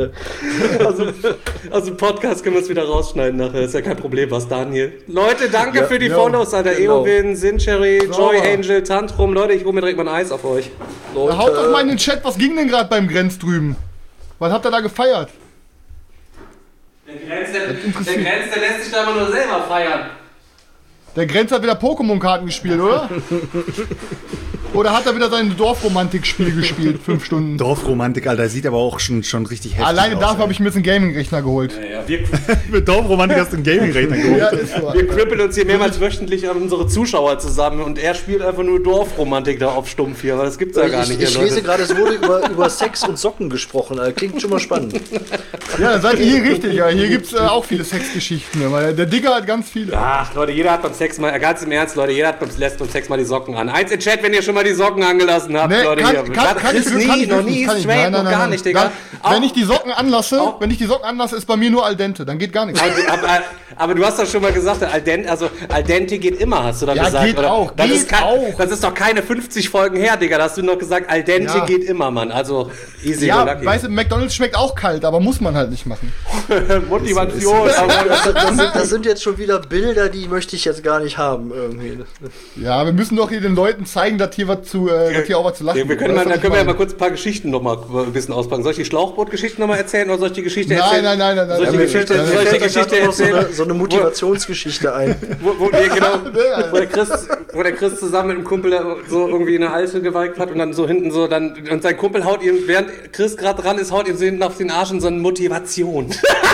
Also Podcast können wir es wieder rausschneiden nachher, ist ja kein Problem, was Daniel. Leute, danke für die Follows, Alter. Genau. Eowyn, Sincherry, Joy Angel, Tantrum. Leute, ich hole mir direkt mal ein Eis auf euch. Haut doch mal in den Chat, was ging denn gerade beim Grenz drüben? Was habt ihr da gefeiert? Der Grenz, der lässt sich da immer nur selber feiern. Der Grenz hat wieder Pokémon-Karten gespielt, oder? Oder hat er wieder sein Dorfromantik-Spiel gespielt, 5 Stunden? Dorfromantik, Alter, sieht aber auch schon richtig heftig Alleine aus. Dafür habe ich mir jetzt einen Gaming-Rechner geholt. Mit Dorfromantik hast du einen Gaming-Rechner geholt. Ja, ist so. Wir knüppeln uns hier mehrmals wöchentlich an unsere Zuschauer zusammen und er spielt einfach nur Dorfromantik da auf Stumpf hier, weil das gibt's ja gar nicht. Ich lese gerade, es wurde über Sex und Socken gesprochen, klingt schon mal spannend. Ja, dann seid ihr hier richtig, ja. Hier gibt's auch viele Sexgeschichten, weil der Digger hat ganz viele. Ach, Leute, jeder hat beim Sex mal, ganz im Ernst, Leute, jeder hat beim Sex mal die Socken an. Eins in Chat, wenn ihr schon mal die Socken angelassen habt, nee, Leute. Kann ich noch nie straight, noch gar nicht, Digga. Wenn ich die Socken anlasse, ist bei mir nur al dente, dann geht gar nichts. Aber du hast doch schon mal gesagt, al dente geht immer, hast du dann gesagt. Geht oder? Auch, das ist doch keine 50 Folgen her, Digga, da hast du noch gesagt, al dente geht immer, Mann. Also, easy, ja, lucky. Weißt du, McDonald's schmeckt auch kalt, aber muss man halt nicht machen. Motivation. Das sind jetzt schon wieder Bilder, die möchte ich jetzt gar nicht haben, irgendwie. Ja, wir müssen doch hier den Leuten zeigen, dass hier auch was zu lachen gibt. Können wir ja mal kurz ein paar Geschichten noch mal ein bisschen auspacken. Soll ich die Schlauchboot-Geschichten noch mal erzählen oder soll ich die Geschichte erzählen? Nein. Soll ich die Geschichte erzählen? So eine Motivationsgeschichte ein. Wo der Chris zusammen mit einem Kumpel so irgendwie eine Alte geweigt hat und dann so hinten so und sein Kumpel haut ihm, während Chris gerade dran ist, haut ihm so hinten auf den Arsch in so eine Motivation.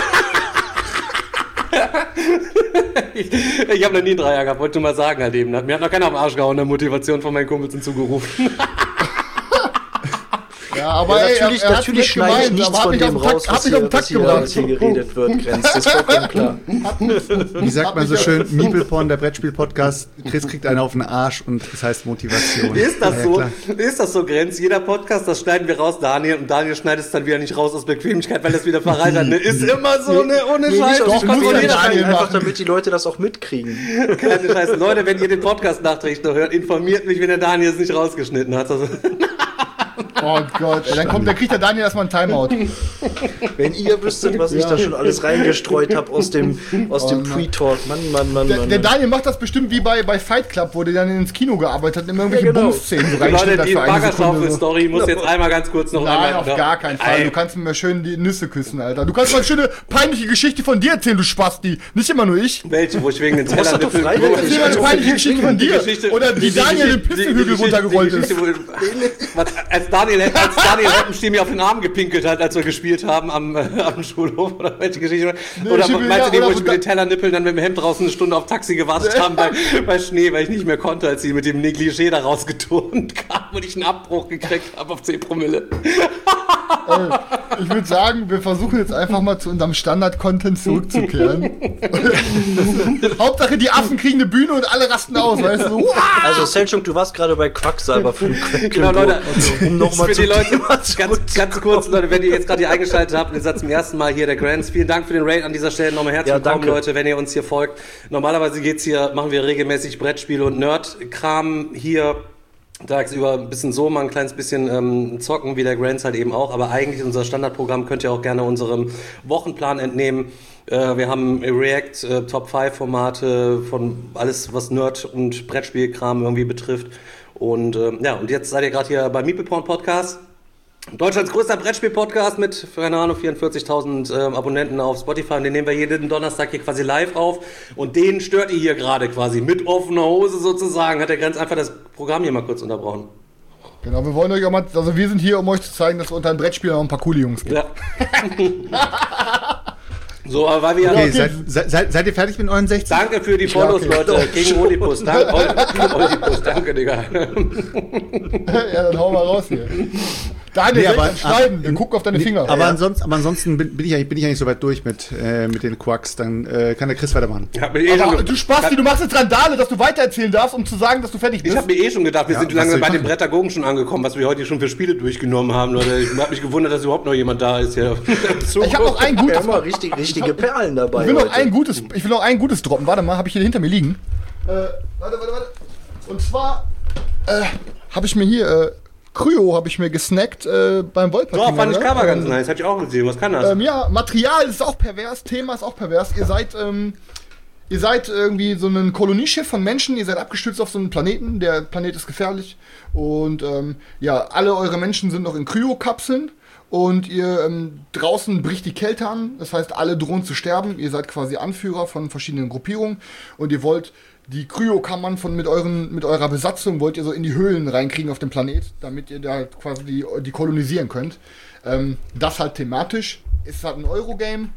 Ich habe noch nie einen Dreier gehabt, wollte nur mal sagen halt eben. Mir hat noch keiner auf den Arsch gehauen, der Motivation von meinen Kumpels hinzugerufen. Ja, Ja, aber natürlich schneide ich nichts von dem raus, was hier geredet wird, Grenz. Das ist vollkommen klar. Wie sagt man so schön, Meepleporn, der Brettspiel-Podcast, Chris kriegt einen auf den Arsch und das heißt Motivation. Ist das so? Ist das so, Grenz? Jeder Podcast, das schneiden wir raus, Daniel, und Daniel schneidet es dann wieder nicht raus aus Bequemlichkeit, weil das wieder verreitert. Ne? Ist immer so, ne? Ohne Scheiß. Doch, einfach damit die Leute das auch mitkriegen. Keine Scheiße. Leute, wenn ihr den Podcast nachträglich noch hört, informiert mich, wenn der Daniel es nicht rausgeschnitten hat. Also Oh Gott, dann kriegt der Daniel erstmal ein Timeout. Wenn ihr wüsstet, was ich da schon alles reingestreut habe aus dem Pre-Talk. Mann. Der Daniel macht das bestimmt wie bei Fight Club, wo der dann ins Kino gearbeitet hat und immer irgendwelche Bums-Szenen so Leute, die Baggerschaufel-Story muss jetzt einmal ganz kurz noch Nein, auf gar keinen Fall. Du kannst mir schön die Nüsse küssen, Alter. Du kannst mal eine schöne, peinliche Geschichte von dir erzählen, du Spasti. Nicht immer nur ich. Welche, wo ich wegen den Tellern... Erzähl mal eine peinliche Geschichte von dir. Oder wie Daniel den Pissenhügel runtergerollt ist. Als Daniel Heppenstiel mir auf den Arm gepinkelt hat, als wir gespielt haben am Schulhof, oder welche Geschichte? Oder meinst du die, wo ich mit den Tellernippeln dann mit dem Hemd draußen eine Stunde auf Taxi gewartet haben bei Schnee, weil ich nicht mehr konnte, als sie mit dem Negligé da rausgeturnt kam und ich einen Abbruch gekriegt habe auf 10 Promille. Ich würde sagen, wir versuchen jetzt einfach mal zu unserem Standard-Content zurückzukehren. Hauptsache, die Affen kriegen eine Bühne und alle rasten aus, weißt du? Also, Selchuk, du warst gerade bei Quacksalber für Genau, Leute, um nochmal für die Leute, ganz kurz, Leute, wenn ihr jetzt gerade hier eingeschaltet habt und ihr seid zum ersten Mal hier, der Grants, vielen Dank für den Raid an dieser Stelle, nochmal herzlich willkommen, Leute, wenn ihr uns hier folgt. Normalerweise machen wir regelmäßig Brettspiele und Nerd-Kram hier tagsüber ein bisschen so, mal ein kleines bisschen zocken, wie der Grants halt eben auch, aber eigentlich unser Standardprogramm könnt ihr auch gerne unserem Wochenplan entnehmen. Wir haben React, Top-5-Formate von alles, was Nerd- und Brettspielkram irgendwie betrifft. Und und jetzt seid ihr gerade hier beim Meepleporn Podcast. Deutschlands größter Brettspiel-Podcast mit, keine Ahnung, 44.000 Abonnenten auf Spotify. Und den nehmen wir jeden Donnerstag hier quasi live auf. Und den stört ihr hier gerade quasi mit offener Hose sozusagen. Hat der Grenz einfach das Programm hier mal kurz unterbrochen. Genau, wir wollen euch auch mal, also wir sind hier, um euch zu zeigen, dass es unter den Brettspielern auch ein paar coole Jungs gibt. Ja. So, aber weil wir okay, seid ihr fertig mit euren 60? Danke für die Follows, Leute. Gegen Oedipus. Danke, Digga. Ja, dann hau mal raus hier. Daniel, schneiden. Wir gucken auf deine Finger. Aber ansonsten bin ich eigentlich so weit durch mit den Quacks. Dann kann der Chris weitermachen. Du Spasti, du machst jetzt Randale, dass du weitererzählen darfst, um zu sagen, dass du fertig bist. Ich habe mir schon gedacht, wir sind lange bei den Brettagogen schon angekommen, was wir heute schon für Spiele durchgenommen haben, Leute. Ich habe mich gewundert, dass überhaupt noch jemand da ist hier. Ich habe noch ein gutes. Richtige Perlen dabei. Ich will noch ein gutes droppen. Warte mal, habe ich hier hinter mir liegen. Warte. Und zwar habe ich mir hier Kryo habe ich mir gesnackt beim Wolpertinger. Doch, fand ich Cover ganz nice. Hab ich auch gesehen. Was kann das? Ja, Material ist auch pervers. Thema ist auch pervers. Ihr seid irgendwie so ein Kolonieschiff von Menschen. Ihr seid abgestürzt auf so einen Planeten. Der Planet ist gefährlich. Und alle eure Menschen sind noch in Kryokapseln. Und ihr draußen bricht die Kälte an. Das heißt, alle drohen zu sterben. Ihr seid quasi Anführer von verschiedenen Gruppierungen. Und ihr wollt die Kryokammern mit eurer Besatzung wollt ihr so in die Höhlen reinkriegen auf dem Planet, damit ihr da quasi die kolonisieren könnt. Das halt thematisch. Ist halt ein Eurogame.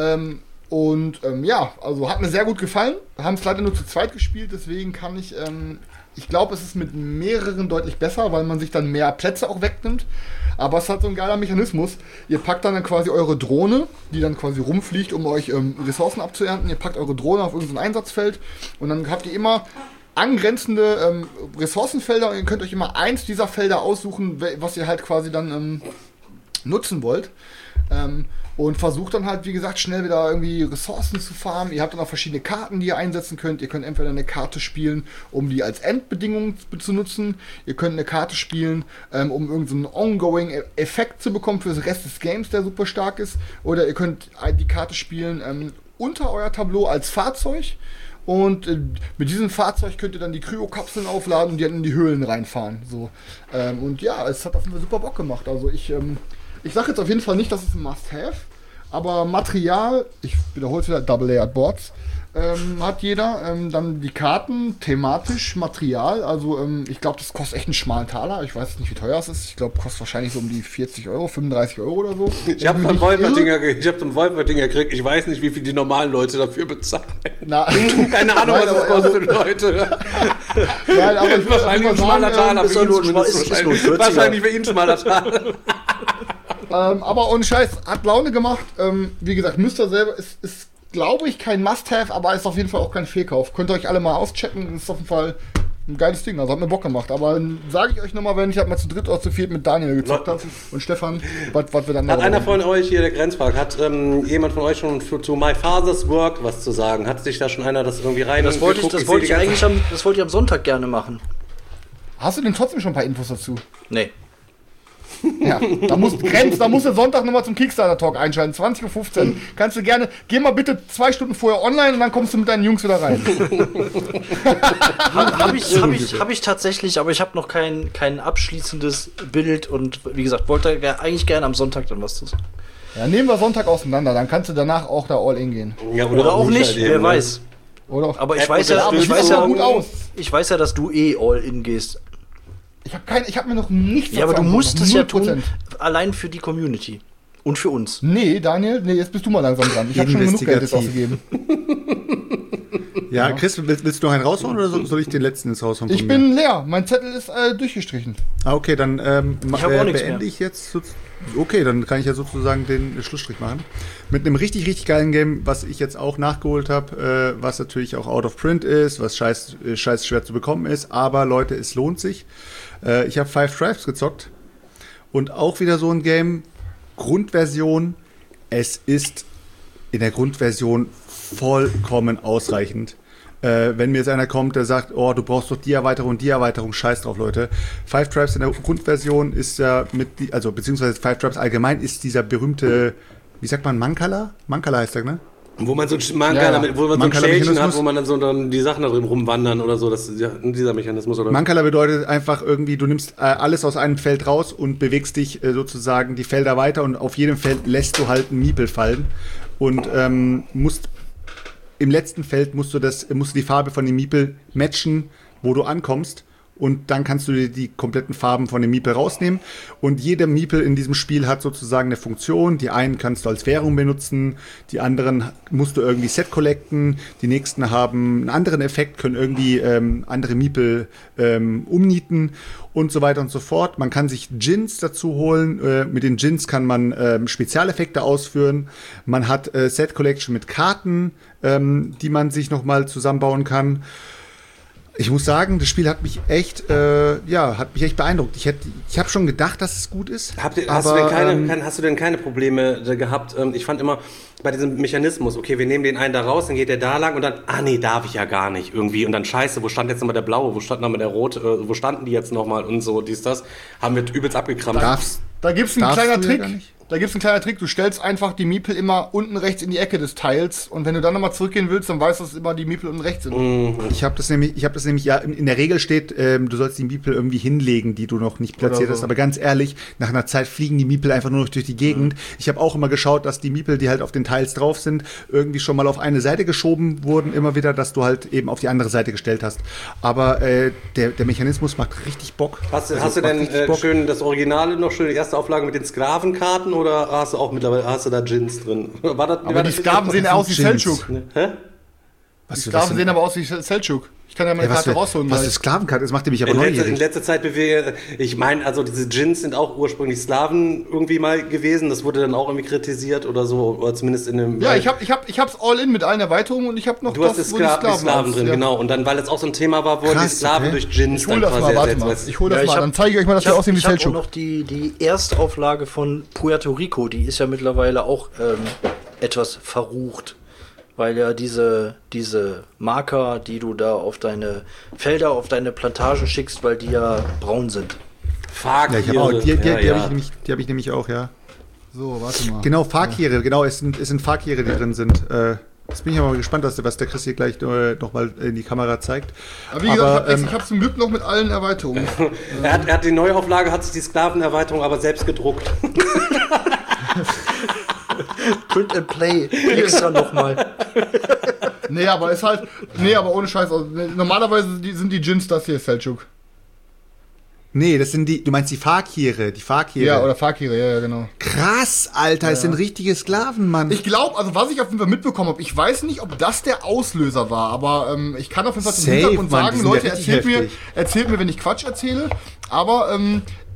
Also hat mir sehr gut gefallen. Haben es leider nur zu zweit gespielt, deswegen kann ich glaube, es ist mit mehreren deutlich besser, weil man sich dann mehr Plätze auch wegnimmt. Aber es hat so ein geiler Mechanismus. Ihr packt dann quasi eure Drohne, die dann quasi rumfliegt, um euch Ressourcen abzuernten. Ihr packt eure Drohne auf irgendein Einsatzfeld und dann habt ihr immer angrenzende Ressourcenfelder und ihr könnt euch immer eins dieser Felder aussuchen, was ihr halt quasi dann nutzen wollt. Und versucht dann halt, wie gesagt, schnell wieder irgendwie Ressourcen zu farmen. Ihr habt dann auch verschiedene Karten, die ihr einsetzen könnt. Ihr könnt entweder eine Karte spielen, um die als Endbedingung zu nutzen. Ihr könnt eine Karte spielen, um irgendeinen Ongoing-Effekt zu bekommen für den Rest des Games, der super stark ist. Oder ihr könnt die Karte spielen unter euer Tableau als Fahrzeug. Und mit diesem Fahrzeug könnt ihr dann die Kryokapseln aufladen und die dann in die Höhlen reinfahren. So. Es hat auf jeden Fall super Bock gemacht. Also ich sage jetzt auf jeden Fall nicht, dass es ein Must-Have, aber Material, ich wiederhole es wieder, Double-Layered Boards, hat jeder. Dann die Karten, thematisch, Material, also ich glaube, das kostet echt einen schmalen Taler. Ich weiß nicht, wie teuer es ist. Ich glaube, kostet wahrscheinlich so um die 40 €, 35 € oder so. Ich habe zum Wolpertinger gekriegt. Ich weiß nicht, wie viel die normalen Leute dafür bezahlen. Keine Ahnung, was das kostet, Leute. Nein, aber ich wahrscheinlich ein schmaler Taler. Wahrscheinlich für ihn ein schmaler Taler. Aber ohne Scheiß, hat Laune gemacht. Wie gesagt, müsst ihr selber, ist glaube ich, kein Must-Have, aber ist auf jeden Fall auch kein Fehlkauf. Könnt ihr euch alle mal auschecken, ist auf jeden Fall ein geiles Ding, also hat mir Bock gemacht. Aber sage ich euch nochmal, wenn ich halt mal zu dritt oder zu viert mit Daniel gezockt habe und Stefan, was wir dann Hat einer von euch hier, der Grenzpark, hat jemand von euch schon zu My Father's Work was zu sagen? Hat sich da schon einer das irgendwie rein? Das wollte ich am Sonntag gerne machen. Hast du denn trotzdem schon ein paar Infos dazu? Nee. Ja, da musst du Sonntag nochmal zum Kickstarter-Talk einschalten, 20.15 Uhr. Kannst du gerne, geh mal bitte 2 Stunden vorher online und dann kommst du mit deinen Jungs wieder rein. Hab ich tatsächlich, aber ich habe noch kein abschließendes Bild und wie gesagt, wollte eigentlich gerne am Sonntag dann was zu sagen. Ja, nehmen wir Sonntag auseinander, dann kannst du danach auch da all in gehen. Ja, oder auch nicht, halt wer weiß. Oder auch. Aber ich weiß ja, dass du all in gehst. Ich hab mir noch nichts. Ja, aber du musst es ja tun, allein für die Community. Und für uns. Nee, Daniel, jetzt bist du mal langsam dran. Ich habe schon genug Geld jetzt ausgegeben. Ja, Chris, willst du noch einen raushauen oder soll ich den letzten ins Haus hauen? Ich bin leer, mein Zettel ist durchgestrichen. Okay, dann beende ich jetzt. Okay, dann kann ich ja sozusagen den Schlussstrich machen. Mit einem richtig, richtig geilen Game, was ich jetzt auch nachgeholt habe, was natürlich auch out of print ist, was scheiß schwer zu bekommen ist, aber Leute, es lohnt sich. Ich habe Five Tribes gezockt und auch wieder so ein Game, Grundversion, es ist in der Grundversion vollkommen ausreichend. Wenn mir jetzt einer kommt, der sagt, oh, du brauchst doch die Erweiterung, scheiß drauf, Leute. Five Tribes in der Grundversion ist ja beziehungsweise Five Tribes allgemein ist dieser berühmte, wie sagt man, Mancala? Mancala heißt der, ne? Wo man so ein Schälchen hat, wo man dann die Sachen da drin rumwandern oder so, das ist ja dieser Mechanismus, oder? Mancala bedeutet einfach irgendwie, du nimmst alles aus einem Feld raus und bewegst dich sozusagen die Felder weiter und auf jedem Feld lässt du halt einen Miepel fallen und musst im letzten Feld musst du die Farbe von dem Miepel matchen, wo du ankommst. Und dann kannst du dir die kompletten Farben von dem Miepel rausnehmen. Und jeder Miepel in diesem Spiel hat sozusagen eine Funktion. Die einen kannst du als Währung benutzen, die anderen musst du irgendwie Set collecten, die nächsten haben einen anderen Effekt, können irgendwie andere Miepel umnieten und so weiter und so fort. Man kann sich Djinns dazu holen. Mit den Djinns kann man Spezialeffekte ausführen. Man hat Set Collection mit Karten, die man sich nochmal zusammenbauen kann. Ich muss sagen, das Spiel hat mich echt beeindruckt. Ich habe schon gedacht, dass es gut ist. Hast du denn keine Probleme gehabt? Ich fand immer bei diesem Mechanismus, okay, wir nehmen den einen da raus, dann geht der da lang und dann, darf ich ja gar nicht irgendwie. Und dann scheiße, wo stand jetzt nochmal der blaue, wo stand nochmal der rote, wo standen die jetzt nochmal und so, das, haben wir übelst abgekramt. Da gibt's einen kleinen Trick. Du stellst einfach die Miepel immer unten rechts in die Ecke des Teils und wenn du dann nochmal zurückgehen willst, dann weißt du, dass immer die Miepel unten rechts sind. Ich habe das nämlich, ja, in der Regel steht, du sollst die Miepel irgendwie hinlegen, die du noch nicht platziert hast, aber ganz ehrlich, nach einer Zeit fliegen die Miepel einfach nur noch durch die Gegend. Ich habe auch immer geschaut, dass die Miepel, die halt auf den Teils drauf sind, irgendwie schon mal auf eine Seite geschoben wurden, immer wieder, dass du halt eben auf die andere Seite gestellt hast. Aber der Mechanismus macht richtig Bock. Hast du denn schön das Originale noch, schön die erste Auflage mit den Sklavenkarten oder hast du auch mittlerweile da Djinns drin? Aber die Sklaven sehen aus wie Selçuk. Hä? Die Sklaven sehen aber aus wie Selçuk. Ich kann ja meine Karte rausholen. Was ist Sklavenkarte? Das macht mich aber neugierig. In letzter Zeit ich meine, also diese Djinns sind auch ursprünglich Sklaven irgendwie mal gewesen. Das wurde dann auch irgendwie kritisiert oder so, oder zumindest in dem... Ja, ich hab's all in mit allen Erweiterungen und ich habe noch du hast die Sklaven drin, genau. Und dann, weil es auch so ein Thema war, wo die Sklaven durch Djinns dann quasi ersetzt werden. Ich hol das mal, dann zeige ich euch mal, dass wir aussehen wie Selçuk. Ich habe auch noch die Erstauflage von Puerto Rico, die ist ja mittlerweile auch etwas verrucht. Weil ja diese Marker, die du da auf deine Felder, auf deine Plantagen schickst, weil die ja braun sind. Fakire. Ja, die habe ich nämlich auch, ja. So, warte mal. Genau, Fakire, genau, es sind Fakire, die drin sind. Jetzt bin ich aber mal gespannt, was der Chris hier gleich noch mal in die Kamera zeigt. Aber wie gesagt, ich habe zum Glück noch mit allen Erweiterungen. Er hat die Neuauflage, hat sich die Sklavenerweiterung aber selbst gedruckt. Print and Play extra nochmal. Nee, aber ohne Scheiß. Also, normalerweise sind die Djinns das hier, Selçuk. Nee, das sind du meinst die Fakire. Ja, oder Fakire, ja, genau. Krass, Alter, es sind richtige Sklaven, Mann. Ich glaube, also was ich auf jeden Fall mitbekommen habe, ich weiß nicht, ob das der Auslöser war, aber ich kann auf jeden Fall zum Hintergrund sagen, Leute, erzählt mir, wenn ich Quatsch erzähle, aber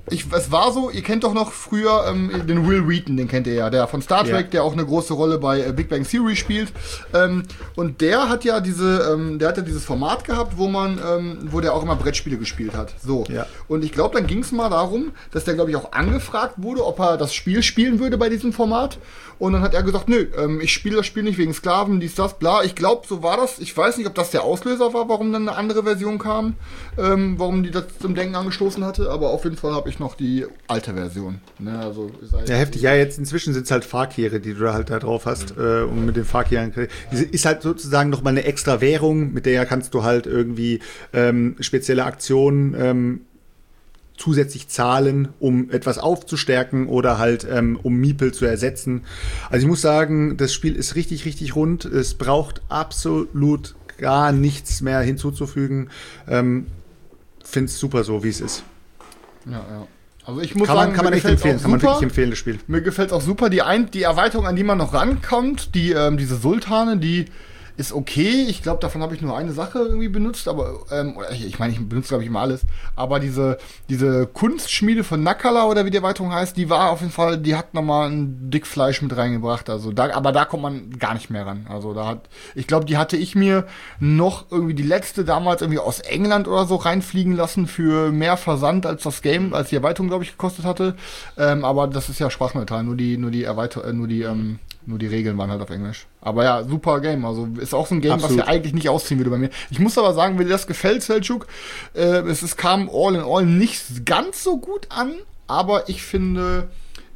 es war so, ihr kennt doch noch früher den Will Wheaton, den kennt ihr ja, der von Star Trek, der auch eine große Rolle bei Big Bang Theory spielt. Und der hat ja dieses Format gehabt, wo der auch immer Brettspiele gespielt hat. So. Ja. Und ich glaube, dann ging es mal darum, dass der, glaube ich, auch angefragt wurde, ob er das Spiel spielen würde bei diesem Format. Und dann hat er gesagt, nö, ich spiele das Spiel nicht wegen Sklaven, dies, das, bla. Ich glaube, so war das. Ich weiß nicht, ob das der Auslöser war, warum dann eine andere Version kam, warum die das zum Denken angestoßen hatte, aber auf jeden Fall habe ich noch die alte Version. Ne, also ja, heftig. Ja, jetzt inzwischen sind es halt Fahrkehre, die du da halt da drauf hast. Und mit den Fahrkehren ist halt sozusagen nochmal eine extra Währung, mit der kannst du halt irgendwie spezielle Aktionen zusätzlich zahlen, um etwas aufzustärken oder halt um Meeple zu ersetzen. Also ich muss sagen, das Spiel ist richtig, richtig rund. Es braucht absolut gar nichts mehr hinzuzufügen. Finde es super so, wie es ist. Ja. Also ich muss sagen, kann man echt empfehlen. Kann man wirklich empfehlen, das Spiel. Mir gefällt es auch super. Die Erweiterung, an die man noch rankommt, diese Sultane, die ist okay. Ich glaube, davon habe ich nur eine Sache irgendwie benutzt, aber ich benutze, glaube ich, immer alles. Aber diese Kunstschmiede von Nakala oder wie die Erweiterung heißt, die war auf jeden Fall, die hat nochmal ein Dickfleisch mit reingebracht. Also aber da kommt man gar nicht mehr ran. Also ich glaube, die hatte ich mir noch irgendwie die letzte damals irgendwie aus England oder so reinfliegen lassen für mehr Versand als das Game, als die Erweiterung, glaube ich, gekostet hatte. Aber das ist ja sprachneutral, nur die Regeln waren halt auf Englisch. Aber ja, super Game. Also ist auch so ein Game, Absolut. Was ja eigentlich nicht ausziehen würde bei mir. Ich muss aber sagen, wenn dir das gefällt, Selçuk, kam all in all nicht ganz so gut an, aber ich finde,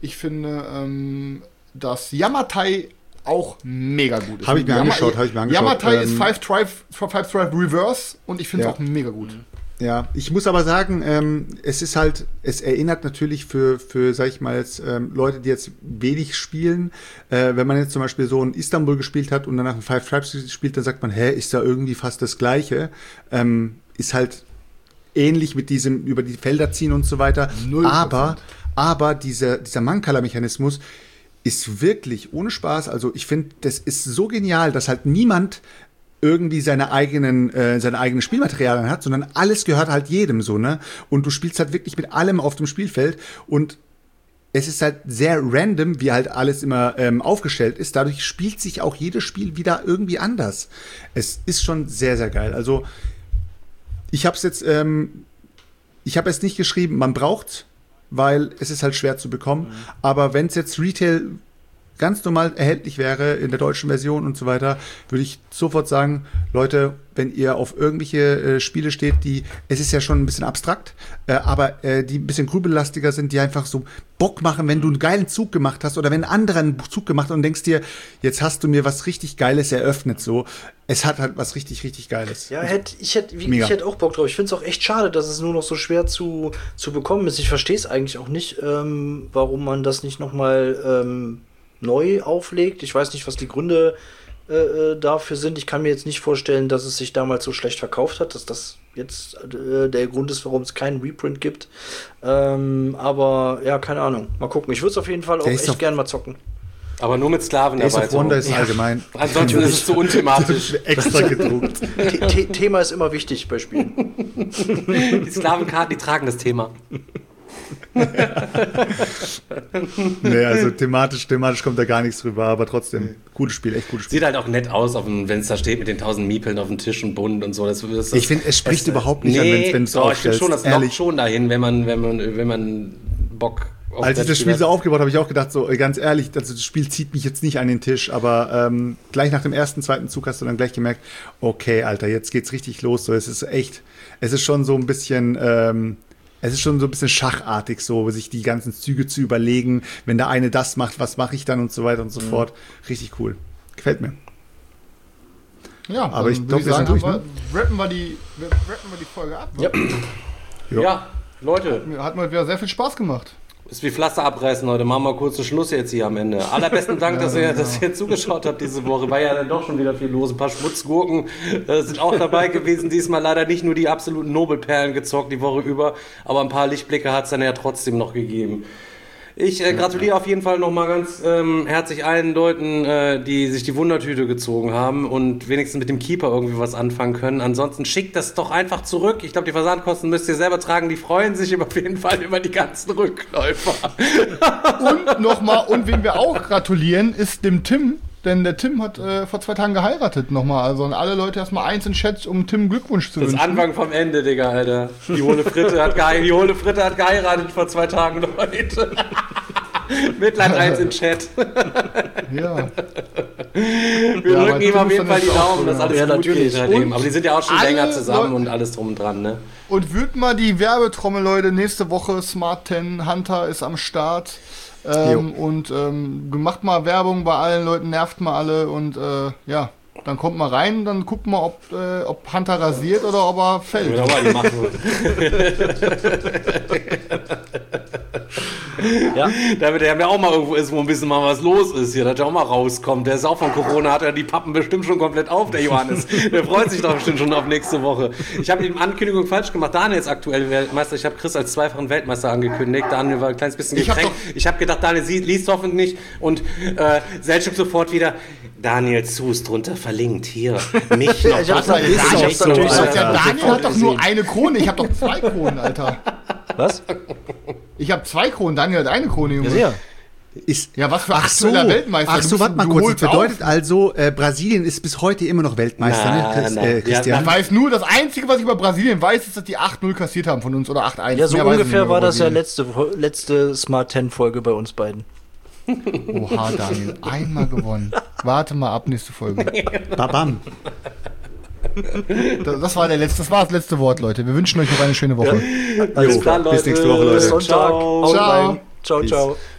dass Yamatai auch mega gut ist. Habe ich mir angeschaut. Yamatai ist Five Drive Reverse und ich finde es auch mega gut. Ja, ich muss aber sagen, es erinnert natürlich für sag ich mal jetzt, Leute, die jetzt wenig spielen, wenn man jetzt zum Beispiel so in Istanbul gespielt hat und danach in Five Tribes spielt, dann sagt man, ist da irgendwie fast das Gleiche. Ist halt ähnlich mit diesem über die Felder ziehen und so weiter. 0%. Aber dieser Mancala-Mechanismus ist wirklich ohne Spaß, also ich finde, das ist so genial, dass halt niemand irgendwie seine eigenen Spielmaterialien hat, sondern alles gehört halt jedem so, ne? Und du spielst halt wirklich mit allem auf dem Spielfeld und es ist halt sehr random, wie halt alles immer aufgestellt ist. Dadurch spielt sich auch jedes Spiel wieder irgendwie anders. Es ist schon sehr, sehr geil. Also ich habe jetzt nicht geschrieben, man braucht's, weil es ist halt schwer zu bekommen. Aber wenn es jetzt Retail ganz normal erhältlich wäre in der deutschen Version und so weiter, würde ich sofort sagen, Leute, wenn ihr auf irgendwelche Spiele steht, es ist ja schon ein bisschen abstrakt, aber die ein bisschen grübellastiger sind, die einfach so Bock machen, wenn du einen geilen Zug gemacht hast oder wenn ein anderer einen Zug gemacht hat und denkst dir, jetzt hast du mir was richtig Geiles eröffnet, so. Es hat halt was richtig, richtig Geiles. Ja, ich hätte auch Bock drauf. Ich finde es auch echt schade, dass es nur noch so schwer zu bekommen ist. Ich verstehe es eigentlich auch nicht, warum man das nicht nochmal neu auflegt. Ich weiß nicht, was die Gründe dafür sind. Ich kann mir jetzt nicht vorstellen, dass es sich damals so schlecht verkauft hat, dass das jetzt der Grund ist, warum es keinen Reprint gibt. Aber ja, keine Ahnung. Mal gucken. Ich würde es auf jeden Fall auch echt gern mal zocken. Aber nur mit Sklaven dabei. Days of Wonder ist allgemein. Ansonsten ist es zu unthematisch. Extra gedruckt. Thema ist immer wichtig bei Spielen. Die Sklavenkarten, die tragen das Thema. Nee, also thematisch kommt da gar nichts rüber, aber trotzdem, gutes Spiel, echt gutes Spiel. Sieht halt auch nett aus, wenn es da steht mit den 1000 Miepeln auf dem Tisch und bunt und so. Ich finde, es spricht überhaupt nicht an, wenn es aufstellst. Ich finde schon, das lockt schon dahin, wenn man Bock auf als ich das Spiel so aufgebaut habe, ich auch gedacht, so ganz ehrlich, also das Spiel zieht mich jetzt nicht an den Tisch, aber gleich nach dem zweiten Zug hast du dann gleich gemerkt, okay, Alter, jetzt geht's richtig los. So, es ist schon so ein bisschen schachartig, so sich die ganzen Züge zu überlegen, wenn der eine das macht, was mache ich dann und so weiter und so fort. Richtig cool. Gefällt mir. Ja, aber ich glaube, wir sind durch, ne? Rappen wir die Folge ab. Ne? Ja, Leute. Hat mir wieder sehr viel Spaß gemacht. Ist wie Pflaster abreißen, Leute. Machen wir kurz einen Schluss jetzt hier am Ende. Allerbesten Dank, dass ihr zugeschaut habt diese Woche. War ja dann doch schon wieder viel los. Ein paar Schmutzgurken sind auch dabei gewesen. Diesmal leider nicht nur die absoluten Nobelperlen gezockt die Woche über, aber ein paar Lichtblicke hat es dann ja trotzdem noch gegeben. Ich gratuliere auf jeden Fall nochmal ganz herzlich allen Leuten, die sich die Wundertüte gezogen haben und wenigstens mit dem Keeper irgendwie was anfangen können. Ansonsten schickt das doch einfach zurück. Ich glaube, die Versandkosten müsst ihr selber tragen. Die freuen sich auf jeden Fall über die ganzen Rückläufer. Und wen wir auch gratulieren, ist dem Tim. Denn der Tim hat vor 2 Tagen geheiratet nochmal. Also an alle Leute erstmal eins in Chat, um Tim Glückwunsch zu wünschen. Das Anfang vom Ende, Digga, Alter. Die Hohle Fritte hat geheiratet vor 2 Tagen, Leute. Mitleid 1 in Chat. Ja. Wir drücken ihm auf jeden Fall die Daumen, dass alles gut natürlich. geht seitdem. Aber die sind ja auch schon länger zusammen und alles drum und dran, ne? Und wühlt mal die Werbetrommel, Leute. Nächste Woche Smart 10 Hunter ist am Start. Macht mal Werbung bei allen Leuten, nervt mal alle und ja, dann kommt mal rein, dann guckt mal, ob Hunter rasiert oder ob er fällt. Ja, mal die machen. Ja. Damit der ja auch mal irgendwo ist, wo ein bisschen mal was los ist hier, dass der auch mal rauskommt. Der ist auch von Corona, hat er die Pappen bestimmt schon komplett auf, der Johannes. Der freut sich doch bestimmt schon auf nächste Woche. Ich habe die Ankündigung falsch gemacht. Daniel ist aktuell Weltmeister. Ich habe Chris als 2-fachen Weltmeister angekündigt. Daniel war ein kleines bisschen gekränkt. Ich habe gedacht, Daniel liest hoffentlich nicht. Und Selchuk sofort wieder, Daniel Zus drunter verlinkt. Hier, mich noch. Daniel hat doch nur eine Krone. Ich habe doch 2 Kronen, Alter. Was? Ich habe 2 Kronen, Daniel hat eine Krone, Junge. Ja. Ja, was für aktueller Weltmeister. Ach so, warte mal kurz. Das bedeutet also, Brasilien ist bis heute immer noch Weltmeister, ne? Christian? Ich weiß nur, das Einzige, was ich über Brasilien weiß, ist, dass die 8-0 kassiert haben von uns oder 8-1. Ja, so ungefähr war das ja letzte Smart 10 Folge bei uns beiden. Oha, Daniel, einmal gewonnen. Warte mal ab, nächste Folge. Babam. Das war das letzte Wort, Leute. Wir wünschen euch noch eine schöne Woche. Ja. Alles klar, Leute. Bis nächste Woche, Leute. Bis Sonntag. Ciao. Ciao, ciao.